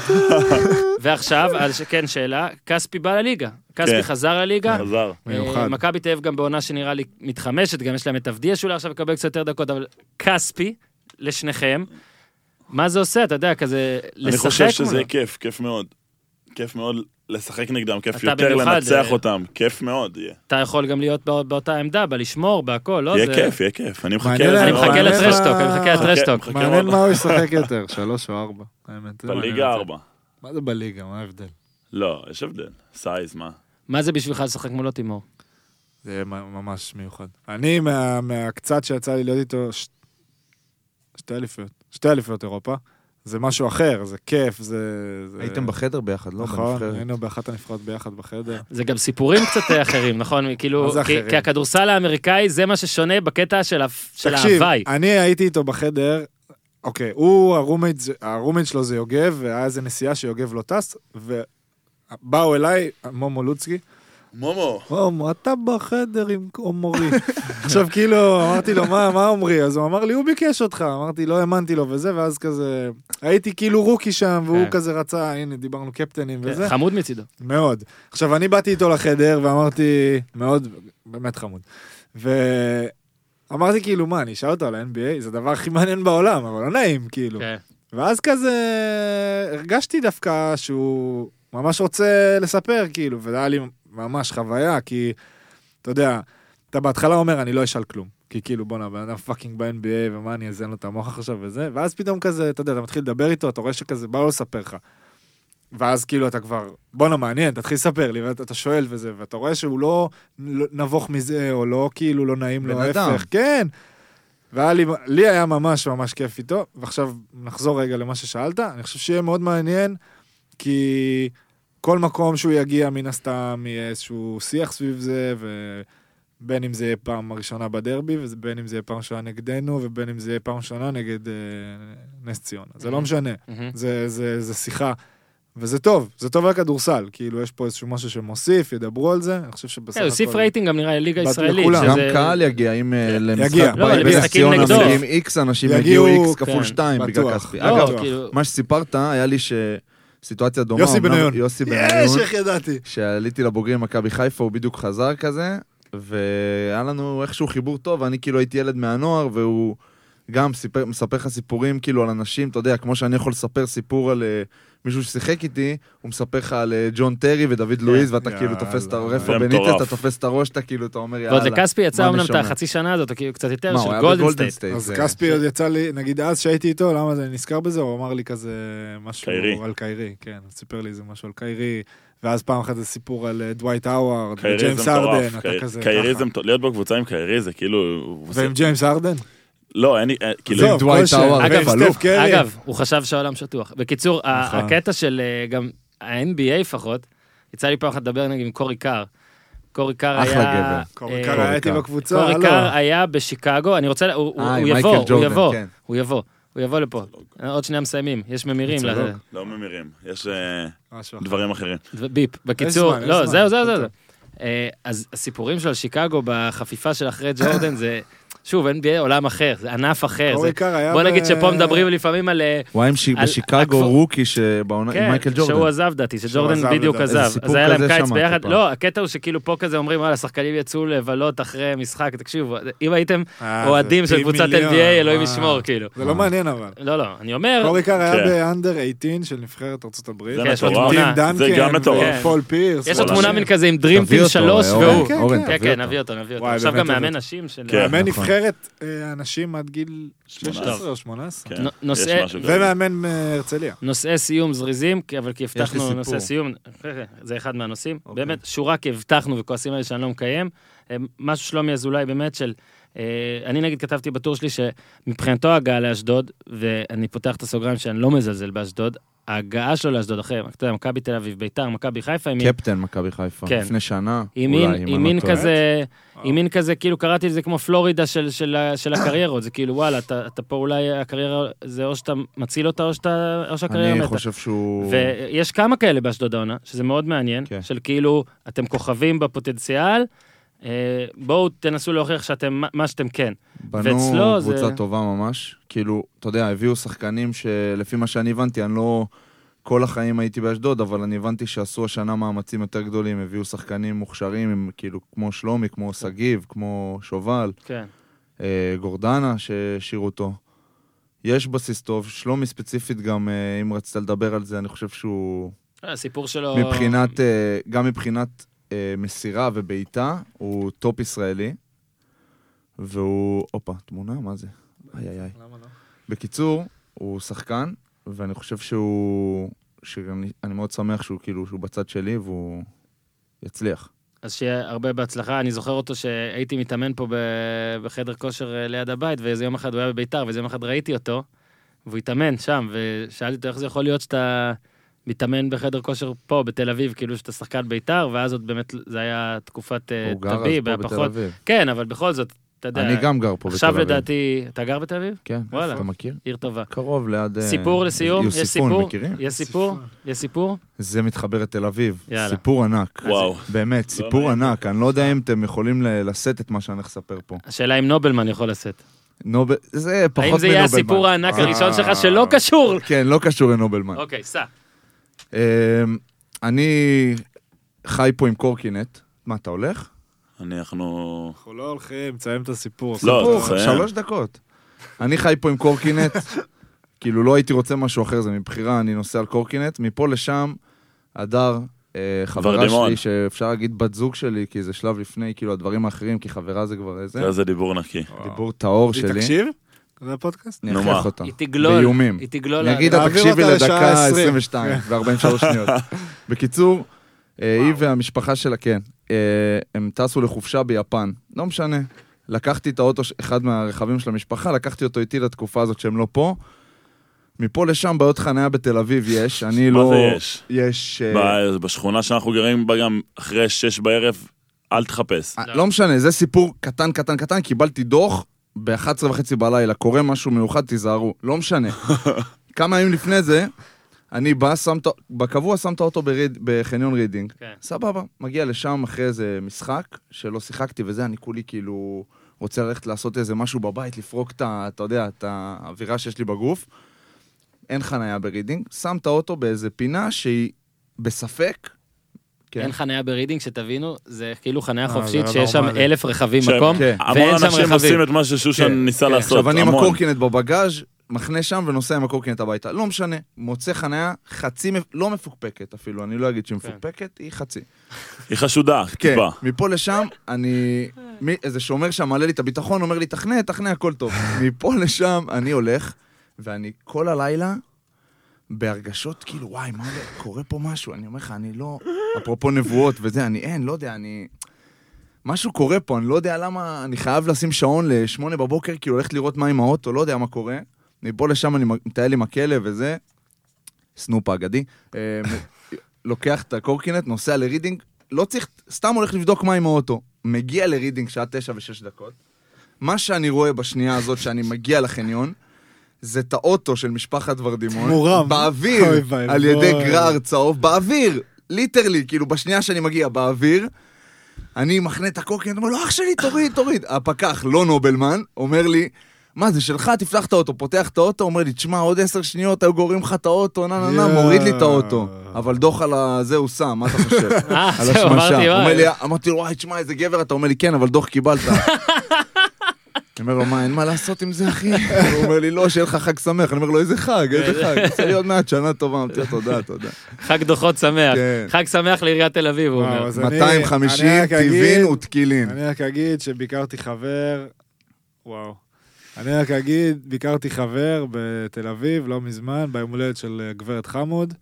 ועכשיו, כן, שאלה, כספי בא לליגה. כספי חזר לליגה. חזר. מיוחד. מכבי תל אביב גם בעונה שנראה לי מתחמשת, גם יש להם את אבדיה שאולי עכשיו יקבל קצת יותר דקות, אבל כספי, לשניכם, מה זה עושה? אתה יודע, כזה לשחק? אני חושב שזה מולו? כיף, כיף מאוד. כיף מאוד לשחק נגדם, כיף אתה יותר במיוחד, לנצח אותם, כיף מאוד יהיה. אתה יכול גם להיות באותה עמדה, בלשמור, בהכל, לא? יהיה זה- כיף, יהיה כיף. אני מחכה מעניין, לזה אני מאוד. מחכה מעניין לטרשטוק, מה- אני מחכה לטרשטוק. מחכה מעניין מאוד. מה הוא ישחק יותר, 3 או 4. האמת, זה מעניין בליגה אותי. 4. מה זה בליגה? מה ההבדל? לא, יש הבדל. סייז, מה? מה זה בשבילך לשחק מולו, תימור? זה ממש מיוחד. אני, מהקצת שיצא לי להיות איתו, 2 אליפויות אירופה. זה משהו אחר, זה כיף, זה... הייתם בחדר ביחד, לא? נכון, בנבחרת. היינו באחת הנבחרות ביחד בחדר. זה גם סיפורים קצת אחרים, נכון? כאילו, מה זה אחרים? כי הכדורסל האמריקאי זה מה ששונה בקטע של תקשיב, ההוואי. אני הייתי איתו בחדר, אוקיי, הוא, הרומייט שלו זה יוגב, והיה איזה נסיעה שיוגב לא טס, ובאו אליי, מומו לוצקי, מומו. אתה בחדר עם עומרי. עכשיו כאילו, אמרתי לו, מה עומרי? אז הוא אמר לי, הוא ביקש אותך. אמרתי, לא האמנתי לו וזה, ואז כזה, הייתי כאילו רוקי שם, והוא כזה רצה, הנה, דיברנו קפטנים וזה. חמוד מצידו. מאוד. עכשיו, אני באתי איתו לחדר, ואמרתי, מאוד, באמת חמוד. ואמרתי כאילו, מה, אני אשאל אותו על ה-NBA? זה הדבר הכי מעניין בעולם, אבל לא נעים, כאילו. כן. ואז כזה, הרגשתי דווקא שהוא ממש רוצה לספר, כאילו, וזה היה לי ממש חוויה, כי, אתה יודע, אתה בהתחלה אומר, אני לא אשאל כלום. כי כאילו, בוא נע, אדם פאקינג ב-NBA, ומה אני אזן לו את המוח עכשיו וזה, ואז פתאום כזה, אתה יודע, אתה מתחיל לדבר איתו, אתה רואה שכזה, בא לו לספר לך. ואז כאילו אתה כבר, בוא נע, מעניין, תתחיל לספר לי, ואתה שואל וזה, ואתה רואה שהוא לא נבוך מזה, או לא, כאילו, לא נעים לו, ההפך. כן. לי היה ממש ממש כיף איתו, ועכשיו נחזור רגע למה ששאלת, אני חושב שיהיה מאוד מעניין, כי כל מקום שהוא יגיע מן הסתם, יהיה איזשהו שיח סביב זה, ובין אם זה יהיה פעם הראשונה בדרבי, ובין אם זה יהיה פעם ראשונה נגדנו, ובין אם זה יהיה פעם ראשונה נגד נס ציונה. זה לא משנה, זה שיחה, וזה טוב, זה טוב לכדורסל, כאילו יש פה איזשהו משהו שמוסיף, ידברו על זה, אני חושב שבסך הכל... הוסיף רייטינג גם נראה ליגה ישראלית. גם קהל יגיע, אם למשחק לא, בית בנס למשחקים ציונה נגדו. מגיעים איקס אנשים, יגיעו איקס כפול 2 בגלל בטוח. כספי. לא, אגב, כאילו- מה שסיפרת, היה לי סיטואציה דומה. יוסי אמנם בניון. יוסי בניון. איך ידעתי. שעליתי לבוגרים מכבי חיפה, הוא בדיוק חזר כזה, והיה לנו איכשהו חיבור טוב, אני כאילו הייתי ילד מהנוער, והוא גם מספר לך סיפורים כאילו על אנשים, אתה יודע, כמו שאני יכול לספר סיפור על מישהו ששיחק איתי, הוא מספר לך על ג'ון טרי ודוד לואיז, ואתה כאילו תופס את הרפה בניטס, אתה תופס את הראש, אתה כאילו, אתה אומר יאללה. ועוד לקספי יצא אמנם את החצי שנה הזאת, או כאילו קצת יותר, של גולדן סטייט. אז קספי עוד יצא לי, נגיד אז שהייתי איתו, למה זה נזכר בזה, הוא אמר לי כזה משהו על קיירי, כן, סיפר לי איזה משהו על קיירי, ואז פעם אחת זה סיפור על דווייט האווארד, וג'יימס ארדן, אתה כזה ככה. קיירי זה, להיות בקבוצה עם קיירי זה כאילו... ועם ג'יימס ארדן? לא, אין לי, כאילו... אגב, הוא חשב שהעולם שטוח. בקיצור, הקטע של גם ה-NBA לפחות, יצא לי פעם אחת לדבר נגיד עם קורי קאר. קורי קאר היה... קורי קאר היה איתי בקבוצה, קורי קאר היה בשיקגו, אני רוצה... הוא יבוא לפה. עוד שנייה מסיימים, יש ממירים. לא ממירים, יש דברים אחרים. ביפ, בקיצור, לא, זהו. אז הסיפורים של שיקגו בחפיפה של אחרי ג'ורדן זה... שוב, NBA עולם אחר, זה ענף אחר. בוא נגיד שפה מדברים לפעמים על... הוא היה בשיקגו רוקי עם מייקל ג'ורדן. שהוא עזב דעתי, שג'ורדן בדיוק עזב. אז היה להם קיץ ביחד. לא, הקטע הוא שכאילו פה כזה אומרים, וואלה, השחקנים יצאו לבלות אחרי משחק. תקשיבו, אם הייתם אוהדים של קבוצת NBA, אלוהים ישמור, כאילו. זה לא מעניין אבל. לא, אני אומר... קורי קאר היה באנדר 18 של נבחרת ארצות הברית. זה גם מטורף. פול פירס. יש לו תמונה מן כזה עם Dream Team 3 והוא. כן, נביא אותו. עכשיו גם מאמן נשים של... מאמן נבחרת אנשים עד גיל 16 או 18. ומאמן הרצליה. נושאי סיום זריזים, אבל כי הבטחנו נושאי סיום, זה אחד מהנושאים. באמת, שורה כי הבטחנו וכועסים האלה שאני לא מקיים. משהו שלומי אזולאי באמת של... אני נגיד כתבתי בטור שלי שמבחינתו ההגעה לאשדוד, ואני פותח את הסוגריים שאני לא מזלזל באשדוד, ההגעה שלו לאשדוד אחרי, אתה יודע, מכבי תל אביב, ביתר, מכבי חיפה, קפטן מכבי חיפה, לפני שנה, ימין כזה, כאילו קראתי לזה כמו פלורידה של הקריירות, זה כאילו וואלה, אתה פה אולי הקריירה, זה או שאתה מציל אותה או שהקריירה מתה. אני חושב שהוא... ויש כמה כאלה באשדוד העונה, שזה מאוד מעניין, של כאילו, אתם כוכבים בפוטנציאל, בואו תנסו להוכיח שאתם, מה שאתם כן. בנו קבוצה טובה ממש, כאילו, אתה יודע, הביאו שחקנים שלפי מה שאני הבנתי, אני לא כל החיים הייתי באשדוד, אבל אני הבנתי שעשו השנה מאמצים יותר גדולים, הביאו שחקנים מוכשרים, כאילו, כמו שלומי, כמו סגיב, כמו שובל, גורדנה ששירו אותו. יש בסיס טוב, שלומי ספציפית גם, אם רצית לדבר על זה, אני חושב שהוא... הסיפור שלו... גם מבחינת מסירה וביתה, הוא טופ ישראלי, והוא... אופה, תמונה? מה זה? איי. למה לא? בקיצור, הוא שחקן, ואני חושב אני מאוד שמח שהוא כאילו, שהוא בצד שלי, והוא יצליח. אז שיהיה הרבה בהצלחה. אני זוכר אותו שהייתי מתאמן פה בחדר כושר ליד הבית, ואיזה יום אחד הוא היה בביתר, ואיזה יום אחד ראיתי אותו, והוא התאמן שם, ושאלתי אותו איך זה יכול להיות שאתה מתאמן בחדר כושר פה בתל אביב, כאילו שאתה שחקן ביתר, ואז עוד באמת זה היה תקופת הוא גר אז פה בתל אביב. כן, אבל בכל זאת, אתה יודע. אני גם גר פה בתל אביב. עכשיו לדעתי, אתה גר בתל אביב? כן, וואלה. אתה מכיר? עיר טובה. קרוב ליד... סיפור לסיום? יש סיפור? יש סיפור? זה מתחבר לתל אביב. יאללה. סיפור ענק. וואו. באמת, סיפור ענק. אני לא יודע אם אתם יכולים לשאת את מה שאני אספר פה. השאלה אם נובלמן יכול לשאת. זה פחות מנובלמן. האם זה יהיה הסיפור הענק הראשון שלך שלא קשור? כן, לא קשור לנובלמן. אוקיי, סע. אני חי פה עם קורקינט. מה, אתה הולך? אנחנו לא הולכים, מציים את הסיפור. לא, 3 דקות. אני חי פה עם קורקינט, כאילו לא הייתי רוצה משהו אחר, זה מבחירה, אני נוסע על קורקינט, מפה לשם, הדר, חברה שלי, שאפשר להגיד בת זוג שלי, כי זה שלב לפני, כאילו הדברים האחרים, כי חברה זה כבר איזה. זה דיבור נקי. דיבור טהור שלי. היא תקשיב? זה הפודקאסט? אני אכריח אותה. היא תגלול. באיומים. היא תגלול. אני אגיד לה, תקשיבי לדקה 22 ו-43 שניות. בקיצור, היא והמשפחה שלה, כן, הם טסו לחופשה ביפן. לא משנה. לקחתי את האוטו, אחד מהרכבים של המשפחה, לקחתי אותו איתי לתקופה הזאת שהם לא פה. מפה לשם בעיות חניה בתל אביב יש, אני לא... מה זה יש? יש... בשכונה שאנחנו גרים בה גם אחרי 6 בערב, אל תחפש. לא משנה, זה סיפור קטן, קיבלתי דוח ב-11:30 בלילה, קורה משהו מיוחד, תיזהרו, לא משנה. כמה ימים לפני זה, אני בא, בקבוע שם את האוטו בחניון רידינג, סבבה, מגיע לשם אחרי איזה משחק, שלא שיחקתי וזה, אני כולי כאילו רוצה ללכת לעשות איזה משהו בבית, לפרוק אתה יודע, את האווירה שיש לי בגוף, אין חניה ברידינג, שם את האוטו באיזה פינה שהיא בספק, אין חניה ברידינג, שתבינו, זה כאילו חניה זה חופשית, לא שיש שם נורמלי. 1,000 רכבים כן. מקום, כן. המון ואין שם אנשים רכבים. עושים את מה ששושן ניסה לעשות, עכשיו אני עם המון. הקורקינט בבגאז', מחנה שם ונוסע עם הקורקינט הביתה. לא משנה, מוצא חניה חצי, לא מפוקפקת אפילו, אני לא אגיד שהיא מפוקפקת, היא חצי. היא חשודה, כן, טיפה. מפה לשם, איזה שומר שם מעלה לי את הביטחון, אומר לי, תחנה, הכל טוב. מפה לשם, אני הולך, ואני כל הלילה, בהרגשות כאילו, וואי, מה קורה פה משהו? אני אומר לך, אני לא, אפרופו נבואות וזה, לא יודע, משהו קורה פה, אני לא יודע למה, אני חייב לשים שעון ל8 בבוקר, כאילו הולכת לראות מה עם האוטו, לא יודע מה קורה. מפה לשם אני מטייל עם הכלב וזה, סנופ האגדי, לוקח את הקורקינט, נוסע לרידינג, לא צריך, סתם הולך לבדוק מה עם האוטו. מגיע לרידינג שעה 9:06. מה שאני רואה בשנייה הזאת שאני מגיע לחניון, זה את האוטו של משפחת ורדימון, מורם. באוויר, אוי ביי, על ידי בוי. גרר צהוב, באוויר, ליטרלי, כאילו בשנייה שאני מגיע, באוויר, אני מכנה את הקורקינט, אומר לו, אח שלי, תוריד. הפקח, לא נובלמן, אומר לי, מה זה שלך? תפתח את האוטו, פותח את האוטו, אומר לי, תשמע, עוד 10 שניות, היו גוררים לך את האוטו, מוריד לי את האוטו. אבל דוח על זה הוא שם, מה אתה חושב? על זהו, השמשה. אמרתי לו, וואי, תשמע, איזה גבר אתה, אומר לי, כן, אבל דוח קיבלת. אני אומר לו, מה, אין מה לעשות עם זה, אחי? הוא אומר לי, לא, שיהיה לך חג שמח. אני אומר לו, איזה חג? עושה לי עוד מעט, שנה טובה. אמרתי לו, תודה. חג דוחות שמח. כן. חג שמח לעיריית תל אביב, הוא אומר. אז אני 250 רק אגיד- טבעין ותקילין. אני רק אגיד שביקרתי חבר, וואו. אני רק אגיד, ביקרתי חבר בתל אביב, לא מזמן, ביום הולדת של גברת חמוד,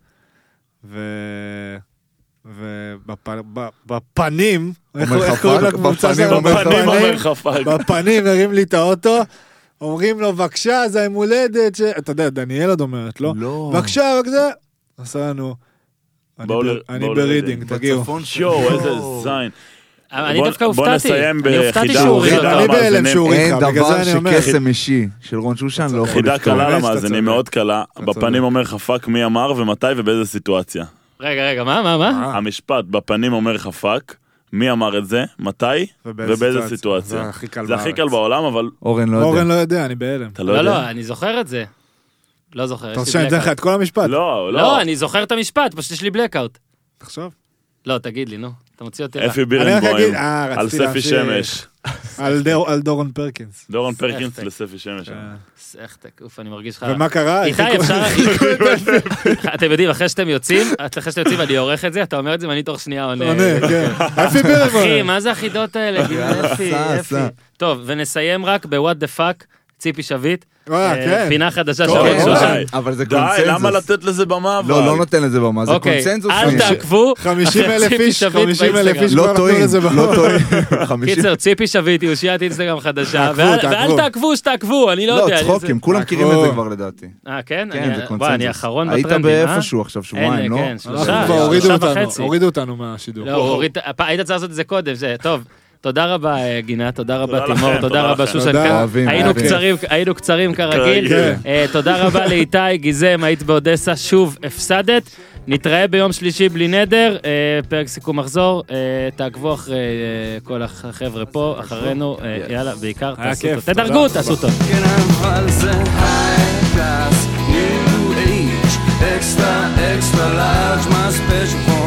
ובפנים, אומר איך קוראים חפק? לקבוצה בפנים שלנו? אומר בפנים אומר חפק. בפנים הרים לי את האוטו, אומרים לו, בבקשה, זה היום הולדת, אתה יודע, דניאל עוד אומרת, לא? לא. בבקשה, רק זה, עשה לנו, אני ברידינג, תגיעו. בצפון שואו, איזה זין. אני בוא- דווקא בוא הופתעתי. נסיים אני הופתעתי בחידה. שהוא הוריד חידה. אותו. אני בהלם המאזינים. שהוא אין הוריד לך, בגלל דבר זה אני אומר. שקסם אישי של רון שושן לא יכול חידה לפתור. קלה באמת שאתה למאזינים, צודק. מאוד קלה. אתה בפנים צודק. אומר חפק מי אמר ומתי ובאיזה סיטואציה. רגע, מה? המשפט בפנים אומר חפק, מי אמר את זה, מתי ובאיזה זה סיטואציה. הכי קל זה הכי בארץ. קל בעולם, אבל אורן לא יודע. אורן לא יודע, אני בהלם. אתה לא לא, יודע. לא, אני זוכר את זה. לא זוכר, אתה יש רוצה לי שאני אתן לך בלקאוט. את כל המשפט? לא, לא, אני זוכר את המשפט, פשוט יש לי בלקאוט. תחשוב. לא, תגיד לי, נו. אתה מוציא אותי רע. אפי אני רק בירנבוים, אגיד, על רציתי ספי להמשיך. שמש. על דורון פרקינס. דורון פרקינס ספק. לספי שמש. איך תקוף, אני מרגיש לך... ומה קרה? איתי, הרחיקו- אפשר... הרחיקו את אפי. אתם יודעים, אחרי שאתם יוצאים, אני עורך את זה, אתה אומר את זה, ואני תוך שנייה עונה. עונה, כן. אפי בירנבוים. אחי, מה זה החידות האלה? אפי. עשה. טוב, ונסיים רק ב-What the fuck, ציפי שביט. כן. פינה חדשה טוב, של רון די. שושן. אבל זה די, קונצנזוס. למה לתת לזה במה? אבל? לא נותן לזה במה, זה אוקיי, קונצנזוס. אל שנייה. תעקבו. 50,000 ציפי איש, שביט 50,000 איש לא כבר נתנו טועים, לזה לא במה. טועים. 50. קיצר, ציפי שביט, היא אושיית אינסטגרם חדשה, תעקבו. ואל תעקבו שתעקבו, אני לא לא, יודע. צחוקים, כולם מכירים את זה כבר לדעתי. כן? כן, זה בוא, קונצנזוס. אני האחרון היית בטרנדים, באיפשהו עכשיו שבועיים, לא? כן, אנחנו שלושה, כבר וחצי. הורידו אותנו מהשידור. לא, היית צריך לעשות את זה קודם, זה טוב. תודה רבה גינה, תודה רבה תודה תימור, לכם, תודה תודה רבה לכם. שושן. תודה. אוהבים, היינו קצרים כרגיל. כרגיל. תודה רבה לאיתי, גיזם, היית באודסה, שוב הפסדת. נתראה ביום שלישי בלי נדר, פרק סיכום מחזור, תעקבו אחרי כל החבר'ה פה, אחרינו, יאללה, בעיקר היה תעשו כיף, טוב. תדרגו, תודה. תעשו טוב. כן, אבל זה high class, new age, extra, extra large, my special form.